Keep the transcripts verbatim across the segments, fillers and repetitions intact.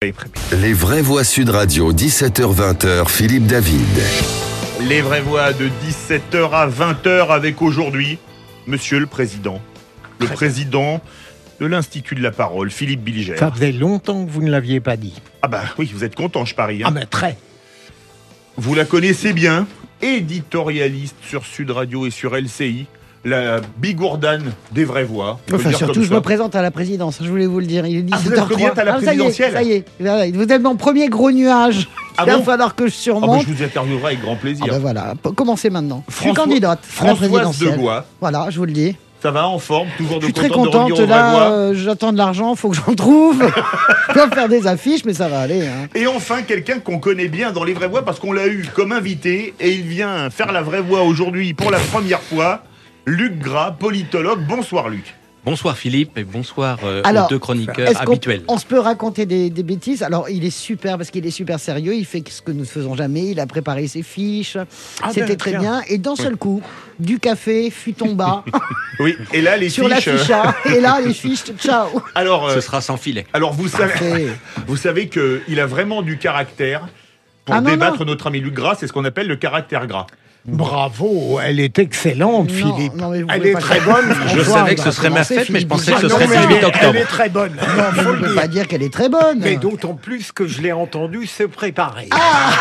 Les vraies voix Sud Radio, dix-sept heures vingt, Philippe David. Les vraies voix de dix-sept heures à vingt heures avec aujourd'hui, Monsieur le Président. Le Très président bien. de l'Institut de la Parole, Philippe Bilger. Ça faisait longtemps que vous ne l'aviez pas dit. Ah bah oui, vous êtes content, je parie. Hein. Ah ben très. Vous la connaissez bien, éditorialiste sur Sud Radio et sur L C I. La bigourdane des vraies voix. Enfin, surtout, je me présente à la présidence, je voulais vous le dire. Il est dix-sept heures trois. Ah, vous êtes à la présidentielle. Ça y est, ça y est. Vous êtes mon premier gros nuage. Ah Il va bon falloir que je surmonte. Ah bah, je vous interviewerai avec grand plaisir. Ah ben voilà, commencez maintenant. François, je suis candidate à la Françoise présidentielle. Degois. Voilà, je vous le dis. Ça va, en forme, toujours de Je suis très content contente, de là, euh, j'attends de l'argent, faut que j'en trouve. Je dois faire des affiches, mais ça va aller. Hein. Et enfin, quelqu'un qu'on connaît bien dans les vraies voix, parce qu'on l'a eu comme invité, et il vient faire la vraie voix aujourd'hui pour la première fois. Luc Gras, politologue. Bonsoir Luc. Bonsoir Philippe et bonsoir euh, Alors, aux deux chroniqueurs habituels. On se peut raconter des, des bêtises. Alors il est super parce qu'il est super sérieux, il fait ce que nous ne faisons jamais, il a préparé ses fiches, ah c'était ben, très tiens. bien. Et d'un seul coup, du café, fut en bas. Oui, et là les sur fiches... la ficha, et là les fiches, ciao. Alors, euh, ce sera sans filet. Alors vous savez, vous savez qu'il a vraiment du caractère pour ah, débattre non, non. notre ami Luc Gras, c'est ce qu'on appelle le caractère gras. Bravo, elle est excellente, non, Philippe. Non, elle est très bonne. Je savais que ce serait ma fête, mais je pensais que ce serait le dix-huit octobre. Elle est très bonne. Non, mais on ne peut pas dire qu'elle est très bonne. Mais d'autant plus que je l'ai entendue se préparer. Ah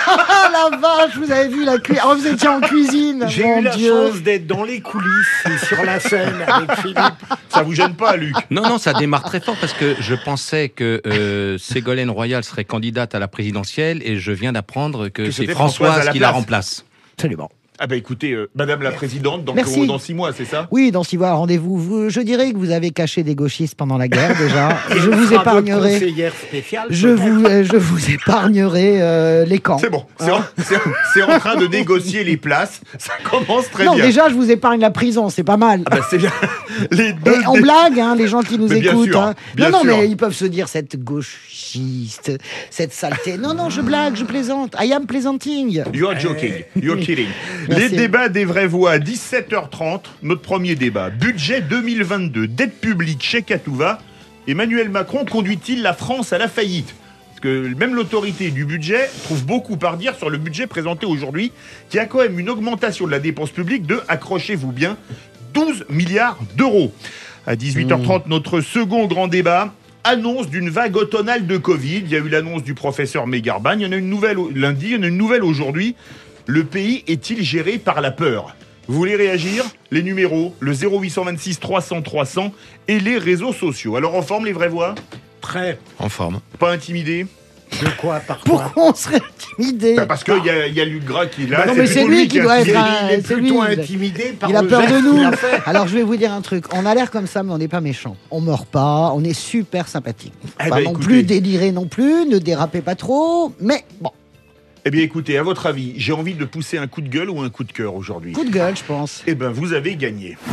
la vache, vous avez vu la cuisine. Oh, vous étiez en cuisine. J'ai eu la Dieu. chance d'être dans les coulisses et sur la scène avec Philippe. Ça vous gêne pas, Luc? Non, non, ça démarre très fort parce que je pensais que euh, Ségolène Royal serait candidate à la présidentielle et je viens d'apprendre que, que c'est Françoise, Françoise qui la remplace. Absolument. Ah bah écoutez, euh, Madame la Présidente, dans, Merci. dans six mois, c'est ça? Oui, dans six mois, rendez-vous. Vous, je dirais que vous avez caché des gauchistes pendant la guerre, déjà. Je vous épargnerai... Spéciale, je, vous, euh, je vous épargnerai euh, les camps. C'est bon, c'est hein en, en train de négocier les places. Ça commence très non, bien. Non, déjà, je vous épargne la prison, c'est pas mal. Ah bah c'est bien. Les deux Et on des... blague, hein, les gens qui nous mais écoutent. Bien sûr, hein. bien non, non, sûr. mais ils peuvent se dire, cette gauchiste, cette saleté. Non, non, je blague, je plaisante. I am plaisanting. You're joking, you're kidding. Merci. Les débats des vraies voix à dix-sept heures trente, notre premier débat. Budget deux mille vingt-deux, dette publique, chèque à tout va. Emmanuel Macron conduit-il la France à la faillite? Parce que même l'autorité du budget trouve beaucoup à dire sur le budget présenté aujourd'hui, qui a quand même une augmentation de la dépense publique de, accrochez-vous bien, douze milliards d'euros. À dix-huit heures trente, mmh. notre second grand débat. Annonce d'une vague automnale de Covid. Il y a eu l'annonce du professeur Megarban. Il y en a une nouvelle lundi, il y en a une nouvelle aujourd'hui. Le pays est-il géré par la peur? Vous voulez réagir? Les numéros, le zéro huit cent vingt-six trois cents trois cents et les réseaux sociaux. Alors en forme les vraies voix? Très. En forme. Pas intimidé? De quoi, par quoi? Pourquoi on serait intimidé? bah Parce qu'il y a, y a Luc Gras qui est là. Bah non, mais c'est lui qui, qui doit être un... Il est plutôt intimidé par il a le peur geste de nous. qu'il a fait. Alors je vais vous dire un truc. On a l'air comme ça, mais on n'est pas méchant. On meurt pas. On est super sympathique. Eh pas ben, non écoutez... plus déliré non plus. Ne dérapez pas trop. Mais bon. Eh bien écoutez, à votre avis, j'ai envie de pousser un coup de gueule ou un coup de cœur aujourd'hui? Coup de gueule, je pense. Eh bien vous avez gagné. Oh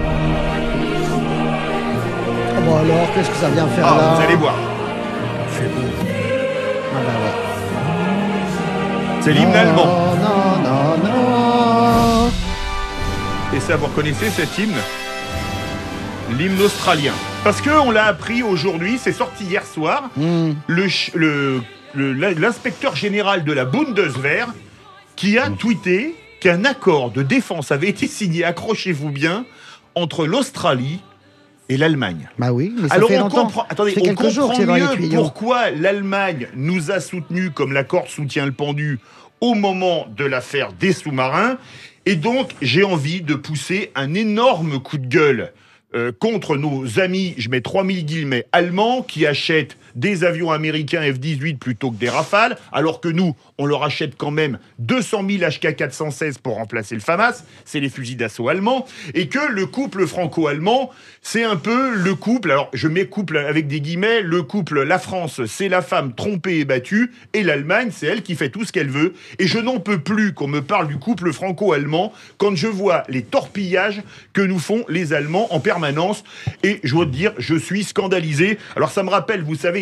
bon alors, qu'est-ce que ça vient faire ah, là? Vous allez voir. C'est beau. Ah bah ouais. C'est l'hymne non, allemand. Non, non, non. Et ça, vous reconnaissez cet hymne? L'hymne australien. Parce qu'on l'a appris aujourd'hui, c'est sorti hier soir, mm. le, le, le, l'inspecteur général de la Bundeswehr qui a tweeté qu'un accord de défense avait été signé, accrochez-vous bien, entre l'Australie et l'Allemagne. Bah oui, mais ça Alors fait on longtemps. comprend, attendez, ça fait on quelques jours comprend que c'est dans les mieux tuyaux. Pourquoi l'Allemagne nous a soutenus comme la Corse soutient le pendu au moment de l'affaire des sous-marins. Et donc, j'ai envie de pousser un énorme coup de gueule euh, contre nos amis, je mets trois mille guillemets, allemands, qui achètent des avions américains F dix-huit plutôt que des Rafales, alors que nous, on leur achète quand même deux cent mille H K quatre cent seize pour remplacer le FAMAS, c'est les fusils d'assaut allemands, et que le couple franco-allemand, c'est un peu le couple, alors je mets couple avec des guillemets, le couple, la France, c'est la femme trompée et battue, et l'Allemagne, c'est elle qui fait tout ce qu'elle veut, et je n'en peux plus qu'on me parle du couple franco-allemand quand je vois les torpillages que nous font les Allemands en permanence, et je dois te dire, je suis scandalisé. Alors ça me rappelle, vous savez,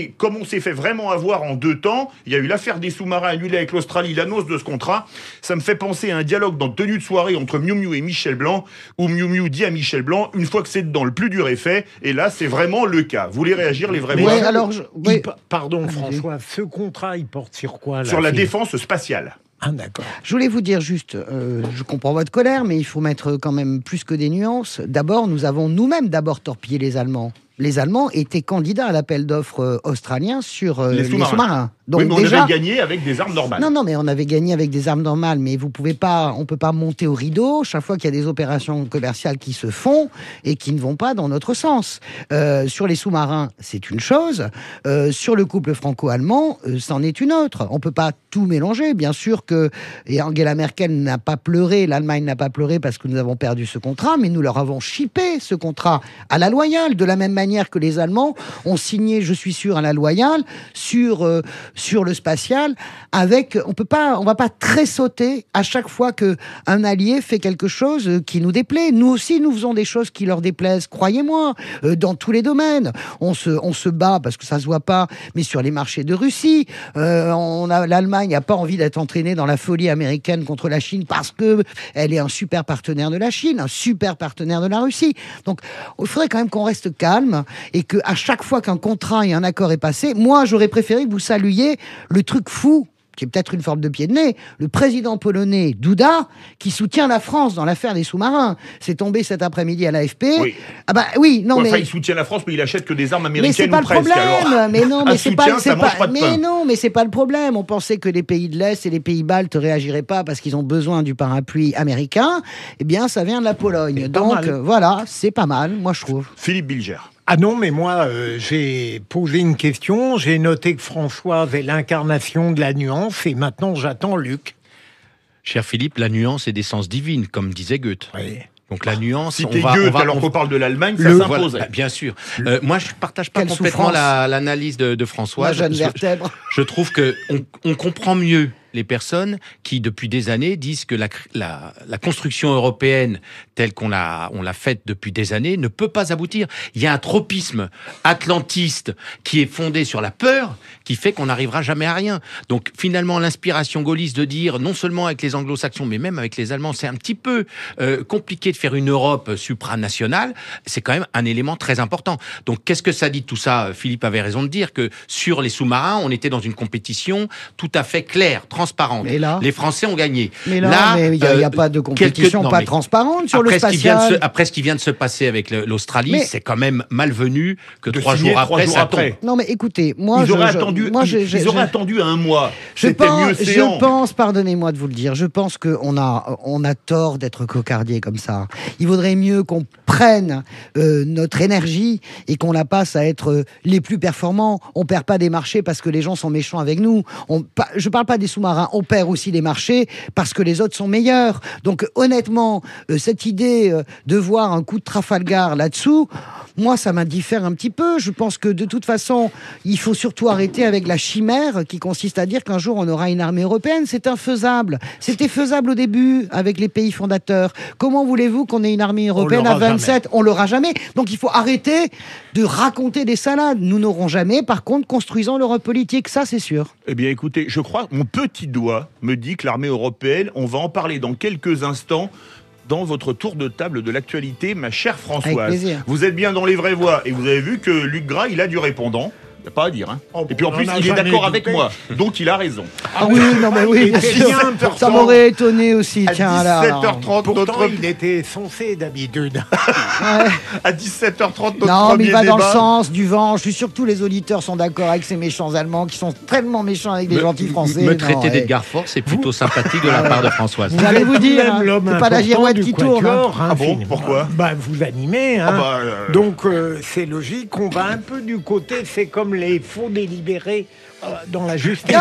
Et comme on s'est fait vraiment avoir en deux temps, il y a eu l'affaire des sous-marins annulés avec l'Australie, l'annonce de ce contrat. Ça me fait penser à un dialogue dans Tenue de soirée entre Miu Miu et Michel Blanc, où Miu Miu dit à Michel Blanc, une fois que c'est dedans, le plus dur est fait. Et là, c'est vraiment le cas. Vous voulez réagir, les vrais ouais, mots alors, je... oui. il... Pardon, François, ce contrat, il porte sur quoi là, Sur la fille défense spatiale. Ah, d'accord. Je voulais vous dire juste, euh, je comprends votre colère, mais il faut mettre quand même plus que des nuances. D'abord, nous avons nous-mêmes d'abord torpillé les Allemands. Les Allemands étaient candidats à l'appel d'offres australien sur euh, les sous-marins. Les sous-marins. Donc oui, mais on déjà... avait gagné avec des armes normales. Non, non, mais on avait gagné avec des armes normales. Mais vous pouvez pas, on peut pas monter au rideau chaque fois qu'il y a des opérations commerciales qui se font et qui ne vont pas dans notre sens. Euh, sur les sous-marins, c'est une chose. Euh, sur le couple franco-allemand, euh, c'en est une autre. On peut pas tout mélanger. Bien sûr que et Angela Merkel n'a pas pleuré, l'Allemagne n'a pas pleuré parce que nous avons perdu ce contrat, mais nous leur avons chippé ce contrat à la loyale, de la même manière que les Allemands ont signé, je suis sûr, à la loyale sur euh, sur le spatial. Avec, on peut pas, on va pas tressauter à chaque fois que un allié fait quelque chose qui nous déplaît. Nous aussi, nous faisons des choses qui leur déplaisent. Croyez-moi, euh, dans tous les domaines, on se on se bat parce que ça se voit pas, mais sur les marchés de Russie, euh, on a l'Allemagne n'a pas envie d'être entraînée dans la folie américaine contre la Chine parce que elle est un super partenaire de la Chine, un super partenaire de la Russie. Donc, il faudrait quand même qu'on reste calme et que à chaque fois qu'un contrat et un accord est passé, moi j'aurais préféré que vous saluiez le truc fou, qui est peut-être une forme de pied de nez, le président polonais Duda, qui soutient la France dans l'affaire des sous-marins. C'est tombé cet après-midi à l'A F P. Oui. Ah bah oui, non ouais, mais... Enfin, il soutient la France, mais il achète que des armes américaines mais c'est pas ou le presque. Problème. Alors, mais non, mais c'est soutien, pas, c'est pas, pas de mais pain. non, mais c'est pas le problème. On pensait que les pays de l'Est et les pays baltes réagiraient pas parce qu'ils ont besoin du parapluie américain. Eh bien, ça vient de la Pologne. Donc euh, voilà, c'est pas mal, moi je trouve. Philippe Bilger. Ah non, mais moi, euh, j'ai posé une question, j'ai noté que Françoise est l'incarnation de la nuance, et maintenant j'attends Luc. Cher Philippe, la nuance est d'essence divine, comme disait Goethe. Oui. Donc la nuance, si on t'es va, Goethe, on va, alors on... qu'on parle de l'Allemagne, ça le... s'impose. Voilà, bien sûr. Euh, moi, je partage pas Quelle complètement la, l'analyse de, de Françoise. La jeune vertèbre. Je, je trouve que on, on comprend mieux les personnes qui, depuis des années, disent que la, la, la construction européenne, telle qu'on l'a, on l'a faite depuis des années, ne peut pas aboutir. Il y a un tropisme atlantiste qui est fondé sur la peur, qui fait qu'on n'arrivera jamais à rien. Donc, finalement, l'inspiration gaulliste de dire, non seulement avec les anglo-saxons, mais même avec les Allemands, c'est un petit peu euh, compliqué de faire une Europe supranationale. C'est quand même un élément très important. Donc, qu'est-ce que ça dit tout ça ? Philippe avait raison de dire que sur les sous-marins, on était dans une compétition tout à fait claire, transparente. Là, les Français ont gagné. Mais là, il n'y a, euh, a pas de compétition quelques... non, pas transparente sur le spatial. Ce se... Après ce qui vient de se passer avec l'Australie, mais... c'est quand même malvenu que de trois jours après, jours ça après. tombe. Non mais écoutez, moi ils je, auraient je, attendu, moi, ils, je, je, ils auraient je, attendu un mois. Je C'était pense, mieux séant. Je pense, pardonnez-moi de vous le dire, je pense qu'on a, on a tort d'être cocardier comme ça. Il vaudrait mieux qu'on prenne euh, notre énergie et qu'on la passe à être euh, les plus performants. On perd pas des marchés parce que les gens sont méchants avec nous. On, pa, je parle pas des sous-marins, on perd aussi des marchés parce que les autres sont meilleurs. Donc honnêtement, euh, cette idée euh, de voir un coup de Trafalgar là-dessous, moi ça m'indiffère un petit peu. Je pense que de toute façon, il faut surtout arrêter avec la chimère qui consiste à dire qu'un jour on aura une armée européenne. C'est infaisable. C'était faisable au début avec les pays fondateurs. Comment voulez-vous qu'on ait une armée européenne à vingt-sept ? On l'aura jamais. Donc il faut arrêter de raconter des salades. Nous n'aurons jamais. Par contre, construisons l'Europe politique. Ça, c'est sûr. Eh bien, écoutez, je crois mon petit doigt me dit que l'armée européenne, on va en parler dans quelques instants dans votre tour de table de l'actualité, ma chère Françoise. Vous êtes bien dans les vraies voix et vous avez vu que Luc Gras, il a du répondant. Il n'y a pas à dire. Hein. Oh, et puis en plus, il est d'accord avec moi. Donc il a raison. Ah oui, non mais oui, bien sûr. Ça m'aurait étonné aussi. À tiens, dix-sept heures trente, pourtant, notre... il était censé d'habitude. Ouais. À dix-sept heures trente, notre non, mais il va débat. dans le sens du vent. Je suis sûr que tous les auditeurs sont d'accord avec ces méchants Allemands qui sont tellement méchants avec des me, gentils Français. Me traiter d'Edgar Faure, c'est plutôt vous... sympathique de la part de Françoise. Vous allez vous dire, hein, c'est pas la girouette qui tourne. Hein. Hein, ah bon, pourquoi bah, vous animez. Hein. Ah bah, euh... Donc euh, c'est logique, on va un peu du côté, c'est comme les faux délibérés euh, dans la justice.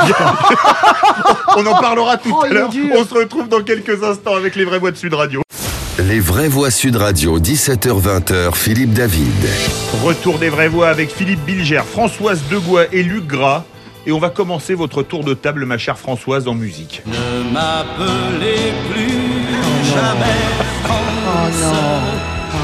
On en parlera tout oh, à l'heure. On se retrouve dans quelques instants avec les vraies voix de Sud Radio. Les vraies voix Sud Radio, dix-sept heures vingt, Philippe David. Retour des vraies voix avec Philippe Bilger, Françoise Degois et Luc Gras. Et on va commencer votre tour de table, ma chère Françoise, en musique. Ne m'appelez plus jamais France. Oh non.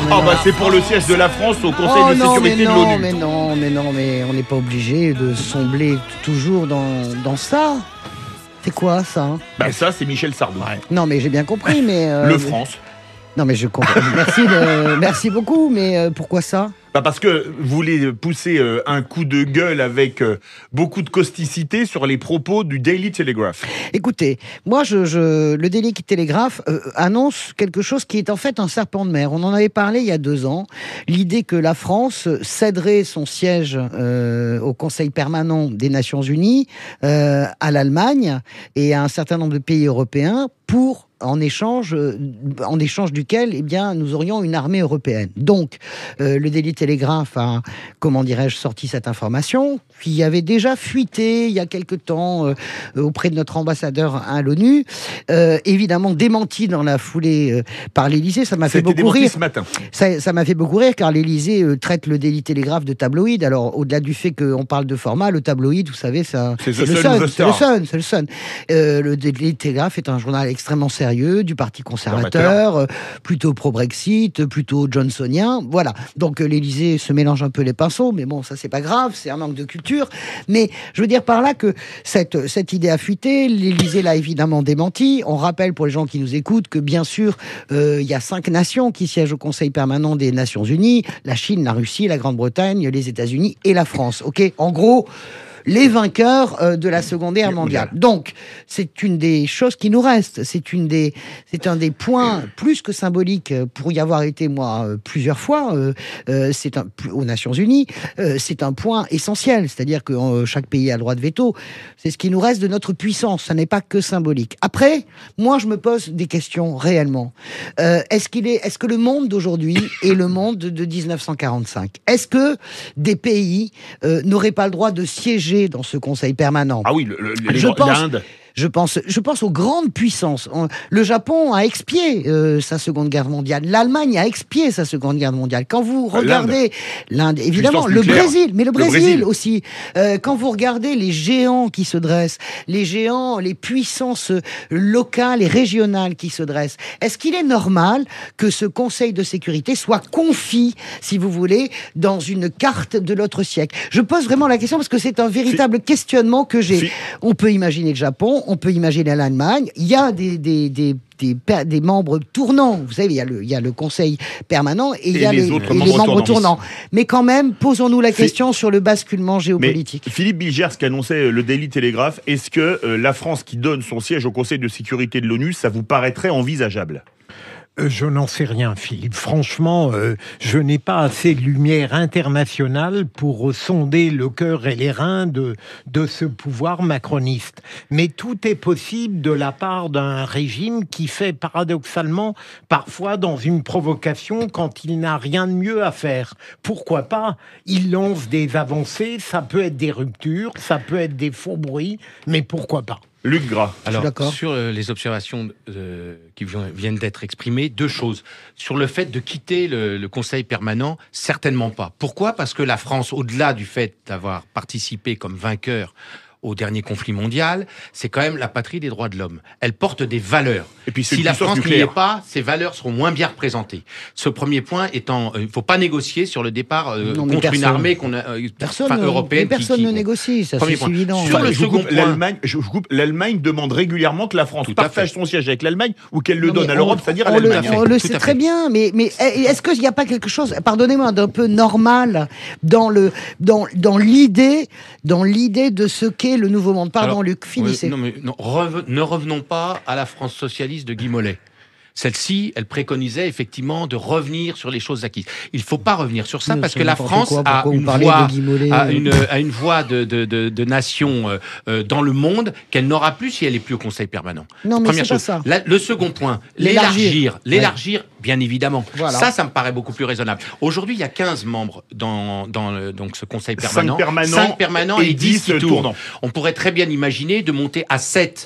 mais Ah non. bah c'est pour le siège de la France au Conseil Oh de non, sécurité mais de non, l'ONU. mais non, mais non, mais on n'est pas obligé de sombrer t- toujours dans, dans ça. C'est quoi ça hein Bah ça c'est Michel Sardou. Non, mais j'ai bien compris, mais... euh, Le France. Non, mais je comprends. Merci, de- merci beaucoup, mais euh, pourquoi ça Bah parce que vous voulez pousser euh, un coup de gueule avec euh, beaucoup de causticité sur les propos du Daily Telegraph. Écoutez, moi, je, je, le Daily Telegraph euh, annonce quelque chose qui est en fait un serpent de mer. On en avait parlé il y a deux ans. L'idée que la France céderait son siège euh, au Conseil permanent des Nations Unies euh, à l'Allemagne et à un certain nombre de pays européens pour en échange, euh, en échange duquel, eh bien, nous aurions une armée européenne. Donc, euh, le Daily Telegraph a, comment dirais-je, sorti cette information, qui avait déjà fuité il y a quelque temps euh, auprès de notre ambassadeur à l'ONU, euh, évidemment démenti dans la foulée euh, par l'Élysée. Ça m'a Ça a fait été beaucoup démenti rire. ce matin. Ça, ça m'a fait beaucoup rire car l'Élysée euh, traite le Daily Telegraph de tabloïd. Alors, au-delà du fait qu'on parle de format, le tabloïd, vous savez, ça, C'est The le Sun ou The c'est le Star. Sun, c'est le Sun. Euh, le Daily Telegraph est un journal extrêmement sérieux du Parti conservateur, euh, plutôt pro-Brexit, plutôt johnsonien. Voilà. Donc, euh, l'Élysée se mélange un peu les pinceaux, mais bon, ça, c'est pas grave, c'est un manque de culture. Mais je veux dire par là que cette, cette idée a fuité, l'Élysée l'a évidemment démenti. On rappelle pour les gens qui nous écoutent que, bien sûr, euh, il y a cinq nations qui siègent au Conseil permanent des Nations Unies, la Chine, la Russie, la Grande-Bretagne, les États-Unis et la France. Ok, en gros, les vainqueurs euh, de la Seconde Guerre mondiale. Donc, c'est une des choses qui nous restent. C'est une des, c'est un des points plus que symboliques euh, pour y avoir été moi euh, plusieurs fois. Euh, euh, c'est un aux Nations Unies. Euh, c'est un point essentiel. C'est-à-dire que euh, chaque pays a le droit de veto. C'est ce qui nous reste de notre puissance. Ça n'est pas que symbolique. Après, moi, je me pose des questions réellement. Euh, est-ce qu'il est, est-ce que le monde d'aujourd'hui est le monde de dix-neuf cent quarante-cinq? Est-ce que des pays euh, n'auraient pas le droit de siéger dans ce Conseil permanent? Ah oui, le, le, les- Je pense- l'Inde. Je pense, je pense aux grandes puissances. Le Japon a expié euh, sa Seconde Guerre mondiale. L'Allemagne a expié sa Seconde Guerre mondiale. Quand vous regardez l'Inde, évidemment, Puissance le nucléaire. Brésil, mais le Le Brésil, Brésil. aussi. Euh, quand vous regardez les géants qui se dressent, les géants, les puissances locales et régionales qui se dressent, est-ce qu'il est normal que ce Conseil de sécurité soit confit, si vous voulez, dans une carte de l'autre siècle? Je pose vraiment la question parce que c'est un véritable questionnement que j'ai. Si. On peut imaginer le Japon, on peut imaginer l'Allemagne. Il y a des, des, des, des, per- des membres tournants. Vous savez, il y a le, il y a le Conseil permanent et, il y a les les, autres et les membres membres tournants. tournants. Mais quand même, posons-nous la C'est- question sur le basculement Mais géopolitique. Philippe Bilgers, qui annonçait euh, le Daily Telegraph, est-ce que euh, la France qui donne son siège au Conseil de sécurité de l'ONU, ça vous paraîtrait envisageable? Euh, Je n'en sais rien, Philippe. Franchement, euh, je n'ai pas assez de lumière internationale pour sonder le cœur et les reins de, de ce pouvoir macroniste. Mais tout est possible de la part d'un régime qui fait paradoxalement parfois dans une provocation quand il n'a rien de mieux à faire. Pourquoi pas? Il lance des avancées, ça peut être des ruptures, ça peut être des faux bruits, mais pourquoi pas? Luc Gras. Alors, d'accord. sur euh, les observations euh, qui vi- viennent d'être exprimées, deux choses. Sur le fait de quitter le, le Conseil permanent, certainement pas. Pourquoi? Parce que la France, au-delà du fait d'avoir participé comme vainqueur au dernier conflit mondial, c'est quand même la patrie des droits de l'homme. Elle porte des valeurs. Et puis c'est Si une la puissance France n'y nucléaire. est pas, ces valeurs seront moins bien représentées. Ce premier point étant, il euh, ne faut pas négocier sur le départ euh, Non, mais contre une personne- armée qu'on a, euh, Personne, enfin, ne- européenne. mais qui- personne qui- ne négocie, ça Premier c'est point. évident. Sur le je vous second coupe, point- l'Allemagne, je vous coupe, l'Allemagne demande régulièrement que la France Tout à partage fait. son siège avec l'Allemagne ou qu'elle le Non, donne mais à on- l'Europe, c'est-à-dire à on le- l'Allemagne. On le Tout sait à très fait. bien, mais, mais est-ce qu'il n'y a pas quelque chose, pardonnez-moi, d'un peu normal dans le dans dans l'idée dans l'idée de ce qu'est le nouveau monde? Pardon, Alors, Luc, finissez. oui, non, mais non, reve- ne revenons pas à la France socialiste de Guy Mollet. Celle-ci, elle préconisait effectivement de revenir sur les choses acquises. Il ne faut pas revenir sur ça Mais parce c'est que la n'importe France quoi, a pourquoi vous une, parlez voix, de Guy Mollet, a euh une, a une voix de, de, de, de nation euh, euh, dans le monde qu'elle n'aura plus si elle est plus au Conseil permanent. Non, mais Première c'est pas chose. ça. La- le second point, L'élargir. l'élargir. L'élargir, bien évidemment. Voilà. Ça, ça me paraît beaucoup plus raisonnable. Aujourd'hui, il y a quinze membres dans, dans le- donc ce Conseil Cinq permanent. permanents Cinq permanents et et dix dix qui tournent. tournants. On pourrait très bien imaginer de monter à sept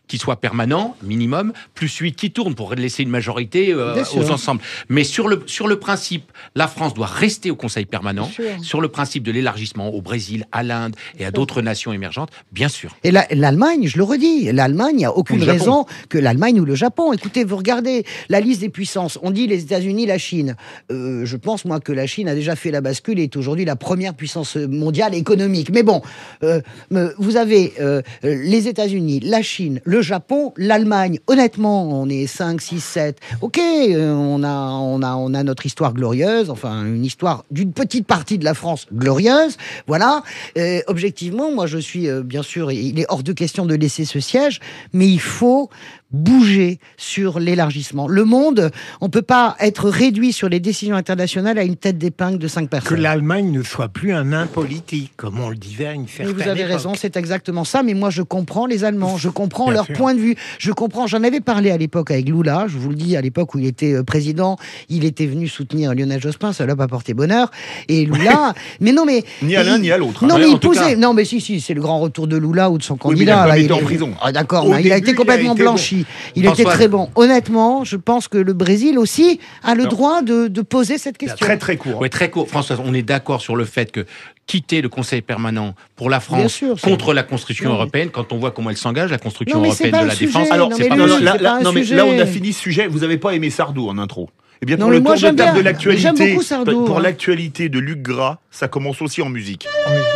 qui soit permanent, minimum, plus huit qui tournent pour laisser une majorité euh, aux ensembles. Mais sur le, sur le principe, la France doit rester au Conseil permanent. Sur le principe de l'élargissement au Brésil, à l'Inde et à d'autres nations émergentes, bien sûr. Et la, l'Allemagne, je le redis, l'Allemagne, il n'y a aucune raison que l'Allemagne ou le Japon. Écoutez, vous regardez la liste des puissances. On dit les États-Unis, la Chine. Euh, je pense, moi, que la Chine a déjà fait la bascule et est aujourd'hui la première puissance mondiale économique. Mais bon, euh, vous avez euh, les États-Unis, la Chine, le Japon, l'Allemagne. Honnêtement, on est cinq, six, sept. Ok, euh, on, a, on, a, on a notre histoire glorieuse, enfin, une histoire d'une petite partie de la France glorieuse. Voilà. Euh, objectivement, moi, je suis, euh, bien sûr, il est hors de question de laisser ce siège, mais il faut bouger sur l'élargissement. Le monde, on ne peut pas être réduit sur les décisions internationales à une tête d'épingle de cinq personnes. Que l'Allemagne ne soit plus un nain politique, comme on le disait à une certaine époque. Vous avez raison, c'est exactement ça, mais moi je comprends les Allemands, je comprends Bien leur sûr. point de vue, je comprends, j'en avais parlé à l'époque avec Lula, je vous le dis, à l'époque où il était président, il était venu soutenir Lionel Jospin, ça l'a pas porté bonheur, et Lula, mais non mais... Ni à l'un ni à l'autre. Non hein. mais Ouais, il posait, non mais si, si, c'est le grand retour de Lula ou de son candidat. Oui, mais il a pas là, été il en est... prison. Ah, d'accord, Au mais il a début, été complètement il a été blanchi. bon. Il François, était très bon. Honnêtement, je pense que le Brésil aussi a le droit de, de poser cette question. Très très court. Oui, très court. François, on est d'accord sur le fait que quitter le Conseil permanent pour la France sûr, contre la construction Oui. européenne, quand on voit comment elle s'engage, la construction Non, mais c'est européenne pas de un la sujet. défense, Alors, c'est mais pas lui, non, non, possible. là, c'est là- pas un non, mais sujet. là, on a fini ce sujet. Vous n'avez pas aimé Sardou en intro. Eh bien, Non, pour mais le moi, tour de j'aime table bien. de l'actualité, J'aime beaucoup Sardou, pour hein. l'actualité de Luc Gras, ça commence aussi en musique.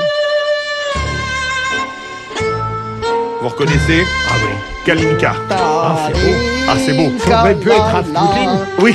Vous reconnaissez Ah oui. Kalinka. Ah, c'est beau. Ah, c'est beau. Faudrait plus être Rasputin. Oui,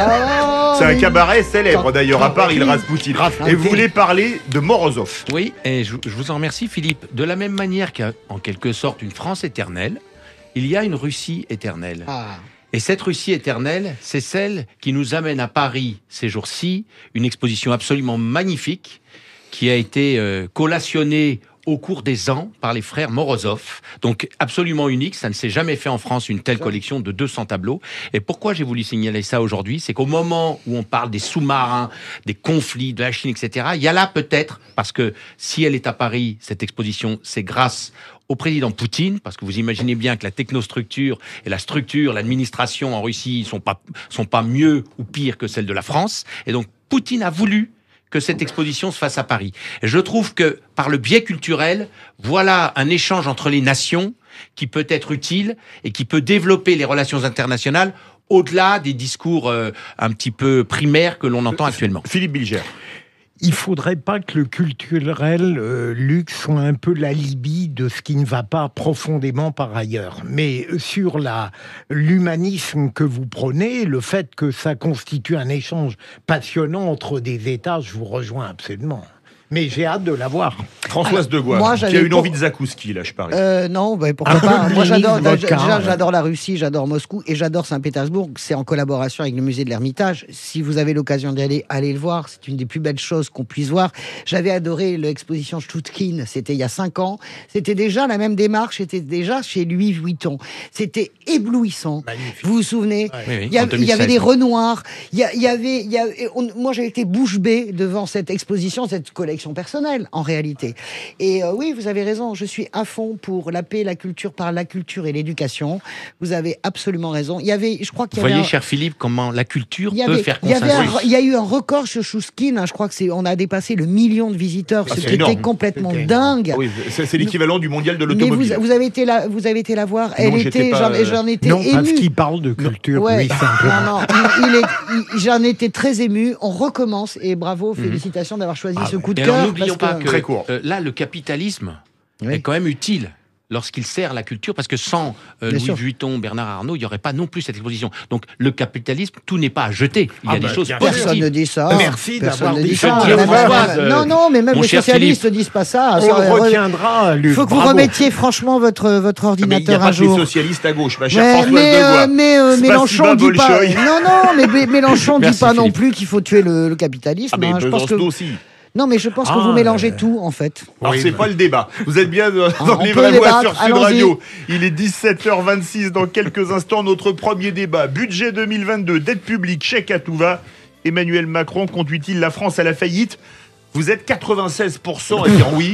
c'est un cabaret célèbre d'ailleurs à Paris, le Rasputin. Et vous voulez parler de Morozov. Oui, et je, je vous en remercie, Philippe. De la même manière qu'en quelque sorte une France éternelle, il y a une Russie éternelle. Ah. Et cette Russie éternelle, c'est celle qui nous amène à Paris ces jours-ci, une exposition absolument magnifique qui a été euh, collationnée au cours des ans par les frères Morozov. Donc absolument unique, ça ne s'est jamais fait en France une telle collection de deux cents tableaux. Et pourquoi j'ai voulu signaler ça aujourd'hui, c'est qu'au moment où on parle des sous-marins, des conflits, de la Chine, et cetera, il y a là peut-être, parce que si elle est à Paris, cette exposition, c'est grâce au président Poutine, parce que vous imaginez bien que la technostructure et la structure, l'administration en Russie sont pas, sont pas mieux ou pire que celle de la France. Et donc Poutine a voulu que cette exposition se fasse à Paris. Et je trouve que, par le biais culturel, voilà un échange entre les nations qui peut être utile et qui peut développer les relations internationales au-delà des discours euh, un petit peu primaires que l'on entend actuellement. Philippe Bilger. Il faudrait pas que le culturel, euh, Luc, soit un peu l'alibi de ce qui ne va pas profondément par ailleurs. Mais sur la l'humanisme que vous prenez, le fait que ça constitue un échange passionnant entre des États, je vous rejoins absolument. Mais j'ai hâte de la voir. Françoise Alors, Degois, moi, qui a j'avais une pour- envie de Zakouski, là, je parie. Euh, non, bah, pourquoi Un pas. peu Moi, de j'adore, vodka, déjà, ouais. j'adore la Russie, j'adore Moscou et j'adore Saint-Pétersbourg. C'est en collaboration avec le musée de l'Ermitage. Si vous avez l'occasion d'y aller, allez le voir. C'est une des plus belles choses qu'on puisse voir. J'avais adoré l'exposition Stutkin. C'était il y a cinq ans. C'était déjà la même démarche. C'était déjà chez Louis Vuitton. C'était éblouissant. Magnifique. Vous vous souvenez? Oui, oui, il, y en avait, il y avait deux mille seize. des Renoirs. Il y, a- il y avait, il y a- on- moi, j'ai été bouche bée devant cette exposition, cette collection personnelle, en réalité. Et euh, oui, vous avez raison. Je suis à fond pour la paix, la culture par la culture et l'éducation. Vous avez absolument raison. Il y avait, je crois qu'il y Vous avait voyez, un- cher Philippe, comment la culture il y peut avait, faire il y avait consensus. un- il y a eu un record sur Chouskine. hein, je crois que c'est, on a dépassé le million de visiteurs, Ah, ce c'est qui énorme. était complètement C'était dingue. Oui, c'est c'est l'équivalent du mondial de Mais vous, l'automobile. vous avez été là, vous avez été la voir. Elle j'étais était, pas, j'en, euh, j'en étais Non, parce émue. qu'il parle de culture, Ouais. lui, simplement. Non, non, il, il est, il- j'en étais très ému. On recommence et bravo, félicitations d'avoir choisi Ah ce ouais. coup de Et cœur. alors n'oublions parce pas que- que Très court. euh, là, le capitalisme Oui. est quand même utile lorsqu'il sert la culture, parce que sans euh, Bien Louis sûr. Vuitton, Bernard Arnault, il n'y aurait pas non plus cette exposition. Donc le capitalisme, tout n'est pas à jeter. Il y a Ah des bah, choses bien positives. Personne ne dit ça. Merci Personne d'avoir ne dit dit ça. ça. Tiens, Même- Françoise, même- non, non, mais même mon les cher socialistes ne disent pas ça. On Ça, le re- retiendra, Luc. Il faut que vous bravo. remettiez franchement votre, votre Ah, mais il n'y a ordinateur pas un que les jour. socialistes à gauche, ma chère Mais, Françoise mais, Degois. euh, mais, euh, Spasiba Mélenchon dit pas. Bolchoï. Non, non, mais Bé- Mélenchon dit Merci, pas non Philippe. plus qu'il faut tuer le, le capitalisme. Ah, mais hein. Je pense que Besançon aussi. non, mais je pense que Ah, vous mélangez euh, tout en fait. Alors, Oui, c'est bah. pas le débat. Vous êtes bien dans, dans on les peut vraies voix débattre, sur Sud allons-y. Radio. Il est dix-sept heures vingt-six. Dans quelques instants, notre premier débat. Budget deux mille vingt-deux, dette publique, chèque à tout va. Emmanuel Macron conduit-il la France à la faillite? Vous êtes quatre-vingt-seize pour cent à dire oui.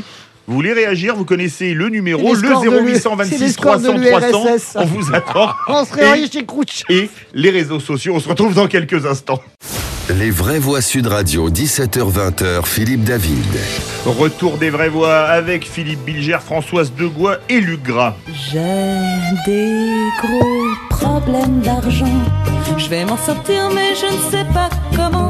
Vous voulez réagir? Vous connaissez le numéro, C'est les le scores de zéro l'U- huit cent vingt-six c'est les scores trois de cents l'U R S trois cents. S. On vous attend. On se Et- réveille chez Crouch. Et les réseaux sociaux. On se retrouve dans quelques instants. Les vraies voix Sud Radio, dix-sept heures vingt, Philippe David. Retour des vraies voix avec Philippe Bilger, Françoise Degois et Luc Gras. J'ai des gros problèmes d'argent. Je vais m'en sortir, mais je ne sais pas comment.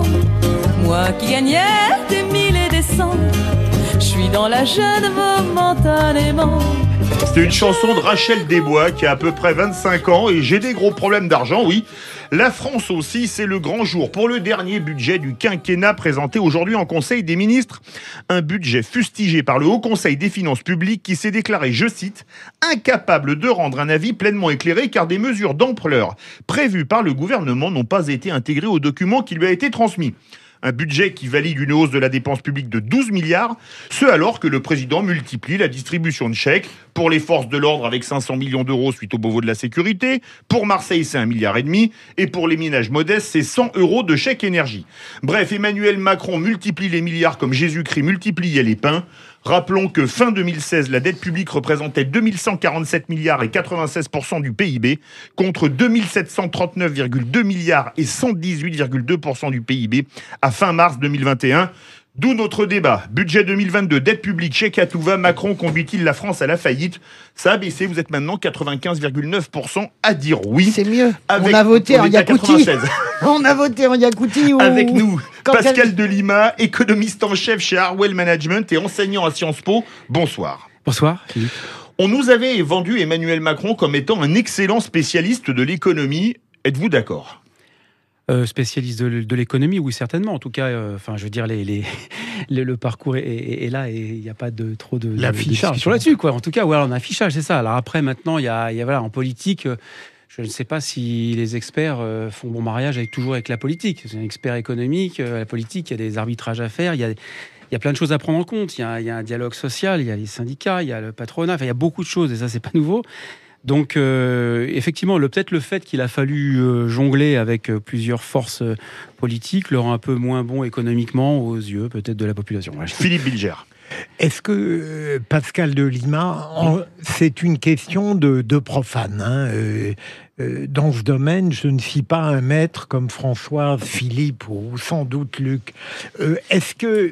Moi qui gagnais des mille et des cents, je suis dans la gêne momentanément. C'est une chanson de Rachel Desbois qui a à peu près vingt-cinq ans et j'ai des gros problèmes d'argent, oui. La France aussi, c'est le grand jour pour le dernier budget du quinquennat présenté aujourd'hui en Conseil des ministres. Un budget fustigé par le Haut Conseil des finances publiques qui s'est déclaré, je cite, incapable de rendre un avis pleinement éclairé car des mesures d'ampleur prévues par le gouvernement n'ont pas été intégrées au document qui lui a été transmis. Un budget qui valide une hausse de la dépense publique de douze milliards, ce alors que le président multiplie la distribution de chèques pour les forces de l'ordre avec cinq cents millions d'euros suite au Beauvau de la sécurité, pour Marseille c'est un milliard et demi, et pour les ménages modestes c'est cent euros de chèque énergie. Bref, Emmanuel Macron multiplie les milliards comme Jésus-Christ multipliait les pains. Rappelons que fin deux mille seize, la dette publique représentait deux mille cent quarante-sept milliards et quatre-vingt-seize pour cent du P I B, contre deux mille sept cent trente-neuf virgule deux milliards et cent dix-huit virgule deux pour cent du P I B à fin mars deux mille vingt et un. D'où notre débat. Budget deux mille vingt-deux, dette publique, chèque à tout va, Macron conduit-il la France à la faillite? Ça a baissé, vous êtes maintenant quatre-vingt-quinze virgule neuf pour cent à dire oui. C'est mieux. Avec- on a voté on en est à Yakoutie. quatre-vingt-seize. On a voté en Yakoutie. Ou... Avec nous, Quand Pascal Delima, économiste en chef chez Harwell Management et enseignant à Sciences Po. Bonsoir. Bonsoir, Philippe. On nous avait vendu Emmanuel Macron comme étant un excellent spécialiste de l'économie. Êtes-vous d'accord ? Euh, spécialiste de, de l'économie, oui, certainement. En tout cas, euh, enfin, je veux dire, les, les, le, le parcours est, est, est là et il n'y a pas de trop de, de, de discussion là-dessus, quoi. En tout cas, ouais, on a un affichage, c'est ça. Alors après, maintenant, il y a, il y a voilà, en politique, euh, je ne sais pas si les experts euh, font bon mariage avec toujours avec la politique. C'est un expert économique, euh, la politique, il y a des arbitrages à faire, il y a Il y a plein de choses à prendre en compte. Il y a, il y a un dialogue social, il y a les syndicats, il y a le patronat. Enfin, il y a beaucoup de choses et ça, c'est pas nouveau. Donc, euh, effectivement, le, peut-être le fait qu'il a fallu euh, jongler avec euh, plusieurs forces euh, politiques le rend un peu moins bon économiquement aux yeux, peut-être, de la population. Ouais. Philippe Bilger. Est-ce que, euh, Pascal Delima, en- c'est une question de, de profane, hein, euh, euh, dans ce domaine, je ne suis pas un maître comme François, Philippe ou sans doute Luc. Euh, Est-ce que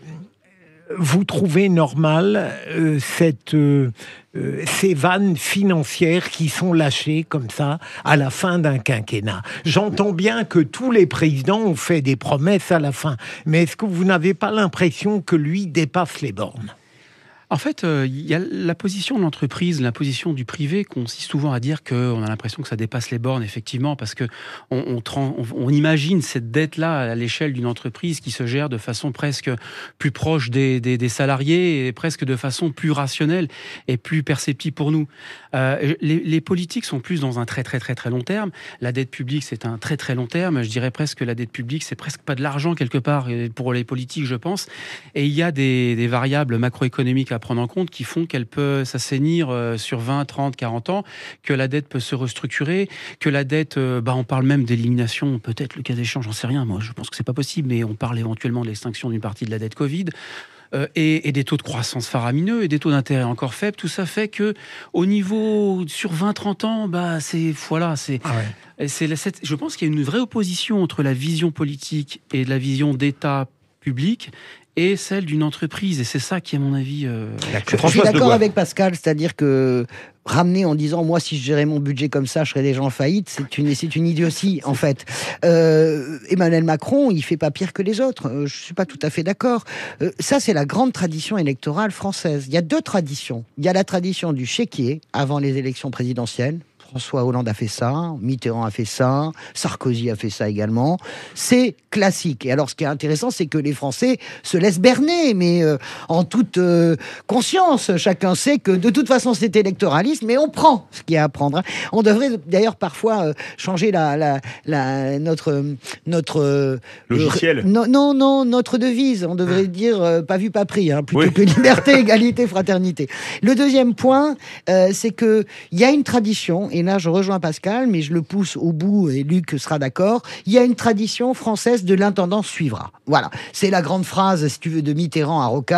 vous trouvez normal euh, cette, euh, euh, ces vannes financières qui sont lâchées comme ça à la fin d'un quinquennat? J'entends bien que tous les présidents ont fait des promesses à la fin, mais est-ce que vous n'avez pas l'impression que lui dépasse les bornes? En fait, euh, il y a la position de l'entreprise, la position du privé consiste souvent à dire qu'on a l'impression que ça dépasse les bornes, effectivement, parce que on, on, tran- on, on imagine cette dette-là à l'échelle d'une entreprise qui se gère de façon presque plus proche des, des, des salariés et presque de façon plus rationnelle et plus perceptible pour nous. Euh, les, les politiques sont plus dans un très très très très long terme. La dette publique, c'est un très très long terme. Je dirais presque que la dette publique, c'est presque pas de l'argent quelque part pour les politiques, je pense. Et il y a des, des variables macroéconomiques à prendre en compte qui font qu'elle peut s'assainir euh, sur vingt, trente, quarante ans, que la dette peut se restructurer, que la dette, euh, bah, on parle même d'élimination, peut-être le cas échéant, j'en sais rien, moi je pense que c'est pas possible, mais on parle éventuellement de l'extinction d'une partie de la dette Covid. Euh, et, et des taux de croissance faramineux et des taux d'intérêt encore faibles, tout ça fait que au niveau sur vingt, trente ans, bah c'est voilà, c'est Ah ouais. c'est la- cette- je pense qu'il y a une vraie opposition entre la vision politique et la vision d'État public et celle d'une entreprise. Et c'est ça qui, à mon avis... Euh, Je suis Françoise d'accord Degois. avec Pascal, c'est-à-dire que ramener en disant moi si je gérais mon budget comme ça je serais déjà en faillite, c'est une c'est une idiotie en fait. Euh, Emmanuel Macron il fait pas pire que les autres, euh, je suis pas tout à fait d'accord. Euh, ça c'est la grande tradition électorale française. Il y a deux traditions. Il y a la tradition du chéquier avant les élections présidentielles. François Hollande a fait ça, Mitterrand a fait ça, Sarkozy a fait ça également. C'est classique. Et alors, ce qui est intéressant, c'est que les Français se laissent berner, mais euh, en toute euh, conscience. Chacun sait que de toute façon, c'est électoraliste, mais on prend ce qu'il y a à prendre. hein. On devrait d'ailleurs parfois euh, changer la, la, la, notre... notre euh, Logiciel. euh, non, non, non, notre devise. On devrait dire euh, pas vu, pas pris, hein, plutôt Oui. que liberté, égalité, fraternité. Le deuxième point, euh, c'est que il y a une tradition, et là je rejoins Pascal, mais je le pousse au bout, et Luc sera d'accord, il y a une tradition française de l'intendant suivra. Voilà, c'est la grande phrase, si tu veux, de Mitterrand à Rocard. Pff,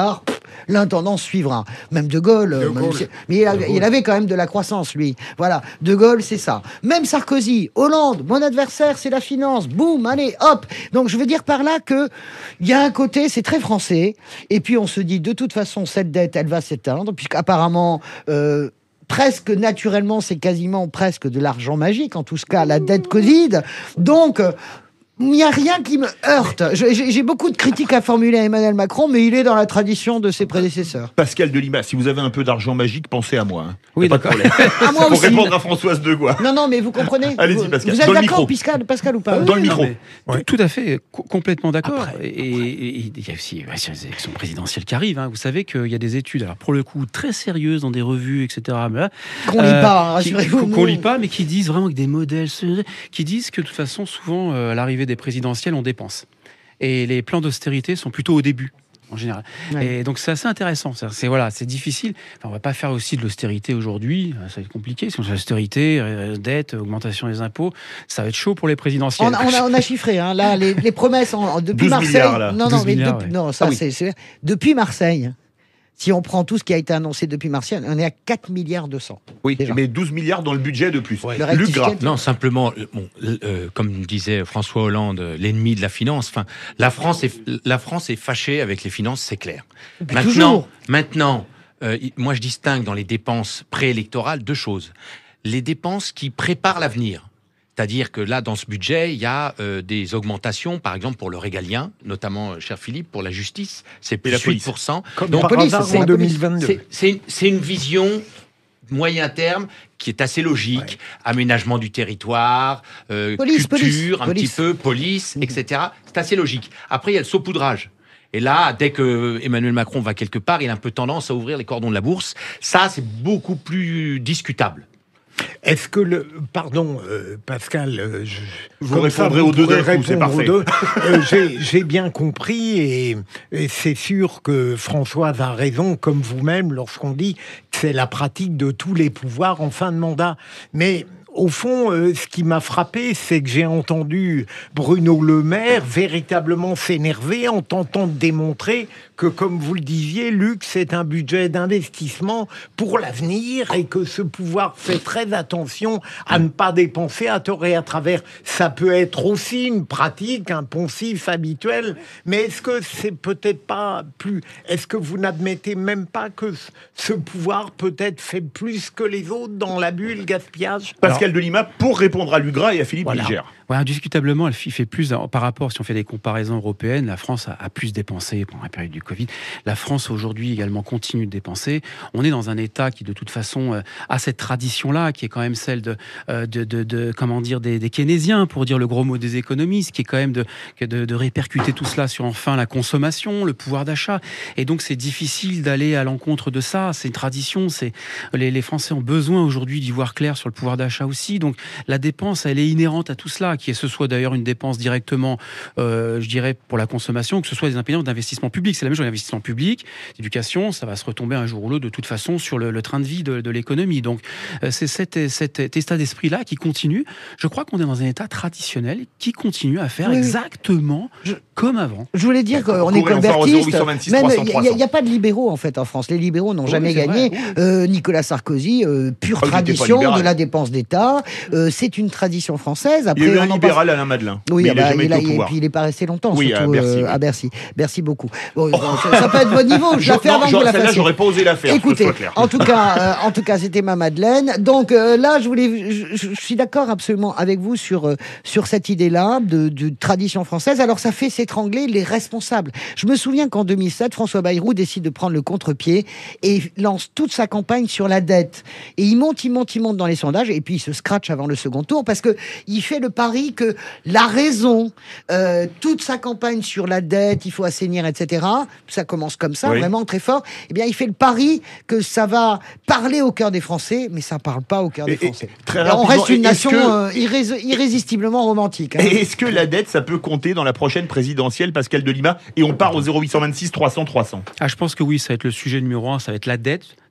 l'intendant suivra. Même De Gaulle, De euh, même Gaulle. si- mais il, a- De Gaulle. il avait quand même de la croissance, lui. Voilà, De Gaulle, c'est ça. Même Sarkozy, Hollande, mon adversaire, c'est la finance. Boum, allez, hop. Donc je veux dire par là que il y a un côté, c'est très français. Et puis on se dit, de toute façon, cette dette, elle va s'éteindre, puisqu'apparemment... Euh, presque naturellement, c'est quasiment presque de l'argent magique, en tout cas la dette Covid. Donc, euh, il n'y a rien qui me heurte. Je- J'ai j'ai beaucoup de critiques à formuler à Emmanuel Macron, mais il est dans la tradition de ses prédécesseurs. Pascal Delima, si vous avez un peu d'argent magique, pensez à moi. Hein. Oui, Y a pas de d'accord. problème. À moi Pour aussi. répondre à Françoise Degois. Non, non, mais vous comprenez. Allez-y, vous, Pascal. Vous êtes Dans le d'accord, micro. Pascal, Pascal ou pas Dans le Oui, micro. non, mais Ouais. tout, tout à fait, co- complètement d'accord. Après. Et et- et il y a aussi ouais, sur les élections présidentielles qui arrivent. Hein. Vous savez qu'il y a des études, alors pour le coup très sérieuses dans des revues, et cetera. Mais là, Qu'on lit euh, pas, hein, qui- rassurez-vous. Qu'on nous. qu'on lit pas, mais qui disent vraiment que des modèles, qui disent que de toute façon, souvent, euh, à l'arrivée des présidentielles, on dépense. Et les plans d'austérité sont plutôt au début. En général. Ouais. Et donc c'est assez intéressant. C'est, c'est voilà, c'est difficile. Enfin, on va pas faire aussi de l'austérité aujourd'hui. Ça va être compliqué. Si on fait l'austérité, euh, dette, augmentation des impôts, ça va être chaud pour les présidentielles. On a, on a- on a chiffré, hein, là, les, les promesses en, en- depuis douze Marseille. milliards, là. Non, non, douze mais milliards, depuis- ouais. non, ça, Ah oui. c'est, c'est- depuis Marseille. Si on prend tout ce qui a été annoncé depuis Marseille, on est à quatre milliards deux cents. Oui, Déjà. mais douze milliards dans le budget de plus. Le Luc Gras. rectificatif. Non, simplement, euh, bon, euh, comme disait François Hollande, euh, l'ennemi de la finance. Enfin, la France est la France est fâchée avec les finances, c'est clair. Depuis Maintenant, toujours. maintenant, euh, il- moi je distingue dans les dépenses préélectorales deux choses. Les dépenses qui préparent l'avenir. C'est-à-dire que là, dans ce budget, il y a euh, des augmentations, par exemple pour le régalien, notamment, euh, cher Philippe, pour la justice, c'est plus la huit police. pour cent. Comme Donc, par police, hasard c'est en la police. deux mille vingt-deux. c'est- C'est une, c'est une vision moyen terme qui est assez logique. Aménagement du territoire, euh, Police, culture, police, un police. petit peu, police, Mhm. et cetera. C'est assez logique. Après, il y a le saupoudrage. Et là, dès que Emmanuel Macron va quelque part, il a un peu tendance à ouvrir les cordons de la bourse. Ça, c'est beaucoup plus discutable. Est-ce que le... Pardon, euh, Pascal, euh, je... Vous comme répondrez vous aux deux pourrez d'un coup, c'est répondre aux parfait. deux. Euh, j'ai, j'ai bien compris et, et c'est sûr que Françoise a raison, comme vous-même, lorsqu'on dit que c'est la pratique de tous les pouvoirs en fin de mandat. Mais... Au fond, euh, ce qui m'a frappé, c'est que j'ai entendu Bruno Le Maire véritablement s'énerver en tentant de démontrer que, comme vous le disiez, Luc, c'est un budget d'investissement pour l'avenir et que ce pouvoir fait très attention à ne pas dépenser à tort et à travers. Ça peut être aussi une pratique, un poncif habituel, mais est-ce que c'est peut-être pas plus... Est-ce que vous n'admettez même pas que ce pouvoir peut-être fait plus que les autres dans l'abus, le gaspillage? Pascal Delima, pour répondre à Luc Gras et à Philippe Voilà. Bilger. Ouais, indiscutablement, elle f- il fait plus euh, par rapport, si on fait des comparaisons européennes, la France a, a plus dépensé pendant la période du Covid. La France aujourd'hui également continue de dépenser. On est dans un État qui de toute façon euh, a cette tradition-là, qui est quand même celle de, euh, de, de, de comment dire, des, des keynésiens, pour dire le gros mot des économistes, qui est quand même de, que de, de répercuter tout cela sur enfin la consommation, le pouvoir d'achat. Et donc c'est difficile d'aller à l'encontre de ça. C'est une tradition. C'est les, les Français ont besoin aujourd'hui d'y voir clair sur le pouvoir d'achat aussi. Donc la dépense, elle est inhérente à tout cela. Qui ce soit d'ailleurs une dépense directement, euh, je dirais, pour la consommation, que ce soit des impédants d'investissement public. C'est la même chose, l'investissement public, l'éducation, ça va se retomber un jour ou l'autre de toute façon sur le, le train de vie de, de l'économie. Donc euh, c'est cet, cet état d'esprit-là qui continue. Je crois qu'on est dans un état traditionnel qui continue à faire Oui, oui. exactement Je- comme avant. Je voulais dire qu'on Courez est encore au zéro huit colbertiste. cent vingt-six Même, trois cents il trois n'y cents. a, pas de libéraux en fait en France. Les libéraux n'ont Oui, jamais c'est gagné. vrai, oui. Euh, Nicolas Sarkozy, euh, pure Ah, il était pas tradition libéral. de la dépense d'État. Euh, c'est une tradition française. Après, Il y a eu on un en passe- libéral, Alain Madelin. Oui, mais ah il n'a bah, jamais il été a- au et pouvoir. puis il est pas resté longtemps, Oui, surtout à Bercy, euh, oui. à Bercy. Merci beaucoup. Bon, bon, ça, ça peut être bon niveau. Je la fais Non, avant que genre, vous la celle-là, fassiez. j'aurais pas osé la faire, que ce Écoutez, soit clair. en tout cas, euh, en tout cas, c'était ma Madeleine. Donc euh, là, je voulais, je, je- je suis d'accord absolument avec vous sur euh, sur cette idée-là de, de tradition française. Alors ça fait s'étrangler les responsables. Je me souviens qu'en deux mille sept, François Bayrou décide de prendre le contre-pied et lance toute sa campagne sur la dette. Et il monte, il monte, il monte dans les sondages et puis il se scratche avant le second tour parce que il fait le pari que la raison, euh, toute sa campagne sur la dette, il faut assainir, et cetera. Ça commence comme ça, Oui. vraiment très fort. Eh bien, il fait le pari que ça va parler au cœur des Français, mais ça parle pas au cœur des Et- et- Français. très Et on rapidement, reste une est-ce nation que- euh, irrés- irrésistiblement romantique. hein. Et est-ce que la dette, ça peut compter dans la prochaine présidentielle, Pascal Delima? Et on part au zéro huit cent vingt-six trois cents trois cents. Ah, je pense que oui, ça va être le sujet numéro un, ça va être la dette.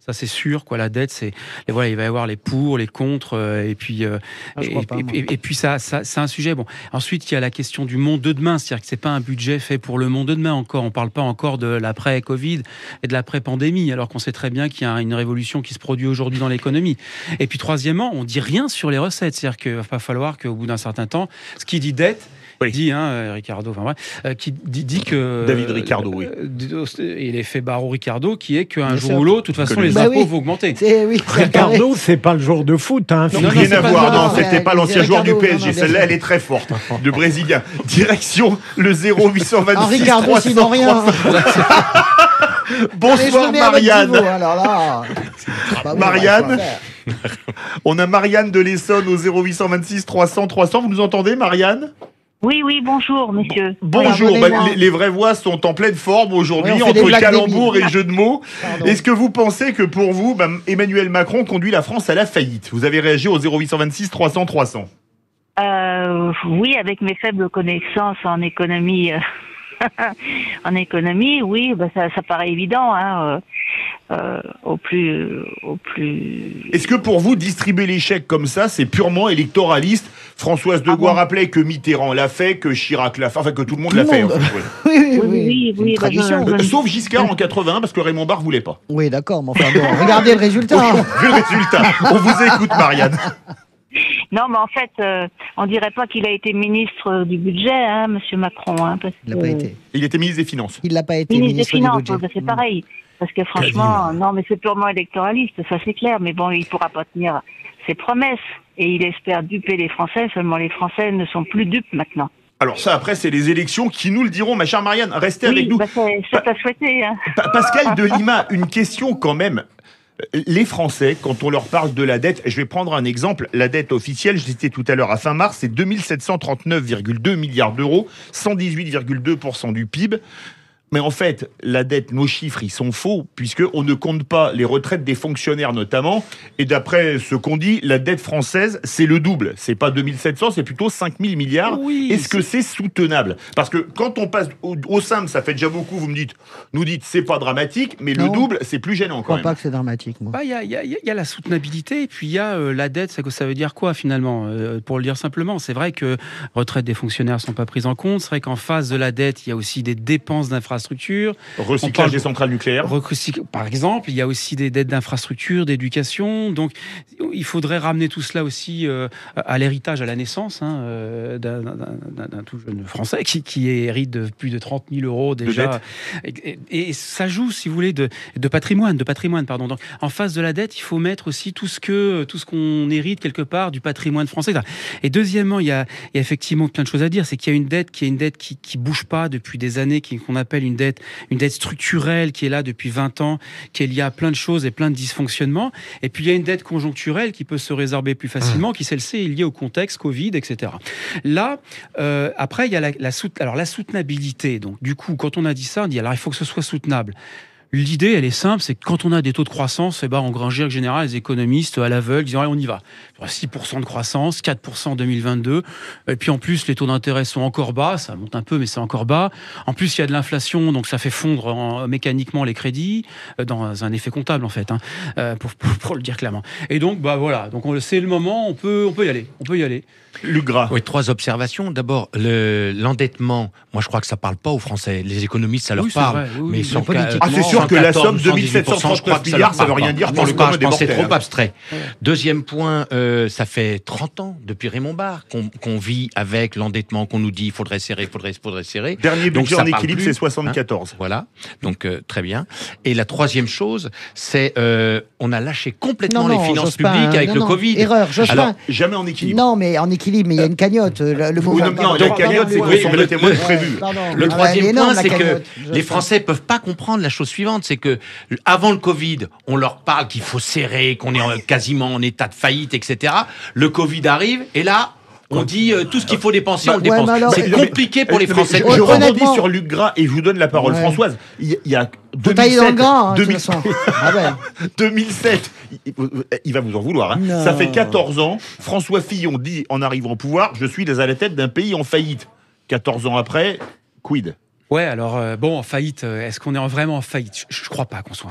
Ça, c'est sûr, quoi. La dette, c'est, et voilà, il va y avoir les pour, les contre, euh, et puis, euh, Ah, je et, crois pas, et- moi. et- et puis ça, ça, c'est un sujet. Bon, ensuite, il y a la question du monde de demain, c'est-à-dire que c'est pas un budget fait pour le monde de demain encore. On parle pas encore de l'après-Covid et de l'après-pandémie, alors qu'on sait très bien qu'il y a une révolution qui se produit aujourd'hui dans l'économie. Et puis, troisièmement, on dit rien sur les recettes, c'est-à-dire qu'il va pas falloir qu'au bout d'un certain temps, ce qui dit dette. Oui. Dit, hein, euh, Ricardo, enfin bref, euh, qui dit, dit que David Ricardo, oui. euh, et l'effet Barreau Ricardo, qui est qu'un Bien jour sûr. ou l'autre, de toute façon, les Bah impôts oui. vont augmenter. C'est, oui, ça paraît- Ricardo, c'est pas le jour de foot, hein. Non, Philippe. non, Rien c'est à pas voir, le- non, non, c'était mais- pas l'ancien c'est joueur du Ricardo, P S G, non, non, bien celle-là sûr. elle est très forte, de Brésilien. Direction le zéro huit cent vingt-six En Ricardo, sinon rien. Mais je Bonsoir me mets à votre Marianne. niveau, alors là. Bah oui, Marianne. on va faire. On a Marianne de l'Essonne au zéro huit cent vingt-six trois cents trois cents. Vous nous entendez, Marianne? Oui, oui, bonjour, messieurs. Bonjour. Voilà, Bah, abonnez-moi. les, les vraies voix sont en pleine forme aujourd'hui, Ouais, on fait des entre blagues calembours et débiles. jeux de mots. Pardon. Est-ce que vous pensez que pour vous, bah, Emmanuel Macron conduit la France à la faillite? Vous avez réagi au zéro huit cent vingt-six trois cents trois cents. Euh, oui, avec mes faibles connaissances en économie, euh, en économie, oui, bah ça, ça paraît évident, hein, euh, euh, au plus, au plus. Est-ce que pour vous, distribuer les chèques comme ça, c'est purement électoraliste? Françoise de Ah Gaulle bon rappelait que Mitterrand l'a fait, que Chirac l'a fait, enfin que tout le monde Tout l'a le fait. monde. en fait, oui. Oui, oui, Oui, oui, C'est oui, une bah, tradition. je- Euh, Sauf Giscard en quatre-vingt, parce que Raymond Barre voulait pas. Oui, d'accord, mais enfin bon, regardez le résultat. Vu le résultat, on vous écoute, Marianne. Non, mais en fait, euh, on dirait pas qu'il a été ministre du budget, hein, Monsieur Macron, hein, parce Il l'a que pas été. Il était ministre des Finances. Il l'a pas été, ministre des ministre Finances, du budget. bah, c'est pareil. Parce que franchement, non, mais c'est purement électoraliste, ça c'est clair. Mais bon, il pourra pas tenir ses promesses et il espère duper les Français. Seulement, les Français ne sont plus dupes maintenant. Alors ça, après, c'est les élections qui nous le diront, ma chère Marianne. Restez Oui, avec nous. bah, c'est c'est à souhaiter. Hein. Pa- Pascal de Lima, une question quand même. Les Français, quand on leur parle de la dette, je vais prendre un exemple. La dette officielle, je disais tout à l'heure, à fin mars, c'est deux mille sept cent trente-neuf virgule deux milliards d'euros, cent dix-huit virgule deux pour cent du P I B. Mais en fait, la dette, nos chiffres, ils sont faux, puisqu'on ne compte pas les retraites des fonctionnaires notamment. Et d'après ce qu'on dit, la dette française, c'est le double. C'est pas deux mille sept cents, c'est plutôt cinq mille milliards. Oui, Est-ce que c'est soutenable? Parce que quand on passe au, au simple, ça fait déjà beaucoup, vous me dites, nous dites, c'est pas dramatique, mais Non. le double, c'est plus gênant Je quand crois même. pas que c'est dramatique, moi. Bah, il y, a, il y a- il y a la soutenabilité et puis il y a euh, la dette. Ça, ça veut dire quoi finalement? Euh, Pour le dire simplement, c'est vrai que retraite des fonctionnaires sont pas prises en compte. C'est vrai qu'en face de la dette, il y a aussi des dépenses d'infrastructures. On Recyclage parle- des centrales nucléaires. Recyc- Par exemple, il y a aussi des dettes d'infrastructures, d'éducation. Donc, il faudrait ramener tout cela aussi euh, à l'héritage, à la naissance hein, euh, d'un- d'un d'un- d'un tout jeune Français qui, qui hérite de plus de trente mille euros déjà. Et, et- et ça joue, si vous voulez, de, de patrimoine, de patrimoine, pardon. Donc, en face de la dette, il faut mettre aussi tout ce que tout ce qu'on hérite quelque part du patrimoine français. Et deuxièmement, il y a, il y a effectivement plein de choses à dire. C'est qu'il y a une dette qui est une dette qui, qui bouge pas depuis des années, qui- qu'on appelle une dette, une dette structurelle qui est là depuis vingt ans, qui est liée à plein de choses et plein de dysfonctionnements. Et puis il y a une dette conjoncturelle qui peut se résorber plus facilement, qui celle-ci est liée au contexte Covid, et cetera. Là, euh, après il y a la, la, sout- alors, la soutenabilité. Donc du coup, quand on a dit ça, on dit alors il faut que ce soit soutenable. L'idée, elle est simple, c'est que quand on a des taux de croissance, eh ben, en grand en général, les économistes à l'aveugle disent allez, on y va. six pour cent de croissance, quatre pour cent en deux mille vingt-deux. Et puis en plus, les taux d'intérêt sont encore bas. Ça monte un peu, mais c'est encore bas. En plus, il y a de l'inflation, donc ça fait fondre en- mécaniquement les crédits, euh, dans un effet comptable en fait, hein, euh, pour, pour, pour le dire clairement. Et donc, bah voilà. Donc on- c'est le moment. On peut, on peut y aller. On peut y aller. Luc Gras. Oui, trois observations. D'abord, le- l'endettement. Moi, je crois que ça parle pas aux Français. Les économistes, ça leur Oui, c'est parle. vrai. Oui, mais oui, cent- politiquement. Ah, c'est sûr que la somme de mille sept cent je crois trente-neuf que ça milliards, leur ça veut parle rien pas. dire Je pour pense le pas, commun je des pense que c'est mortels. trop abstrait. Deuxième point, euh, ça fait trente ans depuis Raymond Barre qu'on qu'on vit avec l'endettement, qu'on nous dit il faudrait serrer, faudrait, faudrait serrer. Dernier Donc, budget ça en parle équilibre, plus, c'est soixante-quatorze. Voilà, donc euh, très bien. Et la troisième chose, c'est euh, on a lâché complètement les finances Jospin, publiques hein, avec non, le non, Covid. Erreur, Jospin. Alors, Jamais en équilibre. Non, mais en équilibre, mais il y a une cagnotte. Le, le mot Oui, va non, pas- non, la pardon, cagnotte, c'est pardon, qu'on s'en le- mettait moins le- que prévu. pardon. Le Ah, elle est troisième énorme, point, la c'est que cagnotte. les Jospin. Français peuvent pas comprendre la chose suivante, c'est que avant le Covid, on leur parle qu'il faut serrer, qu'on est en- quasiment en état de faillite, et cetera. Le Covid arrive et là, on dit euh, tout ce qu'il faut dépenser, on le ouais, dépense. mais alors- C'est Mais- compliqué pour les mais Français. Je, de je comprendre. rebondis Honnêtement- sur Luc Gras et je vous donne la parole. Ouais. Françoise, il y, il y a Faut tailler dans le deux mille sept, gras, hein, de deux toute mille- façon. Ah ouais. deux mille sept, il, il va vous en vouloir. Hein. Non. Ça fait quatorze ans. François Fillon dit en arrivant au pouvoir, je suis à la tête d'un pays en faillite. quatorze ans après, quid? Ouais, alors euh, bon, en faillite, euh, est-ce qu'on est en- vraiment en faillite? Je, je crois pas qu'on soit en faillite.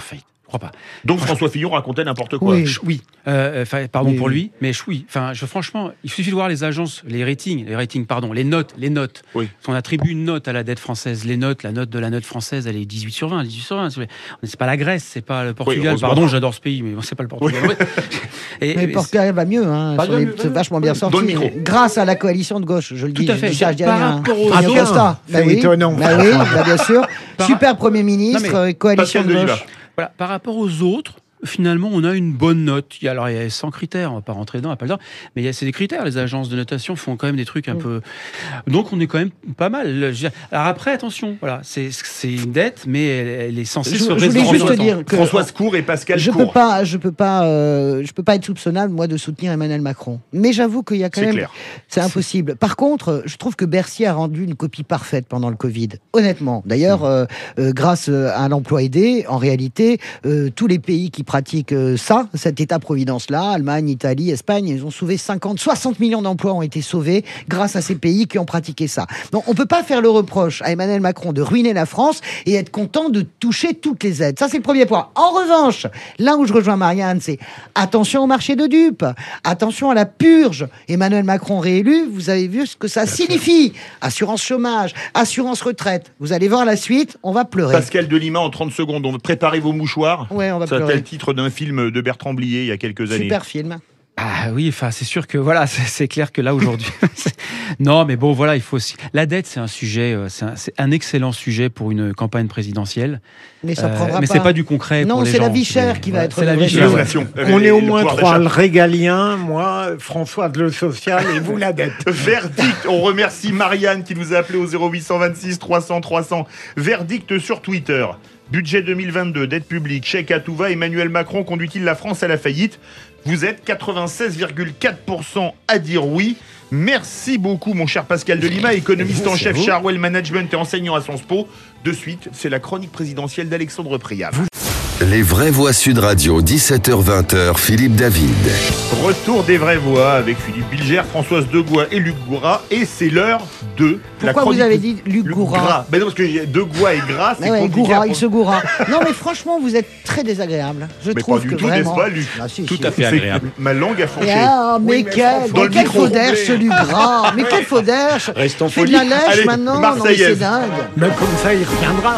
Je crois pas. Donc François Fillon racontait n'importe quoi. Oui. Je- Oui, euh, enfin, pardon Oui, pour oui. lui, mais je- oui. Enfin, je, franchement, il suffit de voir les agences, les ratings, les ratings, pardon, les notes, les notes. Oui. On attribue une note à la dette française. Les notes, la note de la note française, elle est dix-huit sur vingt, dix-huit sur vingt. C'est c'est pas la Grèce, c'est pas le Portugal. heureusement. Pardon, j'adore ce pays, mais bon, c'est pas le Portugal. Ouais. Et- Mais et- Portugal va mieux, hein, Pas sur de les- mieux, c'est mieux. vachement bien sorti. Dans le micro. Grâce à la coalition de gauche, je le dis. Tout à je fait. dis ça, je dis Par rien. rapport aux Antonio autres- Costa. C'est Bah oui, étonnant. bah oui, bah bien sûr. Par- Super Premier ministre, Non, mais- euh, coalition Pascal de Deliva. gauche. Voilà, par rapport aux autres, finalement, on a une bonne note. Il y a, alors, il y a cent critères, on va pas rentrer dedans, on va pas le temps, mais il y a, c'est des critères. Les agences de notation font quand même des trucs un Mm. peu. Donc, on est quand même pas mal. Je veux dire, Alors après, attention, voilà, c'est, c'est une dette, mais elle, elle est censée Je, se je voulais résorber juste dans te le temps. dire que Françoise Cour et Pascal je Cour. peux pas, je peux pas, euh, je peux pas être soupçonnable moi de soutenir Emmanuel Macron. Mais j'avoue qu'il y a quand C'est même, clair. c'est impossible. Par contre, je trouve que Bercy a rendu une copie parfaite pendant le Covid. Honnêtement. D'ailleurs, euh, euh, grâce à l'emploi aidé, en réalité, euh, tous les pays qui pratiquent euh, ça, cet État-providence-là, Allemagne, Italie, Espagne, ils ont sauvé cinquante, soixante millions d'emplois ont été sauvés grâce à ces pays qui ont pratiqué ça. Donc, on peut pas faire le reproche à Emmanuel Macron de ruiner la France et être content de toucher toutes les aides. Ça, c'est le premier point. En revanche, là où je rejoins Marianne, c'est attention au marché de dupes, attention à la purge. Emmanuel Macron réélu, vous avez vu ce que ça signifie. Assurance chômage, assurance retraite. Vous allez voir la suite, on va pleurer. Pascal Delima en trente secondes. On préparez vos mouchoirs. Ouais, on va Ça, c'était pleurer. le titre d'un film de Bertrand Blier il y a quelques années. Super film. Ah oui, enfin, c'est sûr que voilà, c'est, c'est clair que là aujourd'hui. c'est- non, mais bon, voilà, il faut aussi. La dette, c'est un sujet, euh, c'est un, c'est un excellent sujet pour une campagne présidentielle. Mais ça Euh, prendra mais pas. c'est pas du concret. Non, pour les c'est la gens. vie chère C'est- qui va ouais, être c'est le la vrai vie sujet. chère. L'inflation. On Le- est au le moins pouvoir trois, d'achat. le régalien, moi, François le social et vous la dette. Verdict, on remercie Marianne qui nous a appelé au zéro huit cent vingt-six trois cents trois cents. Verdict sur Twitter. Budget deux mille vingt-deux, dette publique, chèque à tout va, Emmanuel Macron conduit-il la France à la faillite? Vous êtes quatre-vingt-seize virgule quatre pour cent à dire oui. Merci beaucoup mon cher Pascal Delima, économiste en chef Charwell Management et enseignant à Sciences Po. De suite, c'est la chronique présidentielle d'Alexandre Priam. Les vraies voix Sud Radio, dix-sept heures vingt, Philippe David. Retour des vraies voix avec Philippe Bilger, Françoise Degois et Luc Gouras. Et c'est l'heure de la Pourquoi chronique... vous avez dit Luc Gouras? Ben non, parce que j'ai Degois et Gras, c'est Ah ouais, compliqué. Gouras, à il se gourra. Non, mais franchement, vous êtes très désagréable. Je Mais trouve pas du que tout, vraiment... n'est-ce pas, Luc? Ah, si, Tout si. à fait C'est- agréable. Ma langue a fourché. Ah, mais, Oui, mais quel, franchement, dans mais le quel micro. faudèche, ce Luc Gras. Mais quel faudèche. Reste en Fait de la folie. lèche Allez, maintenant. Non, mais Marseillaise. c'est dingue. Mais comme ça, il reviendra.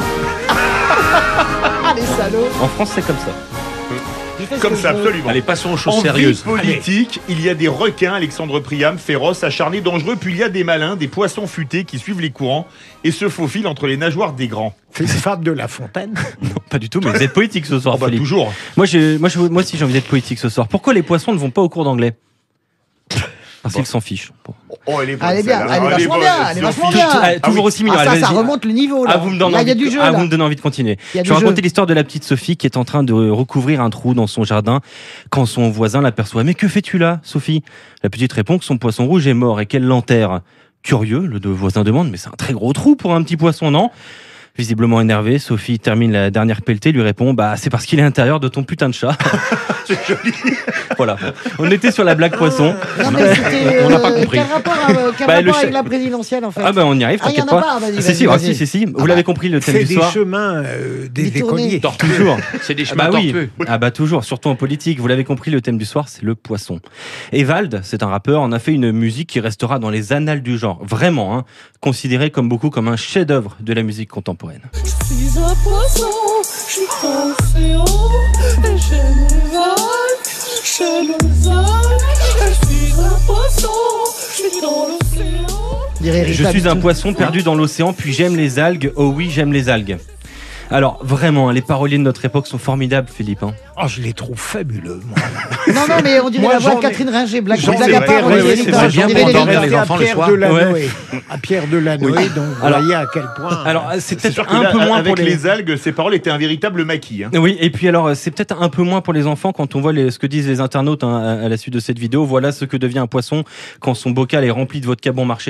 Ah, les salauds. En France, c'est comme ça. Je fais ce Comme que ça, je veux. absolument. Allez, passons aux choses En vie sérieuses. politique, il y a des requins, Alexandre Priam, féroces, acharnés, dangereux, puis il y a des malins, des poissons futés qui suivent les courants et se faufilent entre les nageoires des grands. C'est Fable de La Fontaine. Non, pas du tout, mais vous êtes politique ce soir, Oh bah, Philippe. toujours. Moi, je, moi, je, moi aussi, j'ai envie d'être politique ce soir. Pourquoi les poissons ne vont pas au cours d'anglais? Parce qu'ils s'en fichent. Bon. Oh, elle est bonne, Elle est bien, celle-là. elle est Ah, vachement bonne, bien, elle est Sophie. vachement bien. Ah, toujours oui. aussi mignon. Ah, ça, Allez, ça vas-y. remonte le niveau, là. Ah, vous me donnez Là, il y a envie de- du jeu, ah, là. vous me donnez envie de continuer. Il y a Je du vais raconter jeu. l'histoire de la petite Sophie qui est en train de recouvrir un trou dans son jardin quand son voisin l'aperçoit. Mais que fais-tu là, Sophie? La petite répond que son poisson rouge est mort et qu'elle l'enterre. Curieux, le de- voisin demande, mais c'est un très gros trou pour un petit poisson, non? Visiblement énervée, Sophie termine la dernière pelletée, lui répond, bah, c'est parce qu'il est à l'intérieur de ton putain de chat. C'est joli. Voilà. On était sur la blague poisson. Non, mais c'était. On n'a pas euh, compris. Quel rapport, euh, quel Bah, rapport le avec chat- la présidentielle, en fait? Ah ben on y arrive, Ah, il y en t'inquiète a pas. pas, vas-y, Si, vas-y, si, ah, vas-y. si, si, si. Vous Ah l'avez bah. compris, le thème C'est du des soir. chemins euh, des Détournés. écoliers. Toujours. C'est des Ah chemins bah oui. tortueux. Ah bah toujours, surtout en politique. Vous l'avez compris, le thème du soir, c'est le poisson. Evald, c'est un rappeur, en a fait une musique qui restera dans les annales du genre. Vraiment, hein, considéré comme beaucoup comme un chef-d'œuvre de la musique contemporaine. Je suis un poisson, je suis dans l'océan, et j'aime les vagues, j'aime les algues. Je suis un poisson, je suis dans l'océan. Dirait Je Rita suis un Mitsuko. poisson perdu dans l'océan, puis j'aime les algues. Oh oui, j'aime les algues. Alors, vraiment, hein, les paroliers de notre époque sont formidables, Philippe. Hein. Oh, je les trouve fabuleux, moi. Non, non, mais on dirait Moi, la voix j'en de ai- Catherine Ringer, blague, J'en blague ai à part, on été- dirait ouais, les c'est Dames, vrai, bien on dirait pour les endormir Dames. les enfants le à Pierre soir. Delanoë. À Pierre Delanoë, donc vous Alors- voyez à quel point. Alors, c'est C'est peut-être sûr que un là, peu moins avec pour les... les algues, ces paroles étaient un véritable maquis. Hein. Oui, et puis alors, c'est peut-être un peu moins pour les enfants quand on voit les, ce que disent les internautes hein, à, à la suite de cette vidéo. Voilà ce que devient un poisson quand son bocal est rempli de vodka bon marché.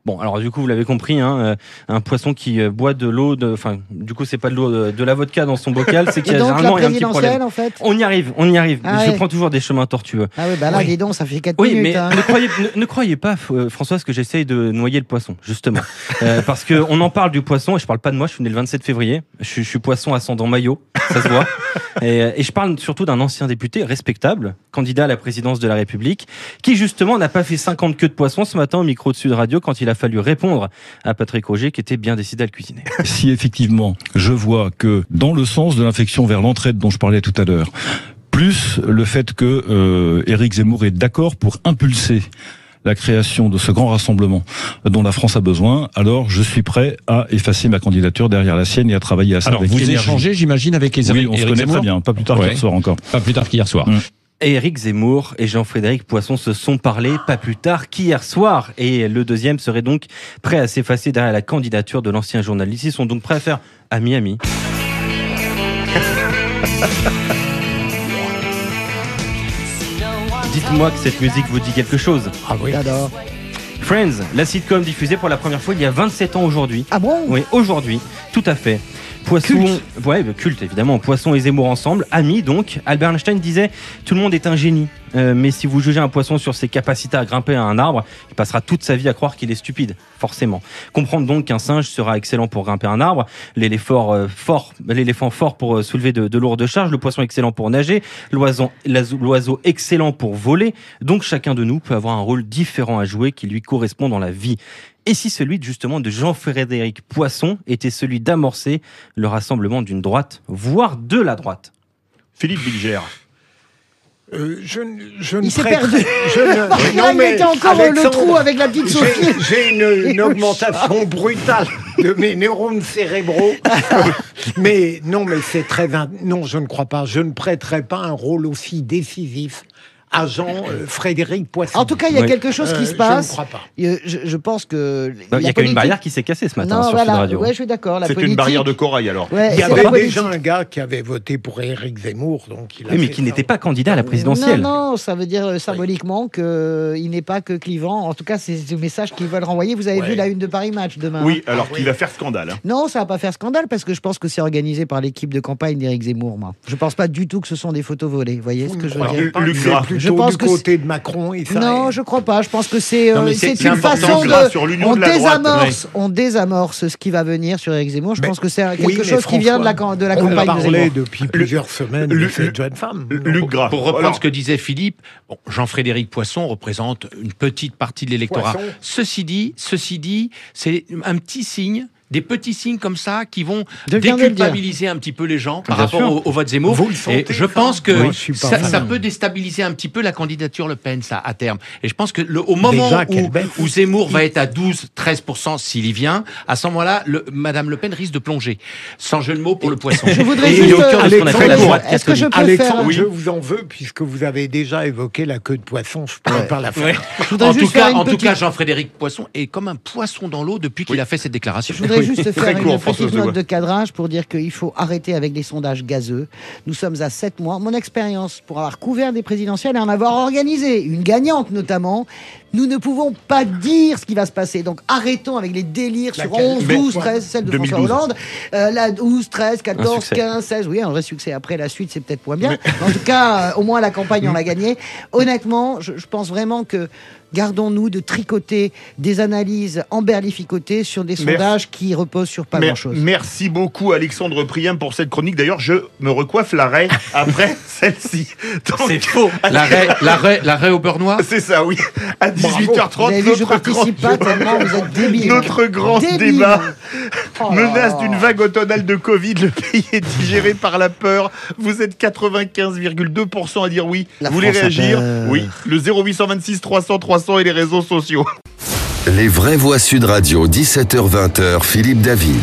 Bon, alors du coup, vous l'avez compris, hein, euh, un poisson qui euh, boit de l'eau, de, enfin, du coup, c'est pas de l'eau, de, de la vodka dans son bocal, c'est qu'il y a Et donc, généralement la un petit problème. En fait On y arrive, on y arrive. Ah Je ouais. prends toujours des chemins tortueux. Ah oui, bah là, Oui. dis donc, ça fait quatre Oui, minutes. mais hein. ne, croyez, ne, ne croyez pas, euh, Françoise, que j'essaye de noyer le poisson, justement. Euh, parce qu'on en parle du poisson, et je parle pas de moi, je suis né le vingt-sept février, je, suis- je suis poisson ascendant maillot, ça se voit. Et, et je parle surtout d'un ancien député respectable, candidat à la présidence de la République, qui justement n'a pas fait cinquante queues de poisson ce matin au micro de Sud Radio quand il a fallu répondre à Patrick Augier, qui était bien décidé à le cuisiner. Si effectivement je vois que dans le sens de l'infection vers l'entraide dont je parlais tout à l'heure, plus le fait que euh, Éric Zemmour est d'accord pour impulser la création de ce grand rassemblement dont la France a besoin, alors je suis prêt à effacer ma candidature derrière la sienne et à travailler à ça Alors, avec vous énergie. échangez, j'imagine, avec les Oui, on se Éric connaît Zemmour très bien, pas plus tard Ouais. qu'hier soir encore. Pas plus tard qu'hier soir. Mm. Et Éric Zemmour et Jean-Frédéric Poisson se sont parlé pas plus tard qu'hier soir. Et le deuxième serait donc prêt à s'effacer derrière la candidature de l'ancien journaliste. Ils sont donc prêts à faire ami-ami. Dites-moi que cette musique vous dit quelque chose. Ah oui. J'adore. Friends, la sitcom diffusée pour la première fois il y a vingt-sept ans aujourd'hui. Ah bon? Oui, aujourd'hui, tout à fait. Poisson, Culte. ouais, bah, culte évidemment. Poisson et Zemmour ensemble, amis donc. Albert Einstein disait tout le monde est un génie, Euh, mais si vous jugez un poisson sur ses capacités à grimper à un arbre, il passera toute sa vie à croire qu'il est stupide, forcément. Comprendre donc qu'un singe sera excellent pour grimper un arbre, l'éléphant euh, fort, l'éléphant fort pour euh, soulever de, de lourdes charges, le poisson excellent pour nager, l'oiseau, l'oiseau l'oiseau excellent pour voler. Donc chacun de nous peut avoir un rôle différent à jouer qui lui correspond dans la vie. Et si celui justement de Jean-Frédéric Poisson était celui d'amorcer le rassemblement d'une droite, voire de la droite? Philippe Bilger. Euh, je, ne- je ne Il s'est prête- perdu. Je ne- Bah, non, il mais mettait encore le Alexandre, trou avec la petite Sophie. J'ai j'ai une, une augmentation brutale de mes neurones cérébraux. Mais non, mais c'est très... in- Non, je ne crois pas. Je ne prêterai pas un rôle aussi décisif à Jean-Frédéric Poisson. En tout cas, il y a Oui. quelque chose Euh, qui se je passe. ne crois pas. Euh, Je, je pense que. Il y la a quand même une politique- barrière qui s'est cassée ce matin Non, sur voilà. Sud Radio. Ouais, je suis d'accord. La C'est politique. une barrière de corail alors. Ouais, Il y c'est la avait politique. déjà un gars qui avait voté pour Éric Zemmour, donc il a Oui, mais fait qui ça. n'était pas candidat à la présidentielle. Non, non, ça veut dire euh, symboliquement qu'il n'est pas que clivant. En tout cas, c'est le message qu'ils veulent renvoyer. Vous avez Ouais. vu la une de Paris Match demain? Oui, alors Ah, qu'il oui. va faire scandale. hein. Non, ça va pas faire scandale parce que je pense que c'est organisé par l'équipe de campagne d'Éric Zemmour, moi. Je pense pas du tout que ce sont des photos volées. Vous voyez ce que je veux Alors, dire? Luc c'est Gras. plutôt Je pense du que côté de Macron et ça. Non, je crois pas. Je pense que c'est Non, euh, mais c'est- c'est c'est une important, façon Gras, de sur l'union on de la droite. désamorce, on désamorce ce qui va venir sur Éric Zemmour. Je Mais- pense que c'est quelque Oui, mais chose qui vient de la, François, cam- de la on campagne de parlait Zemmour. depuis plusieurs semaines de Luc- cette jeune femme. Luc Gras. Pour reprendre Alors, ce que disait Philippe, bon, Jean-Frédéric Poisson représente une petite partie de l'électorat. Poisson. Ceci dit, ceci dit, c'est un petit signe, des petits signes comme ça qui vont Je viens de le dire. déculpabiliser un petit peu les gens par Bien rapport sûr. au, au vote Zemmour. Vous le sentez, Et je ça pense que Moi, je suis pas ça, fan. ça peut déstabiliser un petit peu la candidature Le Pen, ça, à terme. Et je pense que le, au moment Déjà, quelle où, bête. où Zemmour va être à douze à treize pour cent s'il y vient, à ce moment-là, le, Madame Le Pen risque de plonger. Sans jeu de mots pour le poisson. Je voudrais Et juste. il est au cœur de ce qu'on Alexandre, appelle la droite Est-ce que je catholique. peux Alexandre, faire Oui. je vous en veux, puisque vous avez déjà évoqué la queue de poisson. Je ne peux pas la faire. Ouais. Je voudrais En, tout juste faire cas, une en tout petite- cas, Jean-Frédéric Poisson est comme un poisson dans l'eau depuis qu'il a fait cette déclaration. Je voudrais juste faire Très une court, petite Françoise note Legois. de cadrage pour dire qu'il faut arrêter avec les sondages gazeux. Nous sommes à sept mois. Mon expérience pour avoir couvert des présidentielles et en avoir organisé, une gagnante notamment, nous ne pouvons pas dire ce qui va se passer. Donc arrêtons avec les délires sur Laquelle onze, Mais- douze, treize, celle de deux mille douze. François Hollande. Euh, la douze, treize, quatorze, succès. quinze, seize. Oui, un vrai succès. Après, la suite, c'est peut-être moins bien. Mais en tout cas, euh, au moins la campagne, on l'a gagnée. Honnêtement, je, je pense vraiment que gardons-nous de tricoter des analyses emberlificotées sur des Merci. sondages qui reposent sur pas Mer- grand-chose. Merci beaucoup Alexandre Priam pour cette chronique. D'ailleurs, je me recoiffe l'arrêt après celle-ci. Donc, C'est faux. L'arrêt, l'arrêt, l'arrêt au beurre noir. C'est ça, oui. À dix-huit heures Vous trente, avez vu, je notre grand, participe pas tellement vous êtes débile. notre grand Débile. débat. Oh. Menace d'une vague automnale de Covid, le pays est digéré par la peur. Vous êtes quatre-vingt-quinze virgule deux pour cent à dire oui. La Vous voulez France a réagir? peur. Oui. Le zéro huit cent vingt-six trois cents trois cents et les réseaux sociaux. Les vraies voix Sud Radio, dix-sept heures vingt, Philippe David.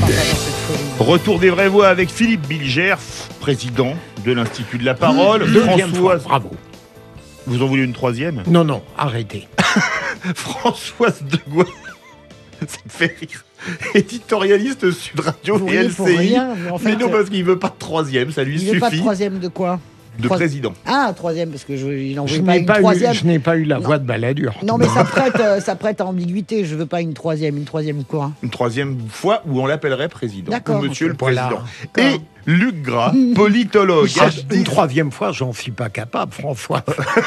Retour des vraies voix avec Philippe Bilger, président de l'Institut de la Parole. Deuxième fois, Françoise, bravo. vous en voulez une troisième? Non, non, arrêtez. Françoise de Gouin, ça me fait rire. Éditorialiste Sud Radio Vous et riez pour L C I. rien, mais en fait, mais non, parce qu'il veut pas de troisième, ça lui il veut pas de suffit. troisième de quoi? de Trois- président. Ah, troisième, parce que je il n'en Je voulait pas n'ai une pas, eu, troisième. je n'ai pas eu la Non. voix de Balladur. Non, mais ça prête, euh, ça prête à ambiguïté. Je veux pas une troisième. Une troisième quoi? Une troisième fois où on l'appellerait président. D'accord, Ou monsieur ok. le Voilà. président. D'accord. Et Luc Gras, politologue. Ah, une troisième fois, j'en suis pas capable, François.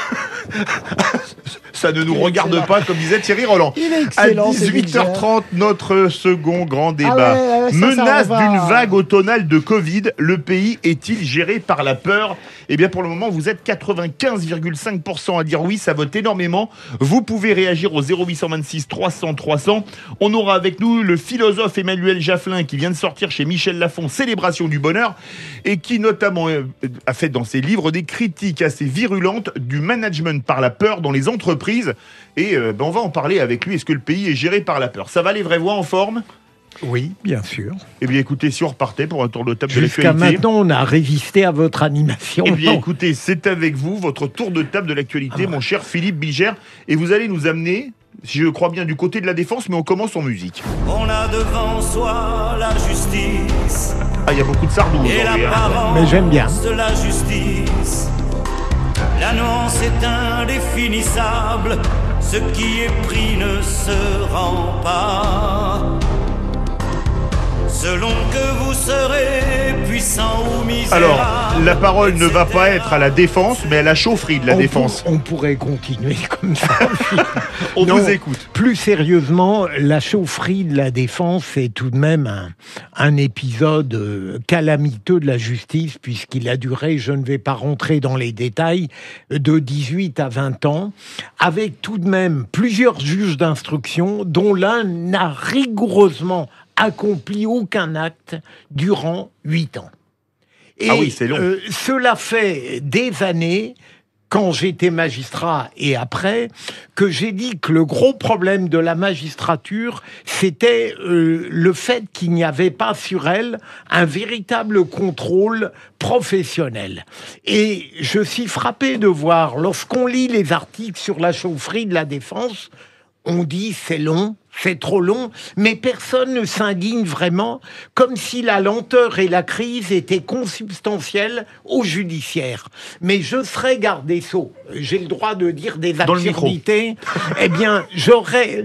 Ça ne nous Il est regarde excellent. pas, comme disait Thierry Roland. Il est excellent, À ce dix-huit heures trente, notre second grand débat. Ah ouais, ouais, ça, Menace ça, on va- d'une vague automnale de Covid, le pays est-il géré par la peur? Eh bien, pour le moment, vous êtes quatre-vingt-quinze virgule cinq pour cent à dire oui, ça vote énormément. Vous pouvez réagir au zéro huit cent vingt-six trois cents trois cents. On aura avec nous le philosophe Emmanuel Jaffelin qui vient de sortir chez Michel Lafon, Célébration du bonheur, et qui notamment euh, a fait dans ses livres des critiques assez virulentes du management par la peur dans les entreprises. Et euh, ben, on va en parler avec lui. Est-ce que le pays est géré par la peur? Ça va, les vraies voix en forme? Oui, bien sûr. Eh bien, écoutez, si on repartait pour un tour de table de Jusqu'à l'actualité. maintenant, on a résisté à votre animation. Eh bien, Non. écoutez, c'est avec vous, votre tour de table de l'actualité, mon cher Philippe Bilger. Et vous allez nous amener, si je crois bien, du côté de la défense, mais on commence en musique. On a devant soi la justice Ah, il y a beaucoup de sardou et aujourd'hui. hein. l'apparence Mais j'aime bien. de la justice. La nuance est indéfinissable, ce qui est pris ne se rend pas. Selon que vous serez puissant ou misérable. Alors, la parole ne va pas être à la défense, mais à la chaufferie de la on défense. pour- on pourrait continuer comme ça. On Non, vous écoute. Plus sérieusement, la chaufferie de la défense est tout de même un, un épisode euh, calamiteux de la justice, puisqu'il a duré, je ne vais pas rentrer dans les détails, de dix-huit à vingt ans, avec tout de même plusieurs juges d'instruction, dont l'un n'a rigoureusement accompli aucun acte durant huit ans. Et Ah oui, c'est long. euh, cela fait des années, quand j'étais magistrat et après, que j'ai dit que le gros problème de la magistrature, c'était euh, le fait qu'il n'y avait pas sur elle un véritable contrôle professionnel. Et je suis frappé de voir, lorsqu'on lit les articles sur la chaufferie de la défense, on dit c'est long, c'est trop long, mais personne ne s'indigne vraiment, comme si la lenteur et la crise étaient consubstantielles au judiciaire. Mais je serais garde des Sceaux, j'ai le droit de dire des Dans le micro. absurdités, eh bien, j'aurais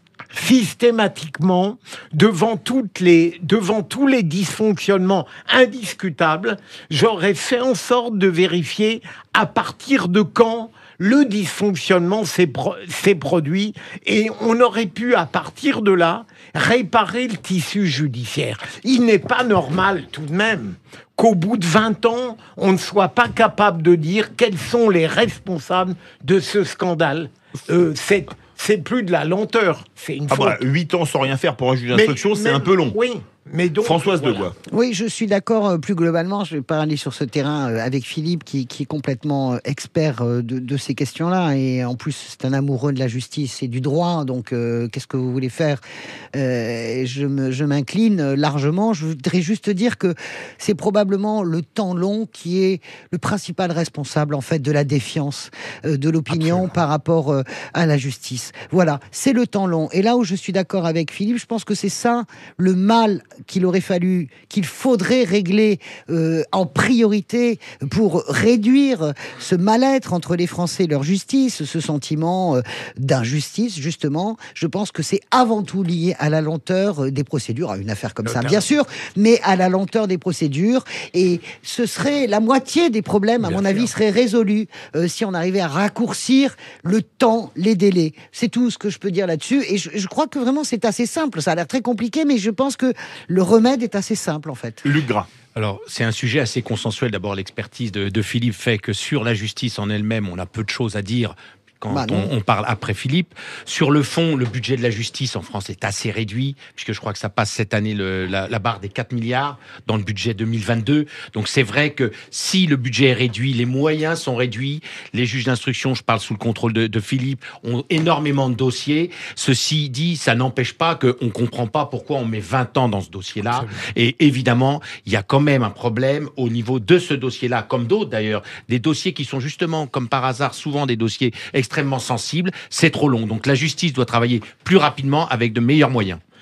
systématiquement, devant, toutes les, devant tous les dysfonctionnements indiscutables, j'aurais fait en sorte de vérifier à partir de quand le dysfonctionnement s'est, pro- s'est produit, et on aurait pu, à partir de là, réparer le tissu judiciaire. Il n'est pas normal, tout de même, qu'au bout de vingt ans, on ne soit pas capable de dire quels sont les responsables de ce scandale. Euh, c'est, c'est plus de la lenteur, c'est une Ah faute. bah, huit ans sans rien faire pour un juge Mais- d'instruction, c'est mais- un peu long. Oui, mais donc... Françoise voilà. Degois. Oui, je suis d'accord euh, plus globalement. Je vais pas aller sur ce terrain euh, avec Philippe, qui, qui est complètement euh, expert euh, de, de ces questions-là. Et en plus, c'est un amoureux de la justice et du droit. Donc, euh, qu'est-ce que vous voulez faire? Euh, Je me- je m'incline euh, largement. Je voudrais juste dire que c'est probablement le temps long qui est le principal responsable, en fait, de la défiance euh, de l'opinion Absolument. par rapport euh, à la justice. Voilà, c'est le temps long. Et là où je suis d'accord avec Philippe, je pense que c'est ça le mal qu'il aurait fallu, qu'il faudrait régler euh, en priorité pour réduire ce mal-être entre les Français et leur justice, ce sentiment euh, d'injustice, justement. Je pense que c'est avant tout lié à la lenteur euh, des procédures, à une affaire comme ça, Notamment. bien sûr, mais à la lenteur des procédures. Et ce serait la moitié des problèmes, à Bien mon sûr. avis, seraient résolus euh, si on arrivait à raccourcir le temps, les délais. C'est tout ce que je peux dire là-dessus. Et je, je crois que vraiment c'est assez simple. Ça a l'air très compliqué, mais je pense que le remède est assez simple, en fait. Luc Gras. Alors, c'est un sujet assez consensuel. D'abord, l'expertise de, de Philippe fait que sur la justice en elle-même, on a peu de choses à dire quand Bah non. on, on parle après Philippe. Sur le fond, le budget de la justice en France est assez réduit, puisque je crois que ça passe cette année le, la, la barre des quatre milliards dans le budget deux mille vingt-deux. Donc c'est vrai que si le budget est réduit, les moyens sont réduits, les juges d'instruction, je parle sous le contrôle de, de Philippe, ont énormément de dossiers. Ceci dit, ça n'empêche pas qu'on ne comprend pas pourquoi on met vingt ans dans ce dossier-là. Absolument. Et évidemment, il y a quand même un problème au niveau de ce dossier-là, comme d'autres d'ailleurs, des dossiers qui sont justement, comme par hasard, souvent des dossiers extrêmement sensibles. C'est trop long. Donc la justice doit travailler plus rapidement avec de meilleurs moyens.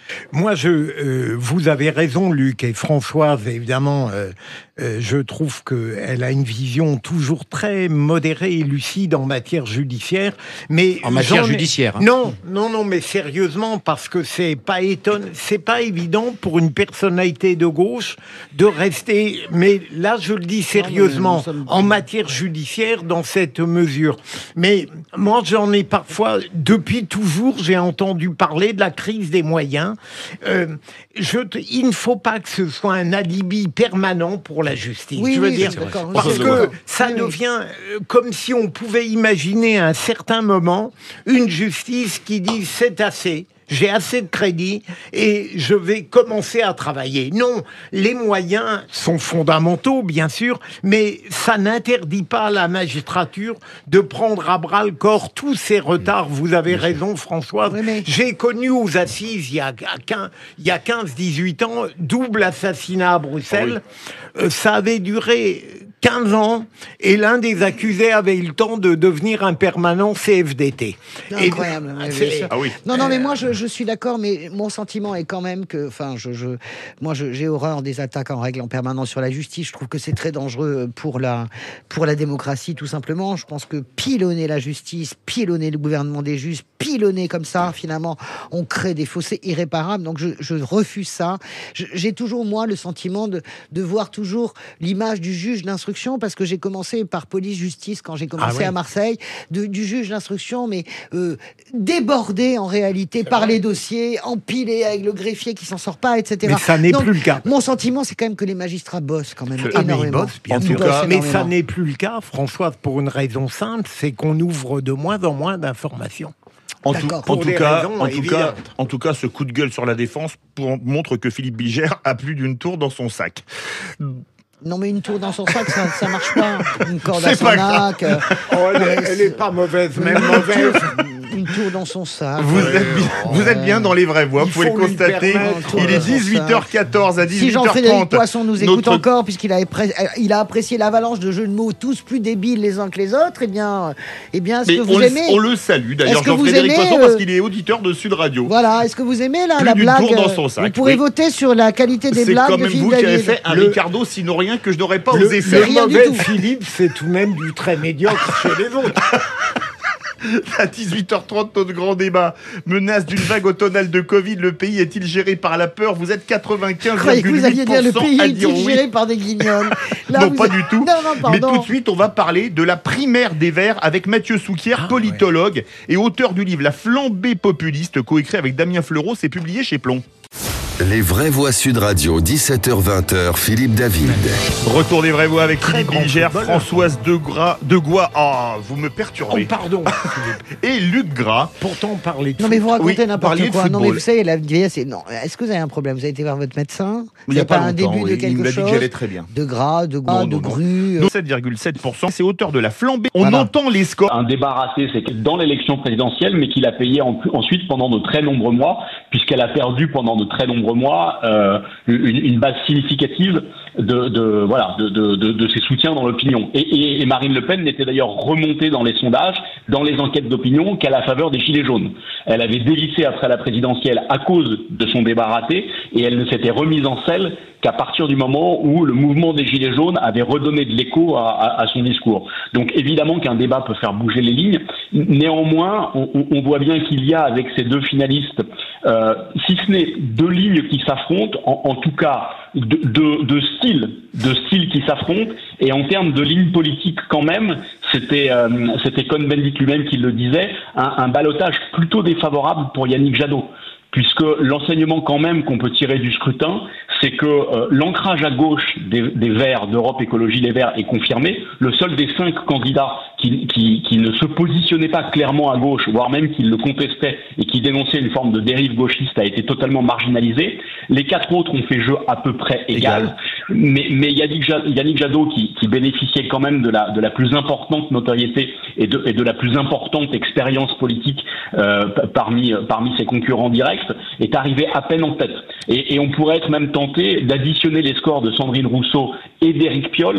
Moi, je, euh, vous avez raison, Luc, et Françoise, évidemment, euh, euh, je trouve qu'elle a une vision toujours très modérée et lucide en matière judiciaire. Mais en matière ai... judiciaire. Hein. Non, non, non, mais sérieusement, parce que c'est pas étonnant, c'est pas évident pour une personnalité de gauche de rester. Mais là, je le dis sérieusement, non, sommes... en matière judiciaire, dans cette mesure. Mais moi, j'en ai parfois, depuis toujours, j'ai entendu parler de la crise des moyens. Euh, je, il ne faut pas que ce soit un alibi permanent pour la justice. Oui, je veux oui, dire, parce que ça oui, devient oui. comme si on pouvait imaginer à un certain moment une justice qui dit c'est assez. J'ai assez de crédit et je vais commencer à travailler. Non, les moyens sont fondamentaux, bien sûr, mais ça n'interdit pas à la magistrature de prendre à bras le corps tous ces retards. Vous avez raison, Françoise. Oui, mais... J'ai connu aux assises, il y a quinze dix-huit ans, double assassinat à Bruxelles. Oui. Euh, ça avait duré quinze ans, et l'un des accusés avait eu le temps de devenir un permanent C F D T. Incroyable. Et, ah oui. Non, non, mais moi, je, je suis d'accord, mais mon sentiment est quand même que, enfin, je, je, moi, je, j'ai horreur des attaques en règle en permanence sur la justice. Je trouve que c'est très dangereux pour la, pour la démocratie, tout simplement. Je pense que pilonner la justice, pilonner le gouvernement des juges, pilonner comme ça, finalement, on crée des fossés irréparables. Donc, je, je refuse ça. Je, j'ai toujours, moi, le sentiment de, de voir toujours l'image du juge d'instruction, parce que j'ai commencé par police-justice quand j'ai commencé ah ouais. à Marseille, de, du juge d'instruction, mais euh, débordé en réalité c'est par vrai. les dossiers, empilé avec le greffier qui s'en sort pas, et cetera. Mais ça n'est Donc, plus le cas. Mon sentiment, c'est quand même que les magistrats bossent quand même ah, énormément. Mais, ils bossent, bien sûr. Bossent mais ça n'est plus le cas, François, pour une raison simple, c'est qu'on ouvre de moins en moins d'informations. En tout, en, tout cas, en, tout cas, en tout cas, ce coup de gueule sur la défense pour, montre que Philippe Bilger a plus d'une tour dans son sac. Non, mais une tour dans son sac, ça, ça marche pas. Une corde à son arc. Euh, oh, elle, est, elle est pas mauvaise, même mauvaise. Une tour dans son sac. Vous, ouais, êtes, bien, oh, vous êtes bien dans les vraies voies, vous pouvez le constater. Il est dix-huit heures quatorze à dix-huit heures trente. Si Jean-Frédéric Poisson nous écoute notre... encore, puisqu'il a, il a apprécié l'avalanche de jeux de mots tous plus débiles les uns que les autres, eh bien, eh bien est-ce mais que vous on aimez le, On le salue d'ailleurs, Jean-Frédéric Poisson, euh... parce qu'il est auditeur de Sud Radio. Voilà, est-ce que vous aimez là, plus la blague tour dans son sac. Vous pourrez oui. voter sur la qualité des blagues de Philippe David. C'est quand même vous qui avez fait un Ricardo, sinon rien que je n'aurais pas osé faire. Le mauvais Philippe, c'est tout de même du très médiocre chez les autres. À dix-huit heures trente, notre grand débat. Menace d'une vague automnale de Covid. Le pays est-il géré par la peur? Vous êtes quatre-vingt-quinze virgule huit pour cent dire le pays à est-il dire oui. géré par des guignols? Là, non, pas êtes... du tout. Non, non, Mais tout de suite, on va parler de la primaire des Verts avec Mathieu Souquier, ah, politologue ouais. et auteur du livre La flambée populiste, coécrit avec Damien Fleureau. C'est publié chez Plomb. Les vraies voix Sud Radio, dix-sept heures vingt, Philippe David. Retour des vraies voix avec Philippe Bilger, Françoise Degras, Degois. Ah, oh, vous me perturbez. Oh, pardon. Et Luc Gras. Pourtant, parler de Non, mais vous racontez oui, n'importe quoi. Non, mais vous savez, la vieillesse, c'est. Non. Est-ce que vous avez un problème? Vous avez été voir votre médecin? Il n'y a pas, pas un début oui. de quelque Il m'a chose? dit que j'allais très bien. De gras, de gras, de grue. sept virgule sept pour cent. C'est auteur de La flambée. On voilà. entend les scores. Un débat raté, c'est que dans l'élection présidentielle, mais qu'il a payé en, ensuite pendant de très nombreux mois, puisqu'elle a perdu pendant de très nombreux mois. Euh, Une, une base significative de, de voilà de, de, de, de ses soutiens dans l'opinion. Et, et, et Marine Le Pen n'était d'ailleurs remontée dans les sondages, dans les enquêtes d'opinion, qu'à la faveur des Gilets jaunes. Elle avait dévissé après la présidentielle à cause de son débat raté, et elle ne s'était remise en selle qu'à partir du moment où le mouvement des Gilets jaunes avait redonné de l'écho à, à, à son discours. Donc évidemment qu'un débat peut faire bouger les lignes. Néanmoins, on, on voit bien qu'il y a avec ces deux finalistes, euh, si ce n'est deux lignes qui s'affrontent, en, en tout cas de, de, de styles, de styles qui s'affrontent, et en termes de lignes politiques quand même, c'était euh, c'était Cohn-Bendit lui-même qui le disait, un, un ballottage plutôt défavorable pour Yannick Jadot. Puisque l'enseignement quand même qu'on peut tirer du scrutin, c'est que euh, l'ancrage à gauche des, des Verts, d'Europe Écologie Les Verts, est confirmé. Le seul des cinq candidats qui, qui, qui ne se positionnait pas clairement à gauche, voire même qui le contestait et qui dénonçait une forme de dérive gauchiste, a été totalement marginalisé. Les quatre autres ont fait jeu à peu près égal. égal. Mais, mais Yannick, Yannick Jadot, qui, qui bénéficiait quand même de la, de la plus importante notoriété et de, et de la plus importante expérience politique euh, parmi, parmi ses concurrents directs, est arrivé à peine en tête. Et, et on pourrait être même tenté d'additionner les scores de Sandrine Rousseau et d'Éric Piolle,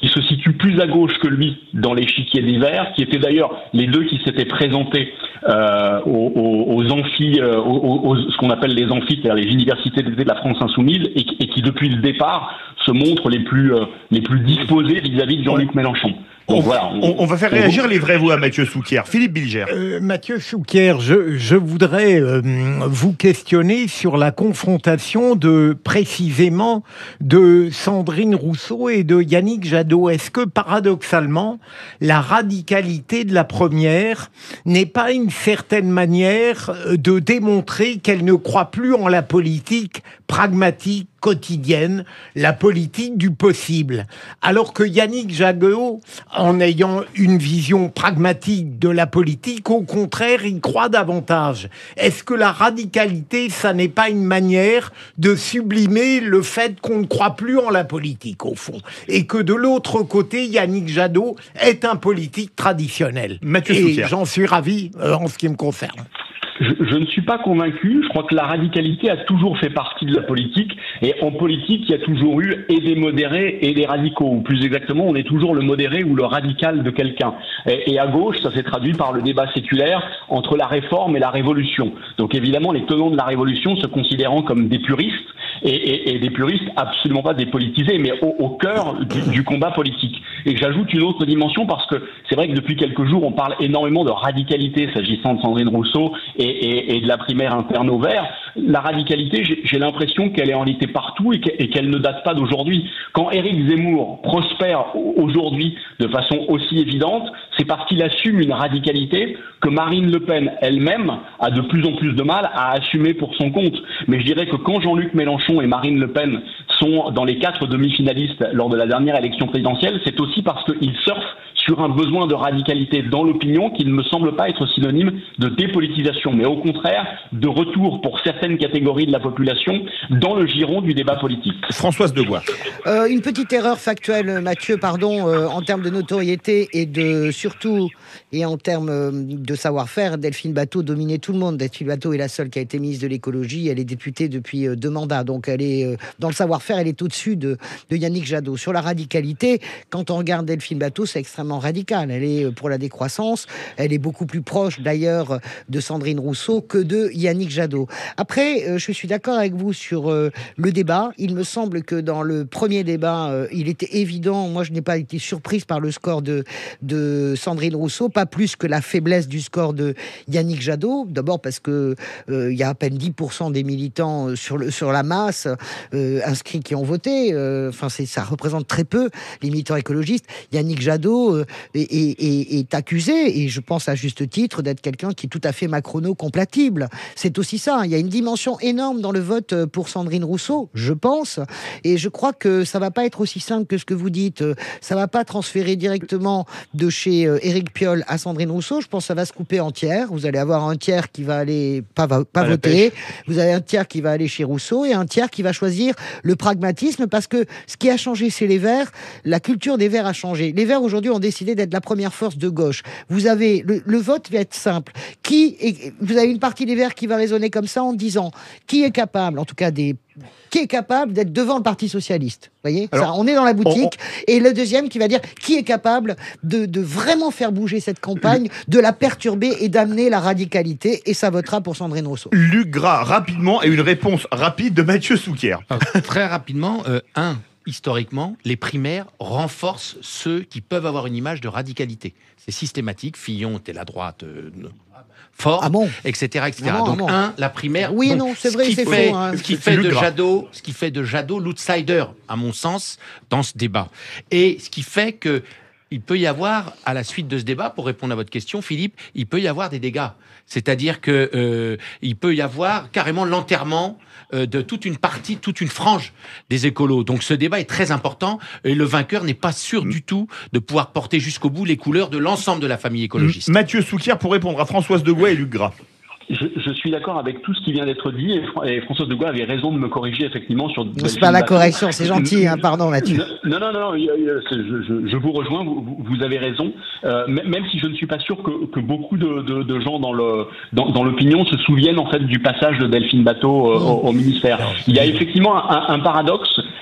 qui se situent plus à gauche que lui dans l'échiquier des Verts, qui étaient d'ailleurs les deux qui s'étaient présentés euh, aux, aux, aux amphis, euh, aux, aux, ce qu'on appelle les amphis, c'est-à-dire les universités d'été de la France insoumise, et, et qui depuis le départ se montrent les plus euh, les plus disposés vis-à-vis de Jean-Luc Mélenchon. Donc on, voilà, on, on va faire réagir les vrais voix, Mathieu Souquier. Philippe Bilger. Euh, Mathieu Souquier, je, je voudrais euh, vous questionner sur la confrontation de, précisément, de Sandrine Rousseau et de Yannick Jadot. Est-ce que, paradoxalement, la radicalité de la première n'est pas une certaine manière de démontrer qu'elle ne croit plus en la politique pragmatique, quotidienne, la politique du possible. Alors que Yannick Jadot, en ayant une vision pragmatique de la politique, au contraire, il croit davantage. Est-ce que la radicalité, ça n'est pas une manière de sublimer le fait qu'on ne croit plus en la politique, au fond? Et que de l'autre côté, Yannick Jadot est un politique traditionnel. Mathieu Et Souquier. j'en suis ravi euh, en ce qui me concerne. Je, je ne suis pas convaincu. Je crois que la radicalité a toujours fait partie de la politique. Et en politique, il y a toujours eu et des modérés et des radicaux. Ou plus exactement, on est toujours le modéré ou le radical de quelqu'un. Et, et à gauche, ça s'est traduit par le débat séculaire entre la réforme et la révolution. Donc évidemment, les tenants de la révolution se considérant comme des puristes, et, et, et des puristes absolument pas dépolitisés, mais au, au cœur du, du combat politique. Et j'ajoute une autre dimension parce que c'est vrai que depuis quelques jours, on parle énormément de radicalité s'agissant de Sandrine Rousseau et, et, et de la primaire interne aux Verts. La radicalité, j'ai, j'ai l'impression qu'elle est en réalité partout et, que, et qu'elle ne date pas d'aujourd'hui. Quand Éric Zemmour prospère aujourd'hui de façon aussi évidente, c'est parce qu'il assume une radicalité que Marine Le Pen elle-même a de plus en plus de mal à assumer pour son compte. Mais je dirais que quand Jean-Luc Mélenchon et Marine Le Pen sont dans les quatre demi-finalistes lors de la dernière élection présidentielle, c'est aussi parce qu'ils surfent sur un besoin de radicalité dans l'opinion qui ne me semble pas être synonyme de dépolitisation, mais au contraire de retour pour certaines catégories de la population dans le giron du débat politique. Françoise Degois. Euh, une petite erreur factuelle, Mathieu, pardon, euh, en termes de notoriété et de surtout et en termes euh, de savoir-faire, Delphine Batho dominait tout le monde. Delphine Batho est la seule qui a été ministre de l'écologie. Elle est députée depuis euh, deux mandats, donc elle est euh, dans le savoir-faire, elle est au-dessus de, de Yannick Jadot. Sur la radicalité, quand on regarde Delphine Batho, c'est extrêmement radicale. Elle est pour la décroissance. Elle est beaucoup plus proche d'ailleurs de Sandrine Rousseau que de Yannick Jadot. Après, euh, je suis d'accord avec vous sur euh, le débat. Il me semble que dans le premier débat, euh, il était évident. Moi, je n'ai pas été surprise par le score de, de Sandrine Rousseau, pas plus que la faiblesse du score de Yannick Jadot. D'abord parce que euh, il y a à peine dix pour cent des militants sur, le, sur la masse euh, inscrits qui ont voté. Enfin, euh, ça représente très peu les militants écologistes. Yannick Jadot euh, est, est, est accusé, et je pense à juste titre, d'être quelqu'un qui est tout à fait macrono-compatible. C'est aussi ça. Il y a une dimension énorme dans le vote pour Sandrine Rousseau, je pense, et je crois que ça va pas être aussi simple que ce que vous dites. Ça va pas transférer directement de chez Éric Piolle à Sandrine Rousseau. Je pense que ça va se couper en tiers. Vous allez avoir un tiers qui va aller pas, va, pas voter. Vous avez un tiers qui va aller chez Rousseau et un tiers qui va choisir le pragmatisme, parce que ce qui a changé, c'est les Verts. La culture des Verts a changé. Les Verts aujourd'hui ont décidé d'être la première force de gauche. Vous avez le, le vote va être simple. Qui est, vous avez une partie des Verts qui va raisonner comme ça en disant qui est capable, en tout cas des qui est capable d'être devant le Parti socialiste. Vous voyez, alors, ça, on est dans la boutique. On, on... Et le deuxième qui va dire qui est capable de, de vraiment faire bouger cette campagne, de la perturber et d'amener la radicalité. Et ça votera pour Sandrine Rousseau. Luc Gras, rapidement, et une réponse rapide de Mathieu Souquier. Très rapidement, euh, un, historiquement, les primaires renforcent ceux qui peuvent avoir une image de radicalité. C'est systématique. Fillon était la droite... Euh, fort, ah bon et cetera, et cetera. Non, Donc non. un, la primaire. Oui, donc, non, c'est vrai, c'est fait, faux. Hein. Ce qui fait de Jadot, ce qui fait de Jadot l'outsider, à mon sens, dans ce débat. Et ce qui fait que il peut y avoir, à la suite de ce débat, pour répondre à votre question, Philippe, il peut y avoir des dégâts. C'est-à-dire que euh, il peut y avoir carrément l'enterrement euh, de toute une partie, toute une frange des écolos. Donc ce débat est très important et le vainqueur n'est pas sûr du tout de pouvoir porter jusqu'au bout les couleurs de l'ensemble de la famille écologiste. Mathieu Souquier pour répondre à Françoise Degois et Luc Gras. Je, je suis d'accord avec tout ce qui vient d'être dit, et, et Françoise Degois avait raison de me corriger effectivement sur... C'est pas la correction, c'est gentil, hein, pardon Mathieu. Non, non, non, non je, je, je vous rejoins, vous, vous avez raison, euh, même si je ne suis pas sûr que, que beaucoup de, de, de gens dans, le, dans, dans l'opinion se souviennent en fait du passage de Delphine Batho euh, au, au ministère. Il y a effectivement un, un paradoxe,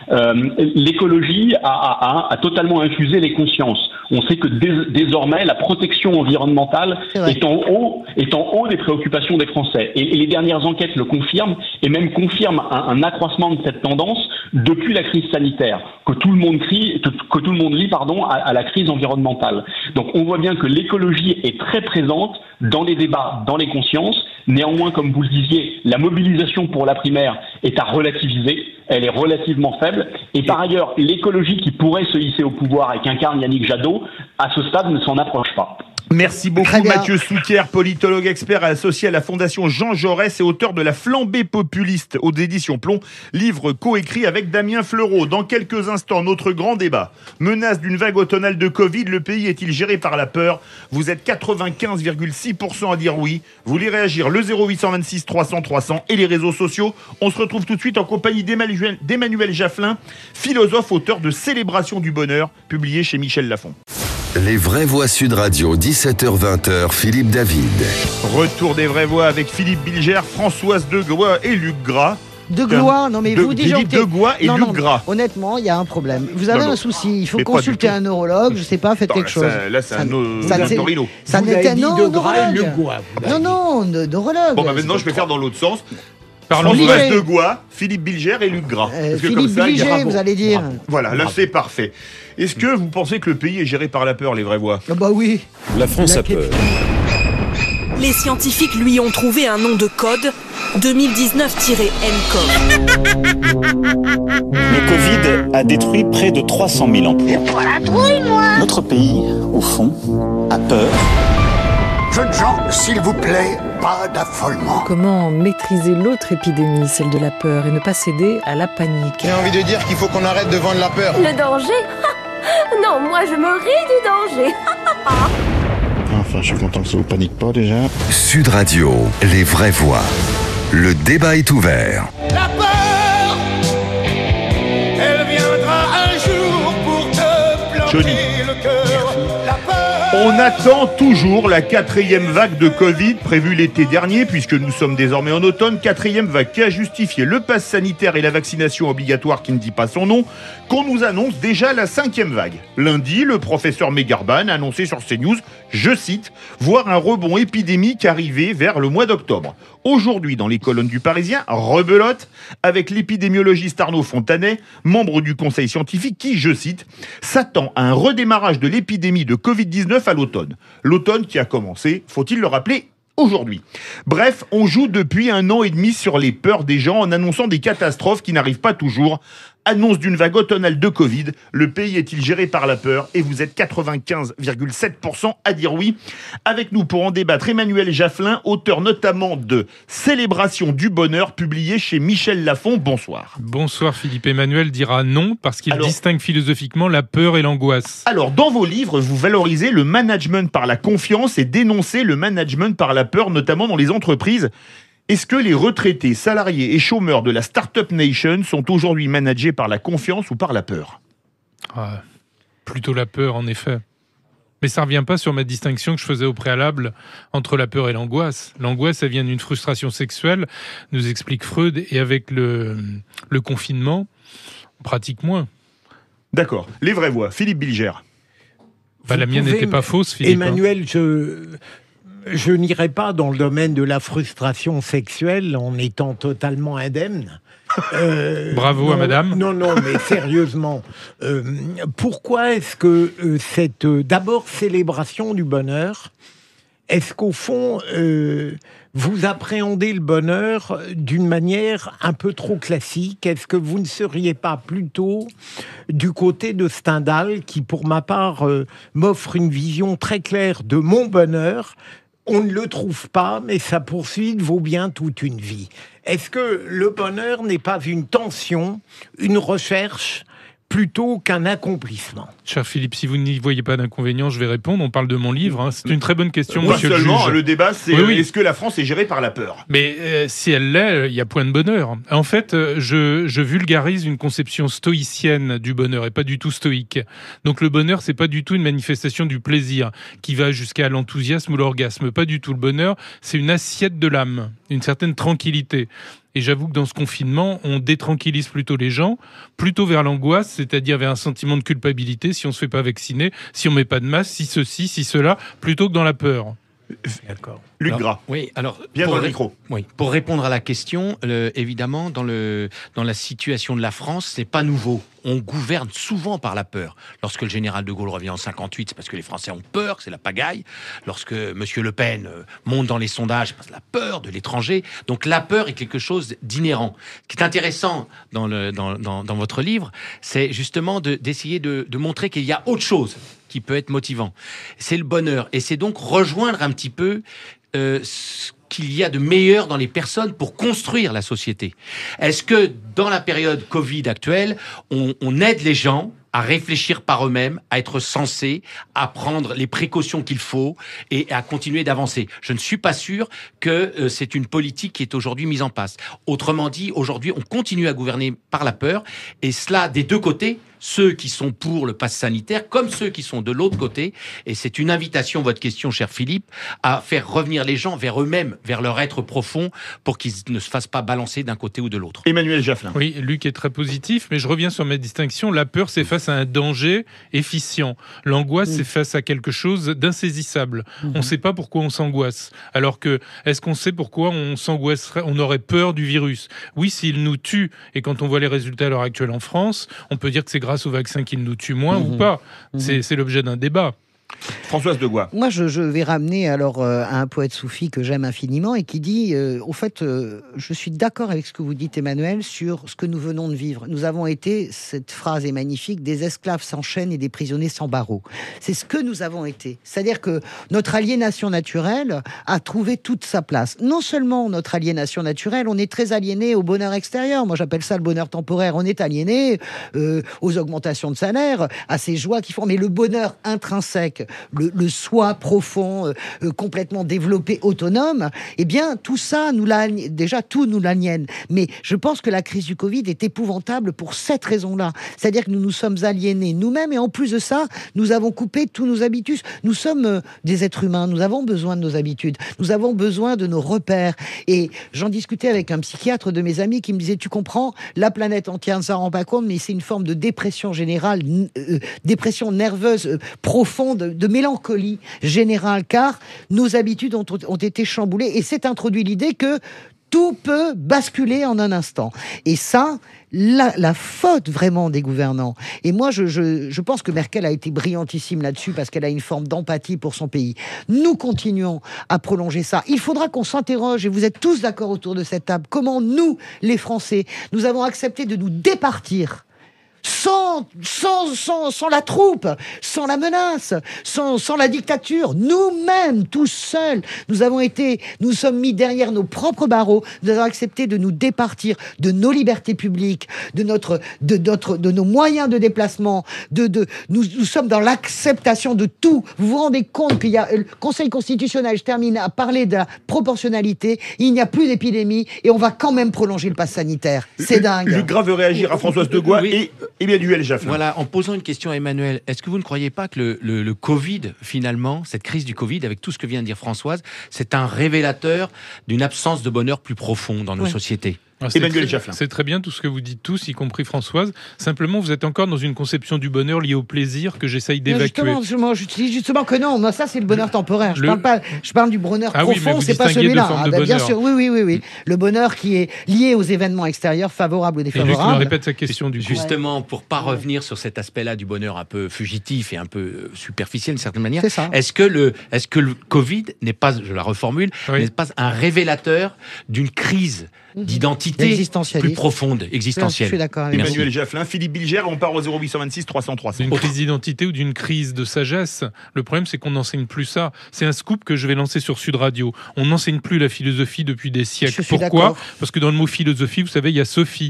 Euh, l'écologie a, a, a, a totalement infusé les consciences. On sait que dés- désormais, la protection environnementale est en haut, est en haut des préoccupations des Français. Et, et les dernières enquêtes le confirment, et même confirment un, un accroissement de cette tendance depuis la crise sanitaire, que tout le monde crie, que, que tout le monde lie, pardon, à, à la crise environnementale. Donc, on voit bien que l'écologie est très présente dans les débats, dans les consciences. Néanmoins, comme vous le disiez, la mobilisation pour la primaire est à relativiser. Elle est relativement faible. Et par ailleurs, l'écologie qui pourrait se hisser au pouvoir et qu'incarne Yannick Jadot, à ce stade, ne s'en approche pas. Merci beaucoup Mathieu Souquier, politologue expert associé à la Fondation Jean Jaurès et auteur de La Flambée populiste aux éditions Plomb, livre coécrit avec Damien Fleureau. Dans quelques instants, notre grand débat. Menace d'une vague automnale de Covid, le pays est-il géré par la peur ? Vous êtes quatre-vingt-quinze virgule six pour cent à dire oui. Vous voulez réagir, le zéro huit cent vingt-six trois cents trois cents et les réseaux sociaux. On se retrouve tout de suite en compagnie d'Emmanuel, d'Emmanuel Jaffelin, philosophe, auteur de Célébration du bonheur, publié chez Michel Lafon. Les vraies voix Sud Radio, dix-sept heures vingt, Philippe David. Retour des vraies voix avec Philippe Bilger, Françoise Degois et Luc Gras. De Gloire, non mais de, vous disjonctez. Philippe Degois et non, Luc non, Gras. Honnêtement, il y a un problème. Vous avez non, non. un souci, il faut Mais consulter un neurologue, je sais pas, faites Non, quelque là, chose. ça- là, c'est un no- ça un n'est- Norilo. Ça Vous n'était l'avez dit non, de Gras et neurologue. Luc Gras, vous l'avez Non, non, ne- neurologue. Bon, bah maintenant, je vais faire dans l'autre sens. Parlons Françoise Bilger. Degois, Philippe Bilger et Luc Gras. Euh, Parce que Philippe comme ça, il y a- Bilger, vous allez dire. Bravo. Voilà, là, c'est parfait. Est-ce que vous pensez que le pays est géré par la peur, les vraies voix ? Ah bah oui. La France a peur. Les scientifiques lui ont trouvé un nom de code, deux mille dix-neuf N C O V. Le Covid a détruit près de trois cent mille emplois. Pour la trouille, moi. Notre pays, au fond, a peur. Jeunes gens, s'il vous plaît, pas d'affolement. Comment maîtriser l'autre épidémie, celle de la peur, et ne pas céder à la panique? J'ai envie de dire qu'il faut qu'on arrête de vendre la peur. Le danger? Non, moi je me ris du danger. Enfin, je suis content que ça vous panique pas déjà. Sud Radio, les vraies voix. Le débat est ouvert. La peur, elle viendra un jour pour te planter Johnny. le cœur. La peur. On attend toujours la quatrième vague de Covid prévue l'été dernier, puisque nous sommes désormais en automne. Quatrième vague qui a justifié le pass sanitaire et la vaccination obligatoire qui ne dit pas son nom, qu'on nous annonce déjà la cinquième vague. Lundi, le professeur Megarban a annoncé sur CNews, je cite, voir un rebond épidémique arriver vers le mois d'octobre. Aujourd'hui, dans les colonnes du Parisien, rebelote avec l'épidémiologiste Arnaud Fontanet, membre du conseil scientifique qui, je cite, s'attend à un redémarrage de l'épidémie de covid dix-neuf à l'automne. L'automne qui a commencé, faut-il le rappeler, aujourd'hui. Bref, on joue depuis un an et demi sur les peurs des gens en annonçant des catastrophes qui n'arrivent pas toujours. Annonce d'une vague automnale de Covid. Le pays est-il géré par la peur ? Et vous êtes quatre-vingt-quinze virgule sept pour cent à dire oui. Avec nous pour en débattre, Emmanuel Jaffelin, auteur notamment de Célébration du bonheur, publié chez Michel Lafon. Bonsoir. Bonsoir, Philippe. Emmanuel dira non parce qu'il Alors- distingue philosophiquement la peur et l'angoisse. Alors, dans vos livres, vous valorisez le management par la confiance et dénoncez le management par la peur, notamment dans les entreprises. Est-ce que les retraités, salariés et chômeurs de la Startup Nation sont aujourd'hui managés par la confiance ou par la peur ? Ah, plutôt la peur, en effet. Mais ça ne revient pas sur ma distinction que je faisais au préalable entre la peur et l'angoisse. L'angoisse, elle vient d'une frustration sexuelle, nous explique Freud, et avec le, le confinement, on pratique moins. D'accord. Les vraies voix. Philippe Bilger. Bah, la Vous mienne pouvez n'était pas me- fausse, Philippe. hein. Emmanuel, je, je n'irai pas dans le domaine de la frustration sexuelle en étant totalement indemne. Euh, Bravo non, à madame. Non, non, mais sérieusement, euh, pourquoi est-ce que euh, cette euh, d'abord célébration du bonheur, est-ce qu'au fond, euh, vous appréhendez le bonheur d'une manière un peu trop classique ? Est-ce que vous ne seriez pas plutôt du côté de Stendhal, qui, pour ma part, euh, m'offre une vision très claire de mon bonheur ? On ne le trouve pas, mais sa poursuite vaut bien toute une vie. Est-ce que le bonheur n'est pas une tension, une recherche, plutôt qu'un accomplissement ? Cher Philippe, si vous n'y voyez pas d'inconvénient, je vais répondre. On parle de mon livre. hein. C'est une très bonne question, Pas monsieur le seulement, juge. le débat, c'est Oui, oui. est-ce que la France est gérée par la peur ? Mais euh, si elle l'est, il y a point de bonheur. En fait, euh, je, je vulgarise une conception stoïcienne du bonheur et pas du tout stoïque. Donc le bonheur, c'est pas du tout une manifestation du plaisir qui va jusqu'à l'enthousiasme ou l'orgasme. Pas du tout. Le bonheur, c'est une assiette de l'âme, une certaine tranquillité. Et j'avoue que dans ce confinement, on détranquillise plutôt les gens, plutôt vers l'angoisse, c'est-à-dire vers un sentiment de culpabilité si on ne se fait pas vacciner, si on ne met pas de masque, si ceci, si cela, plutôt que dans la peur. D'accord. Luc Alors, Gras. Oui, alors Bien pour dans le ré- micro. Oui, pour répondre à la question, le- évidemment, dans le dans la situation de la France, c'est pas nouveau. On gouverne souvent par la peur. Lorsque le général de Gaulle revient en cinquante-huit, c'est parce que les Français ont peur, c'est la pagaille. Lorsque Monsieur Le Pen euh, monte dans les sondages, c'est parce que la peur de l'étranger. Donc la peur est quelque chose d'inhérent. Ce qui est intéressant dans le dans dans, dans votre livre, c'est justement de, d'essayer de, de montrer qu'il y a autre chose qui peut être motivant. C'est le bonheur, et c'est donc rejoindre un petit peu euh, ce qu'il y a de meilleur dans les personnes pour construire la société. Est-ce que dans la période Covid actuelle, on, on aide les gens à réfléchir par eux-mêmes, à être sensés, à prendre les précautions qu'il faut et à continuer d'avancer? Je ne suis pas sûr que euh, c'est une politique qui est aujourd'hui mise en place. Autrement dit, aujourd'hui, on continue à gouverner par la peur, et cela des deux côtés, ceux qui sont pour le pass sanitaire comme ceux qui sont de l'autre côté. Et c'est une invitation, votre question, cher Philippe, à faire revenir les gens vers eux-mêmes, vers leur être profond, pour qu'ils ne se fassent pas balancer d'un côté ou de l'autre. Emmanuel Jaffelin. Oui, Luc est très positif, mais je reviens sur ma distinction. La peur, c'est face à un danger efficient. L'angoisse, Mmh. c'est face à quelque chose d'insaisissable. Mmh. On ne sait pas pourquoi on s'angoisse. Alors que, est-ce qu'on sait pourquoi on s'angoisserait, on aurait peur du virus? Oui, s'il nous tue, et quand on voit les résultats à l'heure actuelle en France, on peut dire que c'est grâce au vaccin qu'il nous tue moins Mmh. ou pas. Mmh. C'est, c'est l'objet d'un débat. Françoise Degois. Moi, je, je vais ramener alors euh, à un poète soufi que j'aime infiniment et qui dit, euh, au fait, euh, je suis d'accord avec ce que vous dites, Emmanuel, sur ce que nous venons de vivre. Nous avons été, cette phrase est magnifique, des esclaves sans chaîne et des prisonniers sans barreaux. C'est ce que nous avons été. C'est-à-dire que notre aliénation naturelle a trouvé toute sa place. Non seulement notre aliénation naturelle, on est très aliéné au bonheur extérieur. Moi, j'appelle ça le bonheur temporaire. On est aliéné euh, aux augmentations de salaire, à ces joies qui font, mais le bonheur intrinsèque, Le, le soi profond, euh, euh, complètement développé, autonome, eh bien, tout ça, nous l'a, déjà, tout nous l'aliène. Mais je pense que la crise du Covid est épouvantable pour cette raison-là. C'est-à-dire que nous nous sommes aliénés nous-mêmes, et en plus de ça, nous avons coupé tous nos habitudes. Nous sommes euh, des êtres humains, nous avons besoin de nos habitudes, nous avons besoin de nos repères. Et j'en discutais avec un psychiatre de mes amis qui me disait, tu comprends, la planète entière ne s'en rend pas compte, mais c'est une forme de dépression générale, euh, dépression nerveuse euh, profonde, de mélancolie générale, car nos habitudes ont, ont été chamboulées, et c'est introduit l'idée que tout peut basculer en un instant. Et ça, la, la faute vraiment des gouvernants. Et moi, je, je, je pense que Merkel a été brillantissime là-dessus, parce qu'elle a une forme d'empathie pour son pays. Nous continuons à prolonger ça. Il faudra qu'on s'interroge, et vous êtes tous d'accord autour de cette table, comment nous, les Français, nous avons accepté de nous départir Sans, sans, sans, sans la troupe, sans la menace, sans, sans la dictature, nous-mêmes, tous seuls, nous avons été, nous sommes mis derrière nos propres barreaux, nous avons accepté de nous départir de nos libertés publiques, de notre, de notre, de nos moyens de déplacement, de, de, nous, nous sommes dans l'acceptation de tout. Vous vous rendez compte qu'il y a, le Conseil constitutionnel, je termine, à parler de la proportionnalité, il n'y a plus d'épidémie, et on va quand même prolonger le pass sanitaire. C'est dingue. Luc Gras veut réagir à Françoise Degois Oui. et Emmanuel Jaffelin. Voilà, en posant une question à Emmanuel, est-ce que vous ne croyez pas que le, le, le Covid, finalement, cette crise du Covid, avec tout ce que vient de dire Françoise, c'est un révélateur d'une absence de bonheur plus profond dans nos Oui. sociétés? Alors, c'est, Emmanuel très, Jaffelin. c'est très bien tout ce que vous dites tous, y compris Françoise. Simplement, vous êtes encore dans une conception du bonheur liée au plaisir que j'essaye Non, d'évacuer. justement, justement, je dis justement que non. Moi, ça, c'est le bonheur temporaire. Je le- parle pas. Je parle du bonheur Ah oui, mais profond. vous C'est pas distinguez deux celui-là. formes Ah, de bah, bien bonheur. sûr. Oui, oui, oui, oui. Le bonheur qui est lié aux événements extérieurs, favorables ou Et Luc me défavorables. répète sa question du coup. Justement, pour pas revenir sur cet aspect-là du bonheur un peu fugitif et un peu euh, superficiel d'une certaine manière, C'est ça. est-ce que le, est-ce que le Covid n'est pas, je la reformule, Oui. n'est pas un révélateur d'une crise d'identité Existentialiste. plus profonde, Je existentielle? suis d'accord avec vous. Merci. Emmanuel Jaffelin, Philippe Bilger, on part au zéro huit cent vingt-six trois cents trois cents. D'une crise d'identité ou d'une crise de sagesse. Le problème, c'est qu'on n'enseigne plus ça. C'est un scoop que je vais lancer sur Sud Radio. On n'enseigne plus la philosophie depuis des siècles. Je suis Pourquoi? d'accord. Parce que dans le mot philosophie, vous savez, il y a Sophie.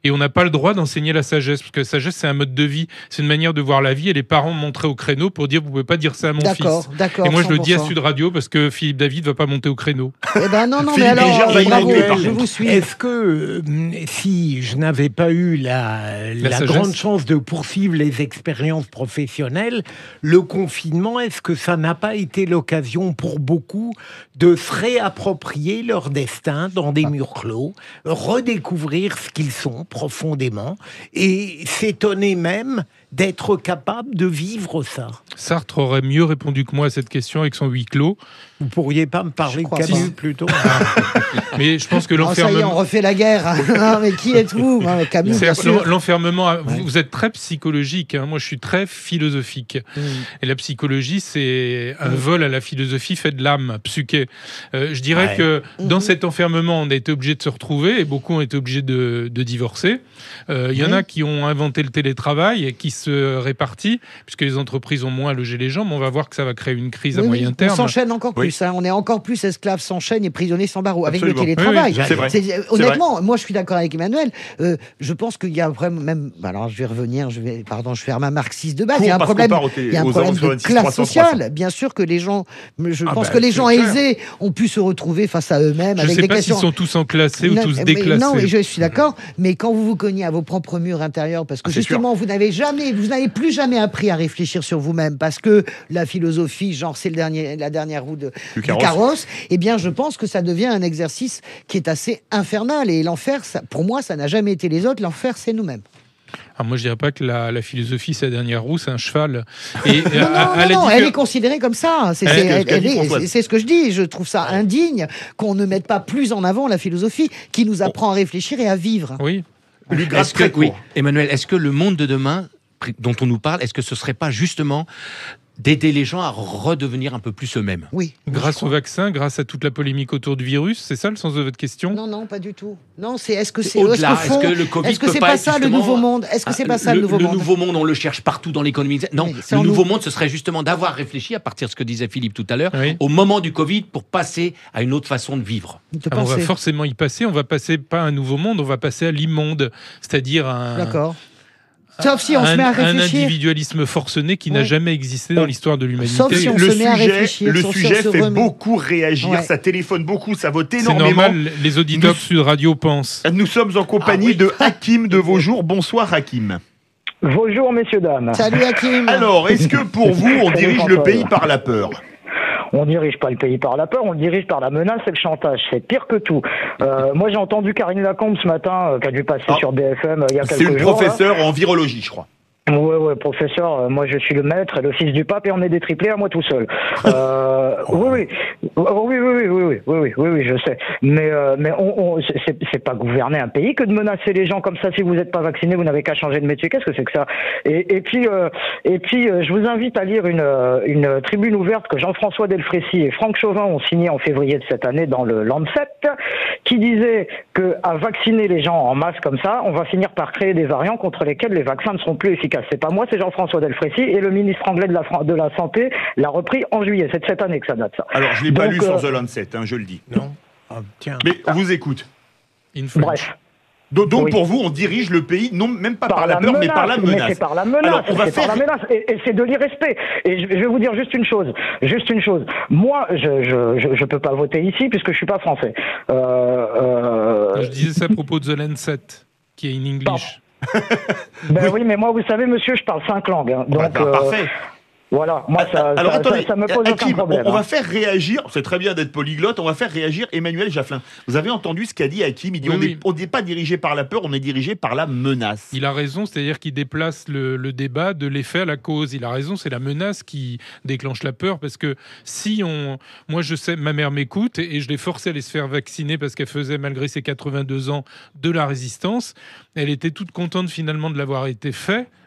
Et on n'a pas le droit d'enseigner la sagesse, parce que la sagesse, c'est un mode de vie, c'est une manière de voir la vie, et les parents montraient au créneau pour dire, vous pouvez pas dire ça à mon D'accord, fils. d'accord, Et moi, je le cent pour dis à cent. Sud Radio, parce que Philippe David va pas monter au créneau. Eh ben non, non, mais Philippe alors, Légère va y bravo, manquer, par je contre. vous suis. Est-ce que euh, si je n'avais pas eu la, la, sagesse. grande chance de poursuivre les expériences professionnelles, le confinement, est-ce que ça n'a pas été l'occasion pour beaucoup de se réapproprier leur destin dans des murs clos, redécouvrir ce qu'ils sont profondément et s'étonner même d'être capable de vivre ça? Sartre aurait mieux répondu que moi à cette question avec son huis clos. Vous pourriez pas me parler de crois Camus pas. plutôt? Mais je pense que Non, ça y est, on l'enfermement... refait la guerre. Non, mais qui êtes-vous? Hein, Camus, bien C'est-à-dire sûr. que l'enfermement, vous, vous êtes très psychologique, hein. Moi je suis très philosophique. Mm. Et la psychologie, c'est un vol à la philosophie fait de l'âme, psyché. Euh, je dirais Ouais. que dans Mhm. cet enfermement, on a été obligé de se retrouver, et beaucoup ont été obligés de, de divorcer. Euh, Il y en Oui. a qui ont inventé le télétravail et qui se répartit, puisque les entreprises ont moins logé les gens, mais on va voir que ça va créer une crise à Oui, moyen oui, terme. on s'enchaîne encore Oui. plus. Hein. On est encore plus esclaves s'enchaînent et prisonniers sans barreaux avec le Absolument. télétravail. Oui, oui, c'est vrai. C'est- C'est honnêtement, moi je suis d'accord avec Emmanuel. Euh, je pense qu'il y a vraiment même. bah alors je vais revenir. Je vais pardon, je vais faire ma marxiste de base. Cours, il y a un parce qu'on problème. part au télé- Il y a un aux problème avances de vingt-six, classe trois cents, sociale. Bien sûr que les gens. Je Ah pense bah, que les c'est gens clair. aisés ont pu se retrouver face à eux-mêmes Je avec ne sais des pas questions. s'ils sont tous enclassés ou Non, tous mais- déclassés. Non, mais je suis d'accord. Mais quand vous vous cognez à vos propres murs intérieurs, parce que Ah, c'est justement, vous n'avez jamais, vous n'avez plus jamais appris à réfléchir sur vous-même, parce que la philosophie, genre, c'est le dernier, la dernière roue de, Du du carrosse. carrosse. Eh bien, je pense que ça devient un exercice qui est assez infernal. Et l'enfer, ça- pour moi, ça n'a jamais été les autres. L'enfer, c'est nous-mêmes. Alors moi, je dirais pas que la, la philosophie, c'est la dernière roue, c'est un cheval. Et, Non, non, non, non, elle est considérée comme ça. C'est Elle- c'est- c'est ce elle- qu'a elle dit est- Françoise. c'est- c'est ce que je dis. Je trouve ça indigne qu'on ne mette pas plus en avant la philosophie qui nous apprend à réfléchir et à vivre. Oui. Est-ce que, oui, Emmanuel, est-ce que le monde de demain pr- dont on nous parle, est-ce que ce serait pas justement d'aider les gens à redevenir un peu plus eux-mêmes? Oui. Grâce au vaccin, grâce à toute la polémique autour du virus, c'est ça le sens de votre question? Non, non, pas du tout. Non, c'est est-ce que c'est Au-delà, est-ce que, est-ce que font- le Covid est-ce que peut c'est pas pas être ça le justement- nouveau monde? Est-ce que c'est Ah, pas ça le, nouveau le monde? nouveau monde, on le cherche partout dans l'économie. Non, Oui, c'est le en nouveau nous. monde, ce serait justement d'avoir réfléchi, à partir de ce que disait Philippe tout à l'heure, Oui. au moment du Covid, pour passer à une autre façon de vivre. Ah, on va forcément y passer. On va passer pas à un nouveau monde, on va passer à l'immonde, c'est-à-dire un. D'accord. Sauf si on un, se met à un réfléchir. individualisme forcené qui n'a Ouais. jamais existé dans l'histoire de l'humanité. Sauf si on le se met à sujet, réfléchir, le si on sujet se fait remet. beaucoup réagir, Ouais. ça téléphone beaucoup, ça vote C'est énormément. normal, les auditeurs de Sud Radio pensent. Nous sommes en compagnie de Hakim de Vaujours. Bonsoir Hakim. Bonjour messieurs, dames. Salut Hakim. Alors, est-ce que pour vous, on Salut, dirige François. le pays par la peur? On dirige pas le pays par la peur, on le dirige par la menace et le chantage. C'est pire que tout. Euh, moi, j'ai entendu Karine Lacombe ce matin, euh, qui a dû passer Ah. sur B F M euh, il y a C'est quelques une jours. là. professeure en virologie, je crois. Ouais, ouais, professeur, euh, moi je suis le maître et le fils du pape et on est des triplés à moi tout seul. Euh, oui, oui, Oh, oui, oui, oui, oui, oui, oui, oui, oui, oui, je sais. Mais, euh, mais on, on, c'est- c'est c'est pas gouverner un pays que de menacer les gens comme ça. Si vous n'êtes pas vacciné, vous n'avez qu'à changer de métier. Qu'est-ce que c'est que ça? Et, et puis, euh, et puis, euh, je vous invite à lire une, euh, une tribune ouverte que Jean-François Delfrécy et Franck Chauvin ont signée en février de cette année dans le Lancet, qui disait que à vacciner les gens en masse comme ça, on va finir par créer des variants contre lesquels les vaccins ne seront plus efficaces. C'est pas moi, c'est Jean-François Delfrécy et le ministre anglais de la, Fran- de la Santé l'a repris en juillet. C'est de cette année que ça date, ça. Alors, je l'ai pas Donc, lu sur euh, The Lancet, hein, je le dis. Non. Ah, tiens. Mais on vous écoute. Bref. Donc, donc, Oui. pour vous, on dirige le pays, non même pas par, Par la peur, mais menace, par la mais menace. c'est par la menace. Alors, on va c'est faire. par la menace. Et, et c'est de l'irrespect. Et je, je vais vous dire juste une chose. Juste une chose. Moi, je je, je, je peux pas voter ici puisque je suis pas français. Euh, euh, Je disais ça à propos de The Lancet, qui est in English. Ben oui. mais moi, vous savez, monsieur, je parle cinq langues. hein. Donc, bah, parfait. Voilà, moi, ça, Alors ça, attendez, ça, ça me pose aucun Hakim, problème. on, on va hein. faire réagir, c'est très bien d'être polyglotte, on va faire réagir Emmanuel Jafflin. Vous avez entendu ce qu'a dit Hakim, il dit Oui, on oui. n'est on n'est pas dirigé par la peur, on est dirigé par la menace. Il a raison, c'est-à-dire qu'il déplace le, le débat de l'effet à la cause. Il a raison, c'est la menace qui déclenche la peur, parce que si on... Moi, je sais, ma mère m'écoute, et je l'ai forcée à aller se faire vacciner parce qu'elle faisait, malgré ses quatre-vingt-deux ans, de la résistance. Elle était toute contente finalement de l'avoir été fait,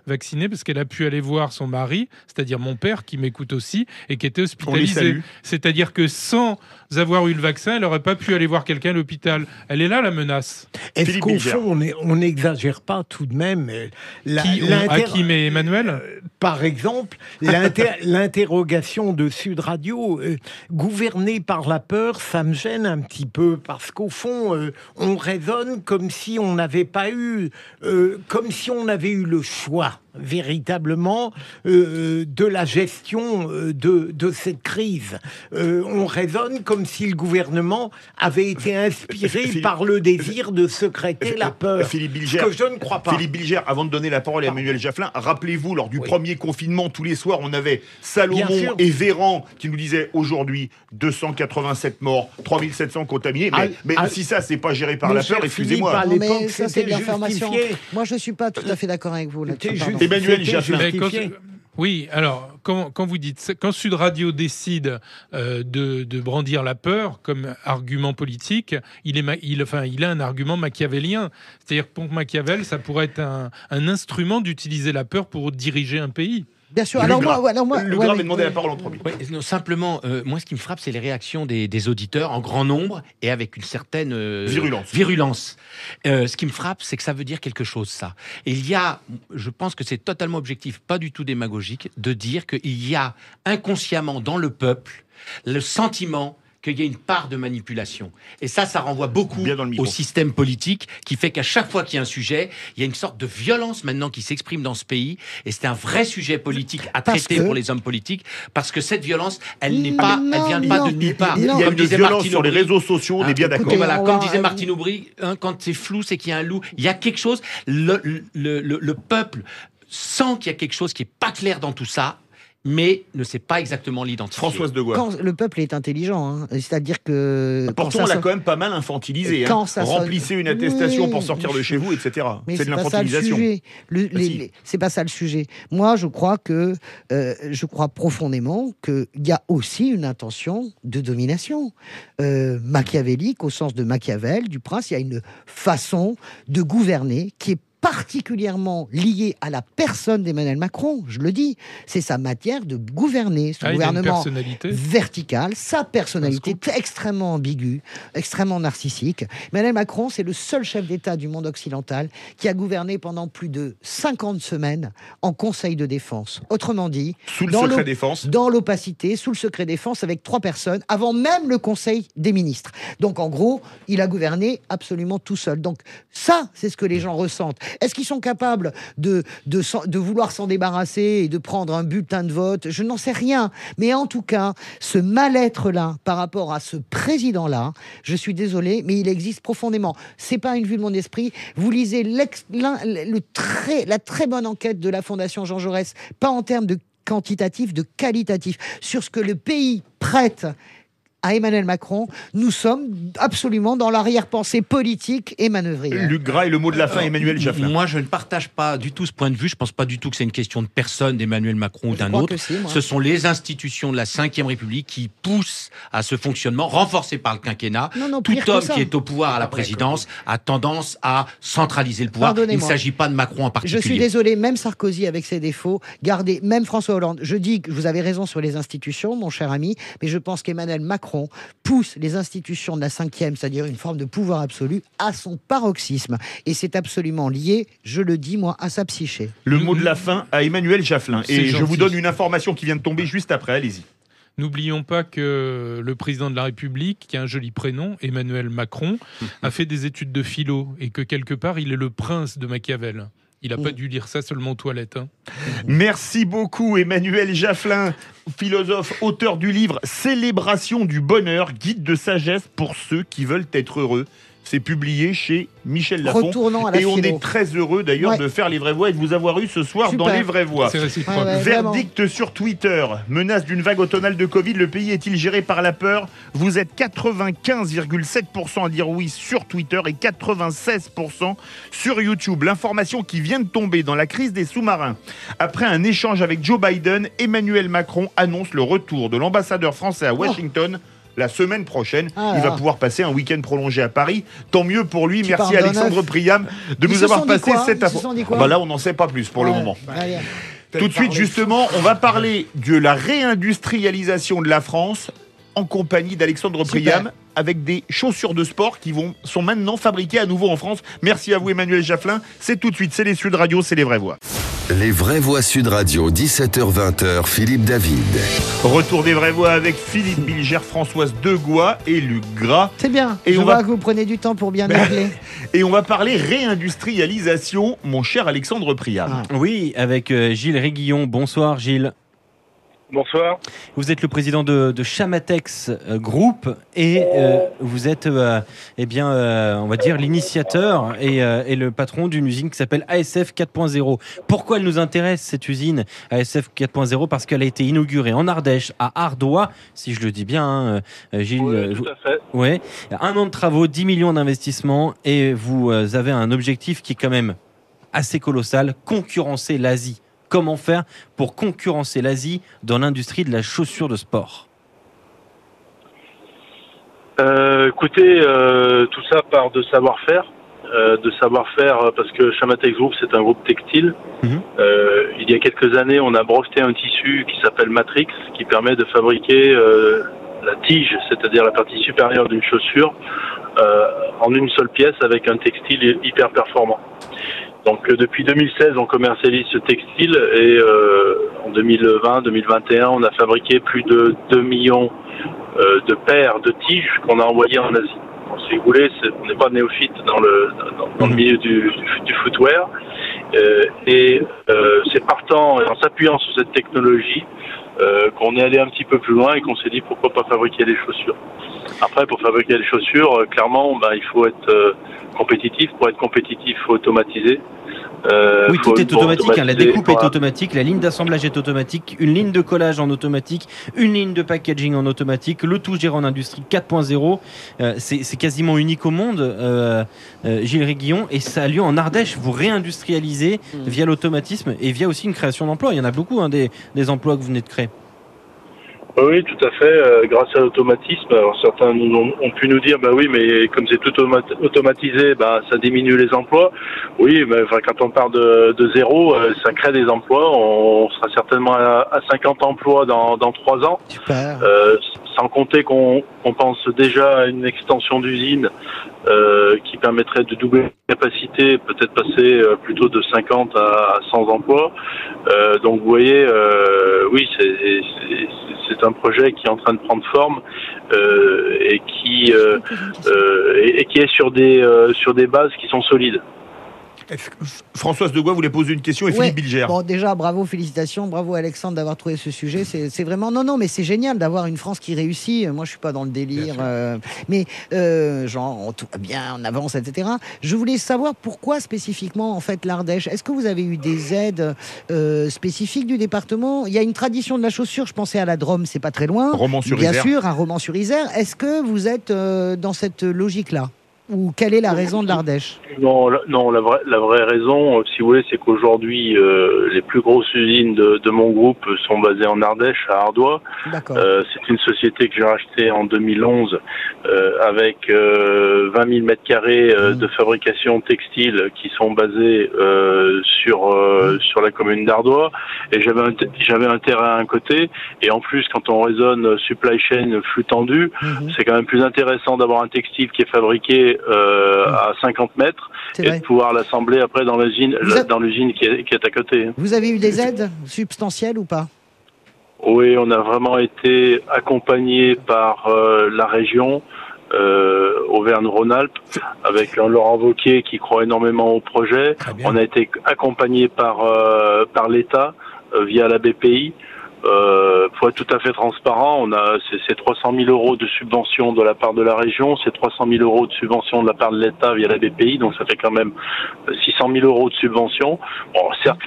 vaccinée parce qu'elle a pu aller voir son mari, c'est-à-dire mon père qui m'écoute aussi et qui était hospitalisé. C'est-à-dire que sans avoir eu le vaccin, elle n'aurait pas pu aller voir quelqu'un à l'hôpital. Elle est là la menace. Est-ce Philippe qu'au Bilger. fond, on n'exagère pas tout de même euh, la, Qui, on- l'inter- Hakim et Emmanuel euh, Par exemple, l'inter- l'interrogation de Sud Radio, euh, gouvernée par la peur, ça me gêne un petit peu parce qu'au fond, euh, on raisonne comme si on n'avait pas eu, euh, comme si on avait eu le choix véritablement euh, de la gestion euh, de, de cette crise. Euh, on raisonne comme si le gouvernement avait été inspiré Philippe- par le désir de secréter la peur. Philippe Bilger, Ce que je ne crois pas. Philippe Bilger, avant de donner la parole à Emmanuel Jaffelin, rappelez-vous, lors du premier confinement, tous les soirs, on avait Bien Salomon sûr. et Véran qui nous disaient aujourd'hui deux cent quatre-vingt-sept morts, trois mille sept cents contaminés. Mais, Ah, mais ah, si ça, c'est pas géré par mon la cher peur, excusez-moi. Philippe, Non, mais ça, c'est c'était de l'information. justifié. Moi, je suis pas tout à fait d'accord avec vous là-dessus. C'était pardon. juste- Emmanuel c'était Jaffelin. Mais quand- justifié. oui, alors, quand, quand vous dites, quand Sud Radio décide euh, de, de brandir la peur comme argument politique, il, est ma- il, enfin, il a un argument machiavélien. C'est-à-dire que pour Machiavel, ça pourrait être un, un instrument d'utiliser la peur pour diriger un pays. Bien sûr. Alors moi, ouais, alors moi, Le ouais, Gras mais- m'a demandé la parole en premier. Ouais, non, simplement, euh, moi, ce qui me frappe, c'est les réactions des, des auditeurs en grand nombre et avec une certaine euh, Virulence. virulence. Euh, ce qui me frappe, c'est que ça veut dire quelque chose, ça. Et il y a, je pense que c'est totalement objectif, pas du tout démagogique, de dire qu'il y a inconsciemment dans le peuple le sentiment qu'il y a une part de manipulation. Et ça, ça renvoie beaucoup Bien dans le micro. au système politique qui fait qu'à chaque fois qu'il y a un sujet, il y a une sorte de violence maintenant qui s'exprime dans ce pays. Et c'est un vrai sujet politique à Parce traiter que- pour les hommes politiques parce que cette violence, elle n'est Non, pas, non, elle vient pas non, de nulle part. Il y a Comme une disait violence Martine sur les Aubry. réseaux sociaux, on est bien Ah, d'accord. écoutez, voilà, on comme va- disait Martine Aubry, hein, quand c'est flou, c'est qu'il y a un loup. Il y a quelque chose, le, le, le, le peuple sent qu'il y a quelque chose qui est pas clair dans tout ça, mais ne sait pas exactement l'identifier. Françoise de Gaulle. Quand le peuple est intelligent, hein, c'est-à-dire que quand Pourtant, ça on l'a sonne- quand même pas mal infantilisé. Et Hein. quand ça sonne- Remplissez une attestation Oui, pour sortir de chez vous, et cetera. Mais C'est de pas ça le l'infantilisation. sujet. Le- Ah, les- si. les- c'est pas ça le sujet. Moi, je crois que euh, je crois profondément qu'il y a aussi une intention de domination euh, machiavélique au sens de Machiavel, du prince. Il y a une façon de gouverner qui est particulièrement liée à la personne d'Emmanuel Macron, je le dis, c'est sa matière de gouverner, son Ah, il a une gouvernement personnalité. vertical, sa personnalité extrêmement ambiguë, extrêmement narcissique. Emmanuel Macron, c'est le seul chef d'État du monde occidental qui a gouverné pendant plus de cinquante semaines en Conseil de défense. Autrement dit, Sous le dans secret l'op- défense. dans l'opacité, sous le secret défense, avec trois personnes, avant même le Conseil des ministres. Donc, en gros, il a gouverné absolument tout seul. Donc, ça, c'est ce que les gens ressentent. Est-ce qu'ils sont capables de, de, s'en- de vouloir s'en débarrasser et de prendre un bulletin de vote? Je n'en sais rien. Mais en tout cas, ce mal-être-là, par rapport à ce président-là, je suis désolé, mais il existe profondément. C'est pas une vue de mon esprit. Vous lisez l'ex- l'un- le très, la très bonne enquête de la Fondation Jean Jaurès, pas en termes de quantitatif, de qualitatif, sur ce que le pays prête à Emmanuel Macron. Nous sommes absolument dans l'arrière-pensée politique et manœuvrière. Luc Gras et le mot de la fin, Emmanuel Jaffelin. Moi, je ne partage pas du tout ce point de vue. Je ne pense pas du tout que c'est une question de personne, d'Emmanuel Macron ou d'un crois autre. que si, moi. Ce sont les institutions de la cinquième République qui poussent à ce fonctionnement, renforcé par le quinquennat. Non, non, Tout pire que homme ça. qui est au pouvoir à la présidence a tendance à centraliser le pouvoir. Il ne Pardonnez-moi. s'agit pas de Macron en Je particulier. suis désolé, même Sarkozy avec ses défauts, gardez, même François Hollande, je dis que vous avez raison sur les institutions, mon cher ami, mais je pense qu'Emmanuel Macron pousse les institutions de la cinquième, c'est-à-dire une forme de pouvoir absolu, à son paroxysme. Et c'est absolument lié, je le dis moi, à sa psyché. Le mot de la fin à Emmanuel Jaffelin. C'est Et je vous gentil. donne une information qui vient de tomber juste après. Allez-y. N'oublions pas que le président de la République, qui a un joli prénom, Emmanuel Macron, a fait des études de philo et que quelque part, il est le prince de Machiavel. Il n'a pas dû lire ça seulement aux toilettes. Hein. Merci beaucoup Emmanuel Jaffelin, philosophe, auteur du livre Célébration du bonheur, guide de sagesse pour ceux qui veulent être heureux. C'est publié chez Michel Lafon. Retournons à la et on philo. est très heureux d'ailleurs Ouais. de faire les vraies voix et de vous avoir eu ce soir Super. dans les vraies voix. C'est réciproque. Ouais, ouais, Verdict sur Twitter. Menace d'une vague automnale de Covid. Le pays est-il géré par la peur? Vous êtes quatre-vingt-quinze virgule sept pour cent à dire oui sur Twitter et quatre-vingt-seize pour cent sur YouTube. L'information qui vient de tomber dans la crise des sous-marins. Après un échange avec Joe Biden, Emmanuel Macron annonce le retour de l'ambassadeur français à Washington la semaine prochaine. Ah, il va ah. pouvoir passer un week-end prolongé à Paris. Tant mieux pour lui. Tu Merci parles d'un Alexandre neuf. Priam de Ils nous se avoir sont dit passé quoi cette Ils se info. sont dit quoi Bah là, on n'en sait pas plus pour le Ouais, moment. bah, rien. Tout de suite, justement, on va parler de la réindustrialisation de la France en compagnie d'Alexandre Priam, avec des chaussures de sport qui vont, sont maintenant fabriquées à nouveau en France. Merci à vous, Emmanuel Jafflin. C'est tout de suite, c'est les Sud Radio, c'est les vraies voix. Les vraies voix Sud Radio, dix-sept heures vingt, Philippe David. Retour des vraies voix avec Philippe Bilger, Françoise Degois et Luc Gras. C'est bien. Et Je on vois va... que vous prenez du temps pour bien Ben, appeler. Et on va parler réindustrialisation, mon cher Alexandre Priam. Ah. Oui, avec euh, Gilles Réguillon. Bonsoir Gilles. Bonsoir. Vous êtes le président de, de Chamatex euh, Group et euh, vous êtes, euh, eh bien, euh, on va dire, l'initiateur et, euh, et le patron d'une usine qui s'appelle A S F quatre point zéro. Pourquoi elle nous intéresse, cette usine A S F quatre point zéro? Parce qu'elle a été inaugurée en Ardèche, à Ardois, si je le dis bien, hein, Gilles. Oui, tout à fait. Ouais. Un an de travaux, dix millions d'investissements et vous euh, avez un objectif qui est quand même assez colossal, concurrencer l'Asie. Comment faire pour concurrencer l'Asie dans l'industrie de la chaussure de sport? euh, Écoutez, euh, tout ça part de savoir-faire. Euh, de savoir-faire parce que Chamatex Group, c'est un groupe textile. Mmh. Euh, il y a quelques années, on a breveté un tissu qui s'appelle Matrix, qui permet de fabriquer euh, la tige, c'est-à-dire la partie supérieure d'une chaussure, euh, en une seule pièce avec un textile hyper performant. Donc euh, depuis deux mille seize, on commercialise ce textile et euh, en deux mille vingt, deux mille vingt et un, on a fabriqué plus de deux millions euh, de paires de tiges qu'on a envoyées en Asie. Donc, si vous voulez, on n'est pas néophyte dans le, dans, dans le milieu du, du, du footwear. Euh, et euh, c'est partant, en s'appuyant sur cette technologie, euh, qu'on est allé un petit peu plus loin et qu'on s'est dit pourquoi pas fabriquer des chaussures. Après, pour fabriquer des chaussures, euh, clairement, ben, il faut être euh, compétitif. Pour être compétitif, il faut automatiser. Euh, oui, tout est automatique. Hein, la découpe voilà. est automatique, la ligne d'assemblage est automatique, une ligne de collage en automatique, une ligne de packaging en automatique, le tout géré en industrie quatre point zéro. Euh, c'est quasiment unique au monde, euh, euh, Gilles Réguillon, et ça a lieu en Ardèche. Vous réindustrialisez mmh. via l'automatisme et via aussi une création d'emplois. Il y en a beaucoup, hein, des, des emplois que vous venez de créer. Oui, tout à fait. Euh, grâce à l'automatisme, alors certains nous ont, ont pu nous dire, bah oui, mais comme c'est tout automatisé, bah ça diminue les emplois. Oui, mais enfin, quand on part de, de zéro, euh, ça crée des emplois. On sera certainement à, à cinquante emplois dans, dans trois ans. Super. Euh, sans compter qu'on on pense déjà à une extension d'usine euh, qui permettrait de doubler la capacité, peut-être passer euh, plutôt de cinquante à cent emplois. Euh, donc vous voyez, euh, oui, c'est c'est un projet qui est en train de prendre forme euh, et qui euh, euh, et, et qui est sur des euh, sur des bases qui sont solides. Françoise Degois voulait poser une question et ouais. Philippe Bilger. Bon, déjà, bravo, félicitations, bravo Alexandre d'avoir trouvé ce sujet. C'est vraiment non, non, mais c'est génial d'avoir une France qui réussit. Moi, je suis pas dans le délire, euh, mais euh, genre tout va bien, on avance, et cetera. Je voulais savoir pourquoi spécifiquement en fait l'Ardèche. Est-ce que vous avez eu des aides euh, spécifiques du département? Il y a une tradition de la chaussure. Je pensais à la Drôme, c'est pas très loin. Romans-sur-Isère. Bien sûr, un Romans-sur-Isère. Est-ce que vous êtes euh, dans cette logique-là? Ou quelle est la raison de l'Ardèche? Non, la, non, la vraie, la vraie raison, si vous voulez, c'est qu'aujourd'hui, euh, les plus grosses usines de, de mon groupe sont basées en Ardèche, à Ardois. Euh, c'est une société que j'ai rachetée en deux mille onze euh, avec euh, vingt mille mètres carrés euh, mmh. de fabrication textile qui sont basés euh, sur euh, mmh. sur la commune d'Ardois. Et j'avais un, j'avais un terrain à un côté. Et en plus, quand on raisonne supply chain flux tendu, mmh. c'est quand même plus intéressant d'avoir un textile qui est fabriqué Euh, à cinquante mètres et vrai. de pouvoir l'assembler après dans l'usine avez... dans l'usine qui est, qui est à côté. Vous avez eu des aides substantielles ou pas? Oui, on a vraiment été accompagné par euh, la région euh, Auvergne-Rhône-Alpes avec un Laurent Wauquiez qui croit énormément au projet. On a été accompagné par euh, par l'État euh, via la B P I. Euh, pour être tout à fait transparent, on a c'est trois cent mille euros de subvention de la part de la région, c'est trois cent mille euros de subvention de la part de l'État via la B P I, donc ça fait quand même six cent mille euros de subvention. Bon, certes,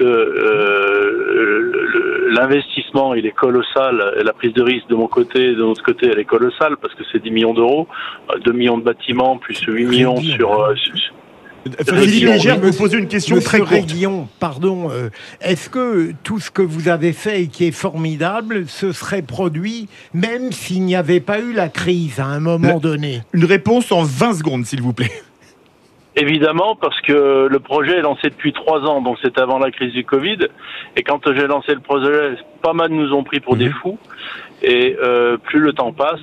euh, l'investissement il est colossal, et la prise de risque de mon côté, de notre côté, elle est colossale parce que c'est dix millions d'euros, deux millions de bâtiments plus huit millions sur, euh, sur Philippe Bilger, vous posez une question Monsieur très courte. Réguillon, pardon, euh, est-ce que tout ce que vous avez fait et qui est formidable se serait produit même s'il n'y avait pas eu la crise à un moment La- donné? Une réponse en vingt secondes, s'il vous plaît. Évidemment, parce que le projet est lancé depuis trois ans, donc c'est avant la crise du Covid. Et quand j'ai lancé le projet, pas mal nous ont pris pour Mmh. des fous. Et euh, plus le temps passe,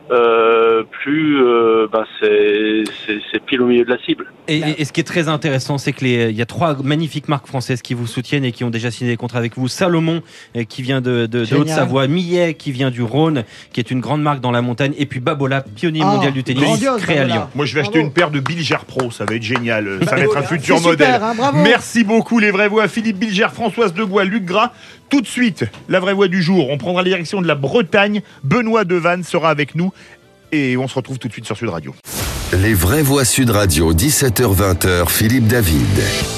euh, plus euh, ben c'est, c'est, c'est pile au milieu de la cible. Et, et- et ce qui est très intéressant, c'est que les, il y a trois magnifiques marques françaises qui vous soutiennent et qui ont déjà signé des contrats avec vous. Salomon, euh, qui vient de, de, de Génial. Haute-Savoie, Millet, qui vient du Rhône, qui est une grande marque dans la montagne, et puis Babola, pionnier Ah, mondial du tennis, grandiose, créé à Babola. Lyon. Moi, je vais acheter une paire de Bilger Pro, ça va être génial. Ça va être un futur C'est super, modèle. hein, bravo. Merci beaucoup, les vraies voix. Philippe Bilger, Françoise Degois, Luc Gras. Tout de suite, la vraie voix du jour. On prendra la direction de la Bretagne. Benoît Devanne sera avec nous. Et on se retrouve tout de suite sur Sud Radio. Les vraies voix Sud Radio, dix-sept heures vingt, Philippe David.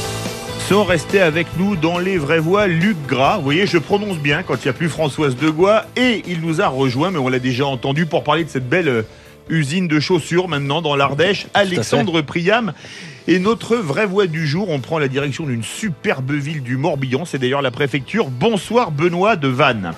Sont restés avec nous dans les vraies voix Luc Gras. Vous voyez, je prononce bien quand il n'y a plus Françoise Degois. Et il nous a rejoint, mais on l'a déjà entendu, pour parler de cette belle euh, usine de chaussures maintenant dans l'Ardèche. Alexandre Priam est notre vraie voix du jour. On prend la direction d'une superbe ville du Morbihan. C'est d'ailleurs la préfecture. Bonsoir Benoît Devanne.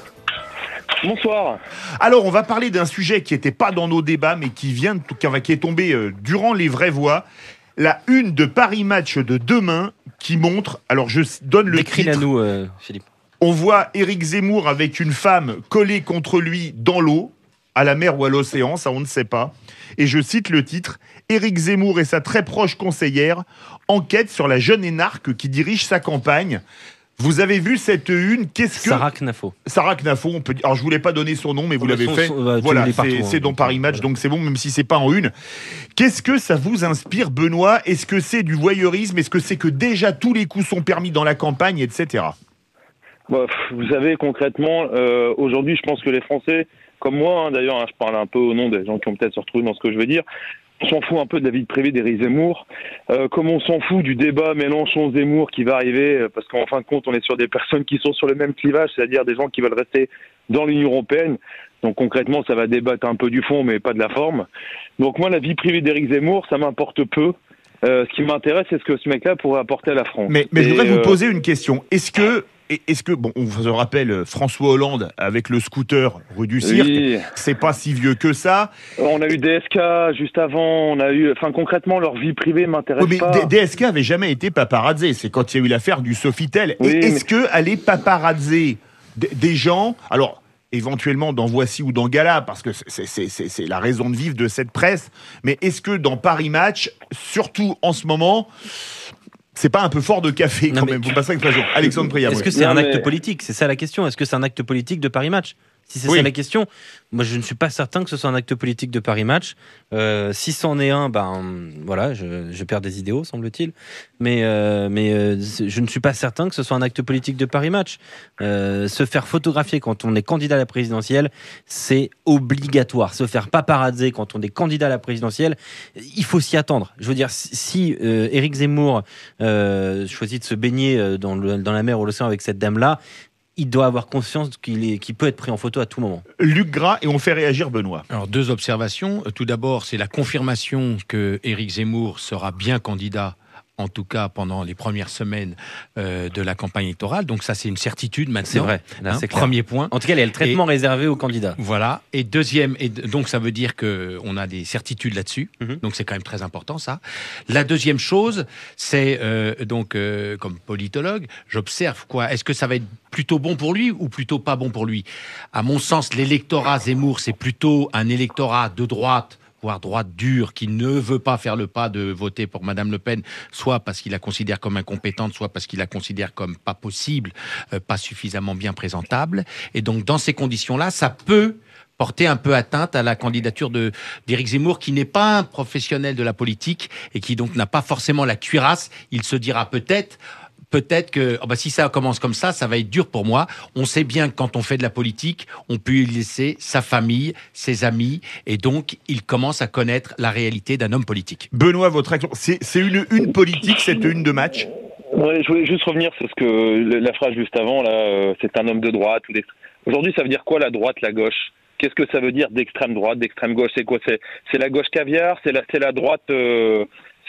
Bonsoir. Alors, on va parler d'un sujet qui n'était pas dans nos débats, mais qui vient, de, qui est tombé euh, durant les vraies voix. La une de Paris Match de demain qui montre, alors je donne le Décris-la titre. nous, euh, Philippe. On voit Éric Zemmour avec une femme collée contre lui dans l'eau, à la mer ou à l'océan, ça on ne sait pas. Et je cite le titre, Éric Zemmour et sa très proche conseillère enquêtent sur la jeune énarque qui dirige sa campagne. Vous avez vu cette une, qu'est-ce que... Sarah Knafo. Sarah Knafo, on peut dire. Alors je voulais pas donner son nom, mais vous Oh, l'avez son- fait. son- bah, tu voilà, le lis partout, c'est hein, c'est dans donc, Paris Match, voilà. donc c'est bon, même si c'est pas en une. Qu'est-ce que ça vous inspire, Benoît? Est-ce que c'est du voyeurisme? Est-ce que c'est que déjà tous les coups sont permis dans la campagne, et cetera. Bah, pff, vous savez, concrètement, euh, aujourd'hui, je pense que les Français, comme moi, hein, d'ailleurs, hein, je parle un peu au nom des gens qui ont peut-être se retrouvé dans ce que je veux dire, on s'en fout un peu de la vie privée d'Éric Zemmour, euh, comme on s'en fout du débat Mélenchon-Zemmour qui va arriver, euh, parce qu'en fin de compte, on est sur des personnes qui sont sur le même clivage, c'est-à-dire des gens qui veulent rester dans l'Union européenne. Donc concrètement, ça va débattre un peu du fond, mais pas de la forme. Donc moi, la vie privée d'Éric Zemmour, ça m'importe peu. Euh, ce qui m'intéresse, c'est ce que ce mec-là pourrait apporter à la France. Mais, mais je Et, voudrais vous euh, poser une question. Est-ce que, est-ce que, bon, on se rappelle François Hollande avec le scooter rue du Cirque, Oui. c'est pas si vieux que ça. On a eu D S K juste avant, on a eu, enfin concrètement leur vie privée m'intéresse Oui, mais pas. D- DSK avait jamais été paparazzé. C'est quand il y a eu l'affaire du Sofitel. Oui, Et mais- est-ce que aller paparazzer d- des gens, alors éventuellement dans Voici ou dans Gala, parce que c'est- c'est c'est- c'est la raison de vivre de cette presse, mais est-ce que dans Paris Match, surtout en ce moment, c'est pas un peu fort de café quand même? Vous passez l'expression. Alexandre Priam. Est-ce oui. que c'est Non, un mais- acte politique? C'est ça la question. Est-ce que c'est un acte politique de Paris Match? Si c'est Oui. ça la question, moi je ne suis pas certain que ce soit un acte politique de Paris Match. Euh, si c'en est un, ben voilà, je, je perds des idéaux, semble-t-il. Mais, euh, mais euh, c'est- je ne suis pas certain que ce soit un acte politique de Paris Match. Euh, se faire photographier quand on est candidat à la présidentielle, c'est obligatoire. Se faire paparazzer quand on est candidat à la présidentielle, il faut s'y attendre. Je veux dire, si- si euh, Éric Zemmour euh, choisit de se baigner euh, dans, le- dans la mer ou l'océan avec cette dame-là, il doit avoir conscience qu'il est- qu'il peut être pris en photo à tout moment. Luc Gras, et on fait réagir Benoît. Alors, deux observations. Tout d'abord, c'est la confirmation que Éric Zemmour sera bien candidat, en tout cas pendant les premières semaines euh, de la campagne électorale. Donc ça, c'est une certitude maintenant. C'est vrai, là, Hein, c'est clair. premier point. En tout cas, il y a le traitement Et- réservé aux candidats. Voilà. Et deuxième, et d- donc ça veut dire qu'on a des certitudes là-dessus. Mhm. Donc c'est quand même très important ça. La deuxième chose, c'est euh, donc euh, comme politologue, j'observe quoi. Est-ce que ça va être plutôt bon pour lui ou plutôt pas bon pour lui? À mon sens, l'électorat Zemmour, c'est plutôt un électorat de droite, voire droite dure, qui ne veut pas faire le pas de voter pour Madame Le Pen, soit parce qu'il la considère comme incompétente, soit parce qu'il la considère comme pas possible, euh, pas suffisamment bien présentable. Et donc, dans ces conditions-là, ça peut porter un peu atteinte à la candidature de d'Éric Zemmour, qui n'est pas un professionnel de la politique et qui donc n'a pas forcément la cuirasse. Il se dira peut-être... Peut-être que oh bah si ça commence comme ça, ça va être dur pour moi. On sait bien que quand on fait de la politique, on peut y laisser sa famille, ses amis, et donc il commence à connaître la réalité d'un homme politique. Benoît, votre action, c'est c'est une une politique, cette une de match? Ouais, je voulais juste revenir sur ce que le- la phrase juste avant, là, euh, c'est un homme de droite ou d'extrême. Aujourd'hui, ça veut dire quoi la droite, la gauche? Qu'est-ce que ça veut dire d'extrême droite, d'extrême gauche? C'est quoi? C'est c'est la gauche caviar? C'est la c'est la droite euh,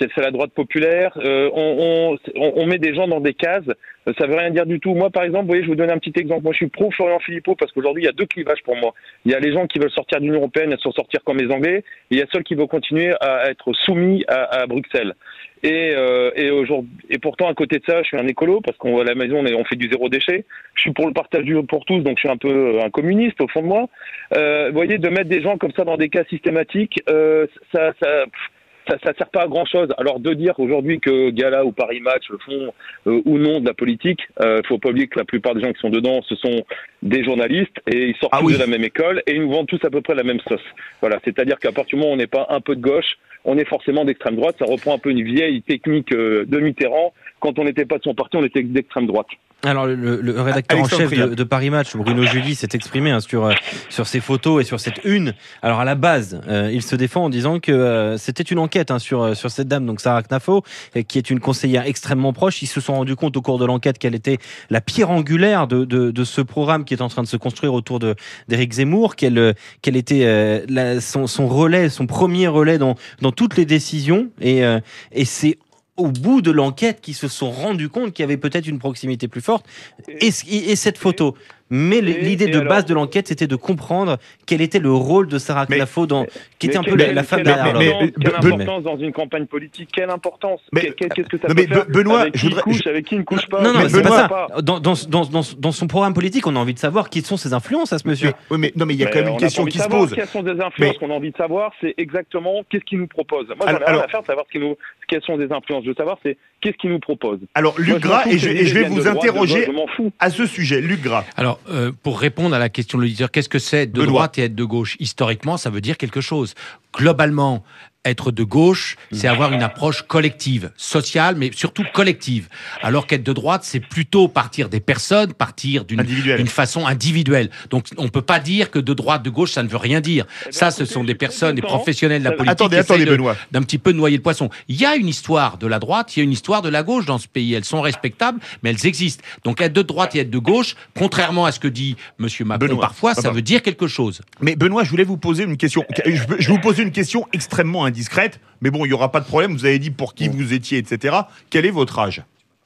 c'est, c'est la droite populaire. Euh, on, on, on met des gens dans des cases. Euh, ça veut rien dire du tout. Moi, par exemple, vous voyez, je vais vous donner un petit exemple. Moi, je suis pro Florian Philippot parce qu'aujourd'hui, il y a deux clivages pour moi. Il y a les gens qui veulent sortir de l'Union européenne et s'en sortir comme les Anglais. Et il y a ceux qui veulent continuer à être soumis à, à Bruxelles. Et, euh, et aujourd'hui, et pourtant, à côté de ça, je suis un écolo parce qu'à la maison, on, est, on fait du zéro déchet. Je suis pour le partage du pour tous, donc je suis un peu un communiste au fond de moi. Euh, vous voyez, de mettre des gens comme ça dans des cas systématiques, euh, ça, ça, ça, ça sert pas à grand chose. Alors de dire aujourd'hui que Gala ou Paris Match font euh, ou non de la politique, euh, faut pas oublier que la plupart des gens qui sont dedans, ce sont des journalistes et ils sortent ah tous oui. de la même école et ils nous vendent tous à peu près la même sauce. Voilà, c'est-à-dire qu'à partir du moment où on n'est pas un peu de gauche, on est forcément d'extrême droite. Ça reprend un peu une vieille technique euh, de Mitterrand. Quand on n'était pas de son parti, on était d'extrême droite. Alors le, le rédacteur Alexandre en chef de, de Paris Match, Bruno July, s'est exprimé hein, sur euh, sur ces photos et sur cette une. Alors à la base, euh, il se défend en disant que euh, c'était une enquête hein, sur sur cette dame, donc Sarah Knafo, qui est une conseillère extrêmement proche. Ils se sont rendus compte au cours de l'enquête qu'elle était la pierre angulaire de de, de ce programme qui est en train de se construire autour de d'Éric Zemmour, qu'elle qu'elle était euh, la, son son relais, son premier relais dans dans toutes les décisions et euh, et c'est au bout de l'enquête qu'ils se sont rendus compte qu'il y avait peut-être une proximité plus forte. Et, et, et cette photo. Mais et, l'idée et de alors, base de l'enquête, c'était de comprendre quel était le rôle de Sarah Knafo, dans, qui était un peu quelle, la femme quelle derrière mais, l'homme. mais, quelle importance mais, dans une campagne politique? Quelle importance? mais, Qu'est-ce que ça non, peut mais faire Benoît, avec qui je voudrais, couche, je... avec qui ne couche pas? Non, non, mais c'est Benoît, pas ça. Dans, dans, dans, dans, dans son programme politique, on a envie de savoir qui sont ses influences à ce monsieur. Mais, oui, mais, non, mais il y a mais quand même une question qui se pose. Quelles sont des influences qu'on a envie de savoir? C'est exactement qu'est-ce qu'il nous propose. Moi, j'en ai rien à faire de savoir ce qu'il nous, quelles sont des influences. Je veux savoir, c'est qu'est-ce qu'il nous propose. Alors, Luc Gras, et je vais vous interroger à ce sujet. Luc Gras. Alors, pour répondre à la question de l'auditeur, qu'est-ce que c'est de droite et être de gauche? Historiquement, ça veut dire quelque chose. Globalement, être de gauche, c'est avoir une approche collective, sociale, mais surtout collective. Alors qu'être de droite, c'est plutôt partir des personnes, partir d'une une façon individuelle. Donc, on peut pas dire que de droite, de gauche, ça ne veut rien dire. Ça, ce sont des personnes, des professionnels de la politique attendez, qui attendez, de, Benoît. d'un petit peu noyer le poisson. Il y a une histoire de la droite, il y a une histoire de la gauche dans ce pays. Elles sont respectables, mais elles existent. Donc, être de droite et être de gauche, contrairement à ce que dit Monsieur Macron Benoît, parfois, ça veut dire quelque chose. Mais Benoît, je voulais vous poser une question. Je vais vous poser une question extrêmement indiscrète, mais bon, il n'y aura pas de problème, vous avez dit pour qui vous étiez, et cetera. Quel est votre âge?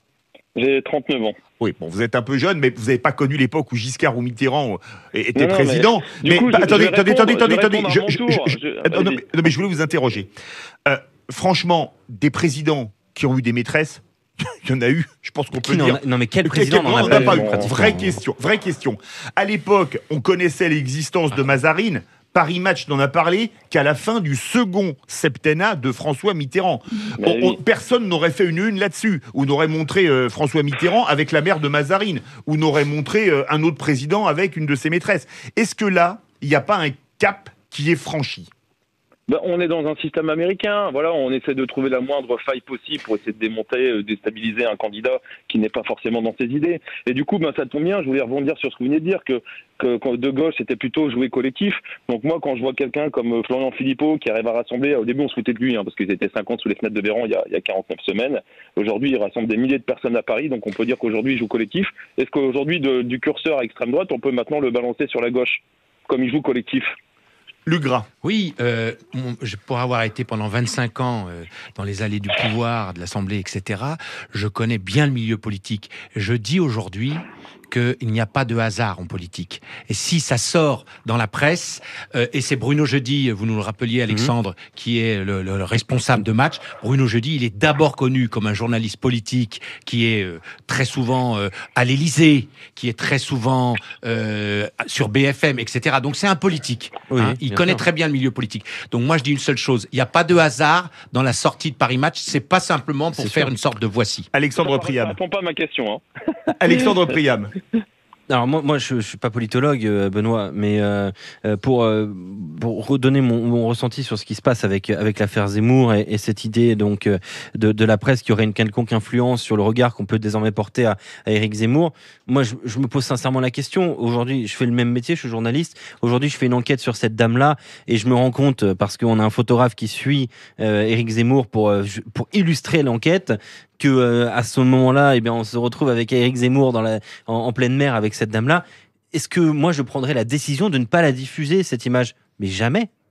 J'ai trente-neuf ans. Oui, bon, vous êtes un peu jeune, mais vous n'avez pas connu l'époque où Giscard ou Mitterrand était non, non, président. Mais, mais coup, bah, je, attendez, je attendez, répondre, attendez, attendez, attendez, je, je, je, je, je, non, mais, non, mais je voulais vous interroger. Euh, franchement, des présidents qui ont eu des maîtresses, il y en a eu, je pense qu'on peut qui dire. A, non mais quel président n'en a pas, pas eu pratiquement. Vraie question, vraie question. À l'époque, on connaissait l'existence de Mazarine. Paris Match n'en a parlé qu'à la fin du second septennat de François Mitterrand. On, oui. on, personne n'aurait fait une une là-dessus, ou n'aurait montré euh, François Mitterrand avec la mère de Mazarine, ou n'aurait montré euh, un autre président avec une de ses maîtresses. Est-ce que là, il n'y a pas un cap qui est franchi ? Ben, on est dans un système américain, voilà, on essaie de trouver la moindre faille possible pour essayer de démonter, euh, déstabiliser un candidat qui n'est pas forcément dans ses idées. Et du coup, ben, ça tombe bien, je voulais rebondir sur ce que vous venez de dire, que, que, que de gauche, c'était plutôt jouer collectif. Donc moi, quand je vois quelqu'un comme Florian Philippot qui arrive à rassembler, au début on se foutait de lui, hein, parce qu'ils étaient cinquante sous les fenêtres de Véran il y a, il y a quarante-neuf semaines. Aujourd'hui, il rassemble des milliers de personnes à Paris, donc on peut dire qu'aujourd'hui, il joue collectif. Est-ce qu'aujourd'hui, de, du curseur à extrême droite, on peut maintenant le balancer sur la gauche, comme il joue collectif ? Luc Gras. Oui, euh, pour avoir été pendant vingt-cinq ans euh, dans les allées du pouvoir, de l'Assemblée, et cetera, je connais bien le milieu politique. Je dis aujourd'hui qu'il n'y a pas de hasard en politique. Et si ça sort dans la presse, euh, et c'est Bruno Jeudi, vous nous le rappeliez Alexandre, mmh. qui est le, le, le responsable de Match, Bruno Jeudi, il est d'abord connu comme un journaliste politique qui est euh, très souvent euh, à l'Élysée, qui est très souvent euh, sur B F M, et cetera. Donc c'est un politique. Oui, hein, il connaît sûr. très bien le milieu politique. Donc moi je dis une seule chose, il n'y a pas de hasard dans la sortie de Paris Match, c'est pas simplement pour c'est faire sûr. une sorte de voici. Alexandre Priam. Ça répond pas à ma question. Hein. Alexandre Priam. Alors moi, moi je, je suis pas politologue, euh, Benoît, mais euh, pour euh, pour redonner mon, mon ressenti sur ce qui se passe avec avec l'affaire Zemmour et, et cette idée donc de, de la presse qui aurait une quelconque influence sur le regard qu'on peut désormais porter à, à Éric Zemmour. Moi, je, je me pose sincèrement la question. Aujourd'hui, je fais le même métier, je suis journaliste. Aujourd'hui, je fais une enquête sur cette dame-là et je me rends compte parce qu'on a un photographe qui suit euh, Éric Zemmour pour pour illustrer l'enquête. Que euh, à ce moment-là, eh bien, on se retrouve avec Éric Zemmour dans la, en, en pleine mer avec cette dame-là. Est-ce que moi, je prendrais la décision de ne pas la diffuser, cette image ? Mais jamais.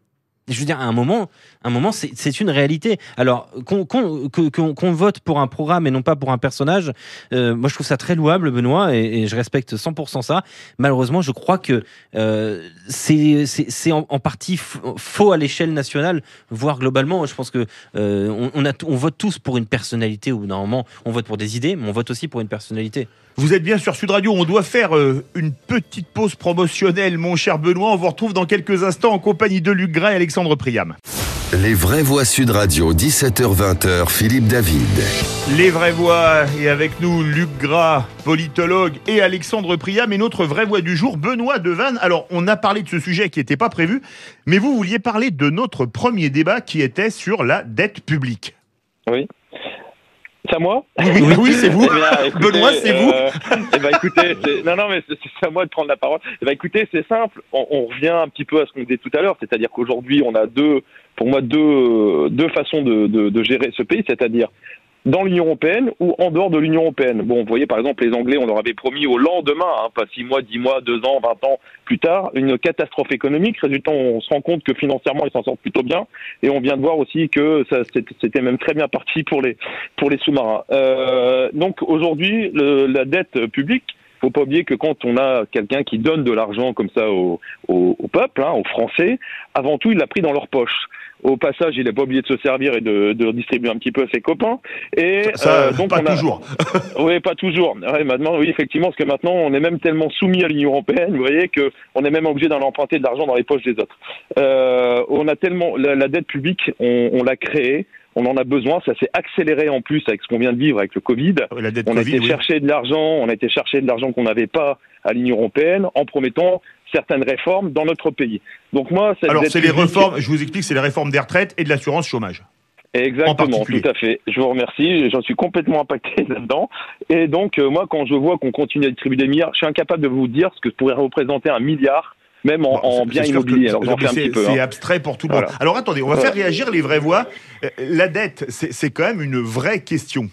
Je veux dire, à un moment, un moment, c'est, c'est une réalité. Alors, qu'on, qu'on, qu'on, qu'on vote pour un programme et non pas pour un personnage, euh, moi je trouve ça très louable, Benoît, et, et je respecte cent pour cent ça. Malheureusement, je crois que euh, c'est, c'est, c'est en, en partie faux à l'échelle nationale, voire globalement. Je pense que euh, on, on, a, on vote tous pour une personnalité, ou normalement, on vote pour des idées, mais on vote aussi pour une personnalité. Vous êtes bien sur Sud Radio, on doit faire euh, une petite pause promotionnelle, mon cher Benoît. On vous retrouve dans quelques instants en compagnie de Luc Gras et Alexandre Priam. Les vraies voix Sud Radio, dix-sept heures vingt, Philippe David. Les vraies voix, et avec nous Luc Gras, politologue, et Alexandre Priam, et notre vraie voix du jour, Benoît Devanne. Alors, on a parlé de ce sujet qui n'était pas prévu, mais vous vouliez parler de notre premier débat qui était sur la dette publique. Oui. C'est à moi ? Oui, oui, c'est vous. Eh bien, écoutez, Benoît, c'est vous. Euh, eh ben, écoutez, c'est... non, non, mais c'est, c'est à moi de prendre la parole. Eh ben, écoutez, c'est simple. On, on revient un petit peu à ce qu'on disait tout à l'heure, c'est-à-dire qu'aujourd'hui, on a deux, pour moi, deux, deux façons de, de, de gérer ce pays, c'est-à-dire dans l'Union européenne ou en dehors de l'Union européenne. Bon, vous voyez, par exemple, les Anglais, on leur avait promis au lendemain, hein, pas six mois, dix mois, deux ans, vingt ans plus tard, une catastrophe économique. Résultat, on se rend compte que financièrement, ils s'en sortent plutôt bien. Et on vient de voir aussi que ça, c'était même très bien parti pour les, pour les sous-marins. Euh, donc, aujourd'hui, le, la dette publique, faut pas oublier que quand on a quelqu'un qui donne de l'argent comme ça au, au, au peuple, hein, aux Français, avant tout, il l'a pris dans leur poche. Au passage, il n'a pas oublié de se servir et de, de distribuer un petit peu à ses copains. Et ça, euh, donc pas on a... toujours. Oui, pas toujours. Ouais, maintenant, oui, effectivement, parce que maintenant, on est même tellement soumis à l'Union européenne, vous voyez, que on est même obligé d'aller emprunter de l'argent dans les poches des autres. Euh, on a tellement la, la dette publique, on, on l'a créée. On en a besoin, ça s'est accéléré en plus avec ce qu'on vient de vivre avec le Covid. La dette on a Covid, été oui. chercher de l'argent, on a été chercher de l'argent qu'on n'avait pas à l'Union européenne en promettant certaines réformes dans notre pays. Donc moi, cette Alors dette c'est les publique... réformes, je vous explique, c'est les réformes des retraites et de l'assurance chômage. Exactement, tout à fait. Je vous remercie, j'en suis complètement impacté là-dedans. Et donc euh, moi, quand je vois qu'on continue à distribuer des milliards, je suis incapable de vous dire ce que pourrait représenter un milliard. Même en, bon, en biens immobiliers. Alors, j'en fais un petit peu, c'est hein. abstrait pour tout le monde. Voilà. Alors attendez, on va voilà. faire réagir les vraies voix. Euh, la dette, c'est, c'est quand même une vraie question,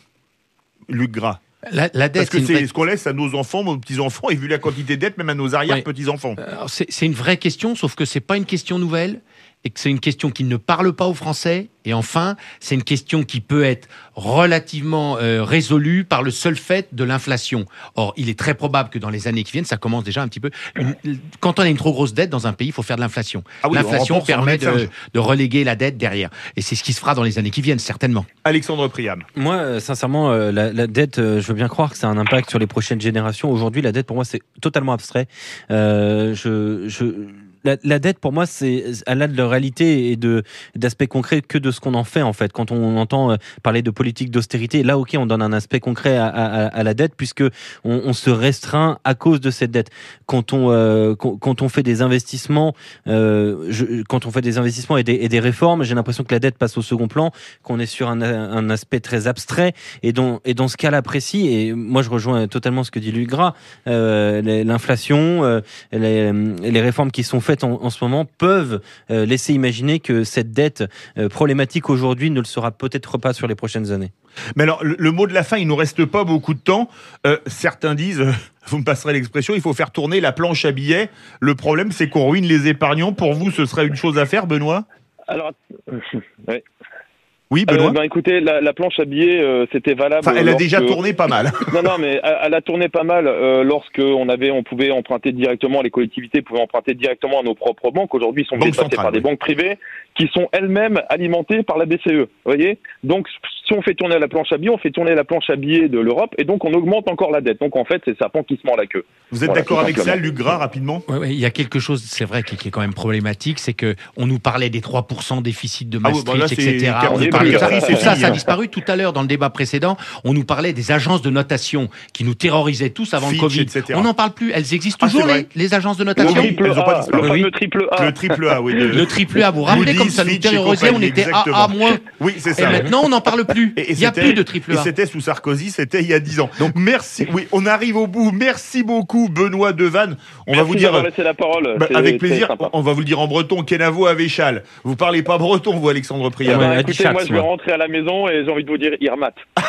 Luc Gras. La, la dette, Parce que c'est, c'est vraie... ce qu'on laisse à nos enfants, nos petits-enfants, et vu la quantité de dette, même à nos arrière-petits-enfants. Oui. Alors, c'est, c'est une vraie question, sauf que c'est pas une question nouvelle, et que c'est une question qui ne parle pas aux Français. Et enfin, c'est une question qui peut être relativement euh, résolue par le seul fait de l'inflation. Or, il est très probable que dans les années qui viennent, ça commence déjà un petit peu... Une... Quand on a une trop grosse dette dans un pays, il faut faire de l'inflation. Ah oui, l'inflation permet de, de reléguer la dette derrière. Et c'est ce qui se fera dans les années qui viennent, certainement. Alexandre Priam. Moi, euh, sincèrement, euh, la, la dette, euh, je veux bien croire que ça a un impact sur les prochaines générations. Aujourd'hui, la dette, pour moi, c'est totalement abstrait. Euh, je... je... La, la dette, pour moi, c'est, elle a de réalité et de, d'aspect concret que de ce qu'on en fait, en fait. Quand on entend parler de politique d'austérité, là, ok, on donne un aspect concret à, à, à la dette, puisque on, on se restreint à cause de cette dette. Quand on, euh, quand, quand on fait des investissements, euh, je, quand on fait des investissements et des, et des réformes, j'ai l'impression que la dette passe au second plan, qu'on est sur un, un aspect très abstrait, et dans, et dans ce cas-là précis, et moi, je rejoins totalement ce que dit Luc Gras, euh, l'inflation, euh, les, les réformes qui sont faites En, en ce moment peuvent euh, laisser imaginer que cette dette euh, problématique aujourd'hui ne le sera peut-être pas sur les prochaines années. Mais alors, le, le mot de la fin, il nous reste pas beaucoup de temps. Euh, certains disent, euh, vous me passerez l'expression, il faut faire tourner la planche à billets. Le problème, c'est qu'on ruine les épargnants. Pour vous, ce serait une chose à faire, Benoît ? Alors, ouais. Oui, Benoît. Euh, ben écoutez, la, la planche à billets, euh, c'était valable. Enfin, elle a lorsque... déjà tourné pas mal. non, non, mais elle, elle a tourné pas mal euh, lorsque on avait, on pouvait emprunter directement, les collectivités pouvaient emprunter directement à nos propres banques. Aujourd'hui, ils sont dépassés par oui. des banques privées qui sont elles-mêmes alimentées par la B C E. Vous voyez ? Donc, si on fait tourner la planche à billets, on fait tourner la planche à billets de l'Europe, et donc on augmente encore la dette. Donc en fait, c'est serpent qui se mord la queue. Vous êtes voilà, d'accord avec ça, Luc Gras, rapidement ? Oui, ouais, il y a quelque chose, c'est vrai, qui, qui est quand même problématique, c'est que on nous parlait des trois pour cent déficit de Maastricht, ah oui, bah là, et cetera. On nous parlait de ça, ça, ça, ça a disparu tout à l'heure dans le débat précédent. On nous parlait des agences de notation qui nous terrorisaient tous avant Fitch, le Covid. et cetera. On n'en parle plus. Elles existent toujours, ah, les, les agences de notation. Le triple A, le fameux triple A. Le triple A, oui. Le triple A, vous vous rappelez comme ça nous terrorisait, on était A A moins. Oui, c'est ça. Et maintenant, on n'en parle plus. Il n'y a plus de triple A. Et c'était sous Sarkozy, c'était il y a dix ans. Donc merci. Oui, on arrive au bout. Merci beaucoup, Benoît Devanne. On merci va vous dire. laissé la parole. Bah, avec plaisir. On va vous le dire en breton. Kenavo Avéchal. Vous parlez pas breton, vous, Alexandre Priam. Bah, écoutez, moi, je vais rentrer à la maison et j'ai envie de vous dire Irmat.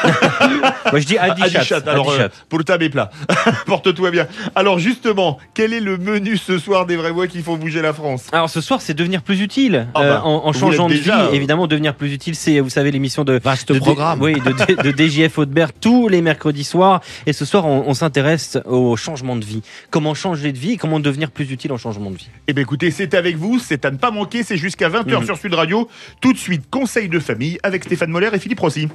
Moi, je dis Adichat. Adichat. Alors, euh, pour le tab et plat. Porte-toi bien. Alors, justement, quel est le menu ce soir des vraies voix qui font bouger la France ? Alors, ce soir, c'est devenir plus utile. Ah bah. en, en Vous changeant de l'êtes déjà, vie, euh. évidemment, devenir plus utile, c'est, vous savez, l'émission de Vaste de, programme. De, oui, de, de, de D J F Audebert tous les mercredis soirs. Et ce soir, on, on s'intéresse au changement de vie. Comment changer de vie et comment devenir plus utile en changement de vie. Eh bien écoutez, c'est avec vous, c'est à ne pas manquer, c'est jusqu'à vingt heures Mhm. sur Sud Radio. Tout de suite, conseil de famille avec Stéphane Moller et Philippe Rossi.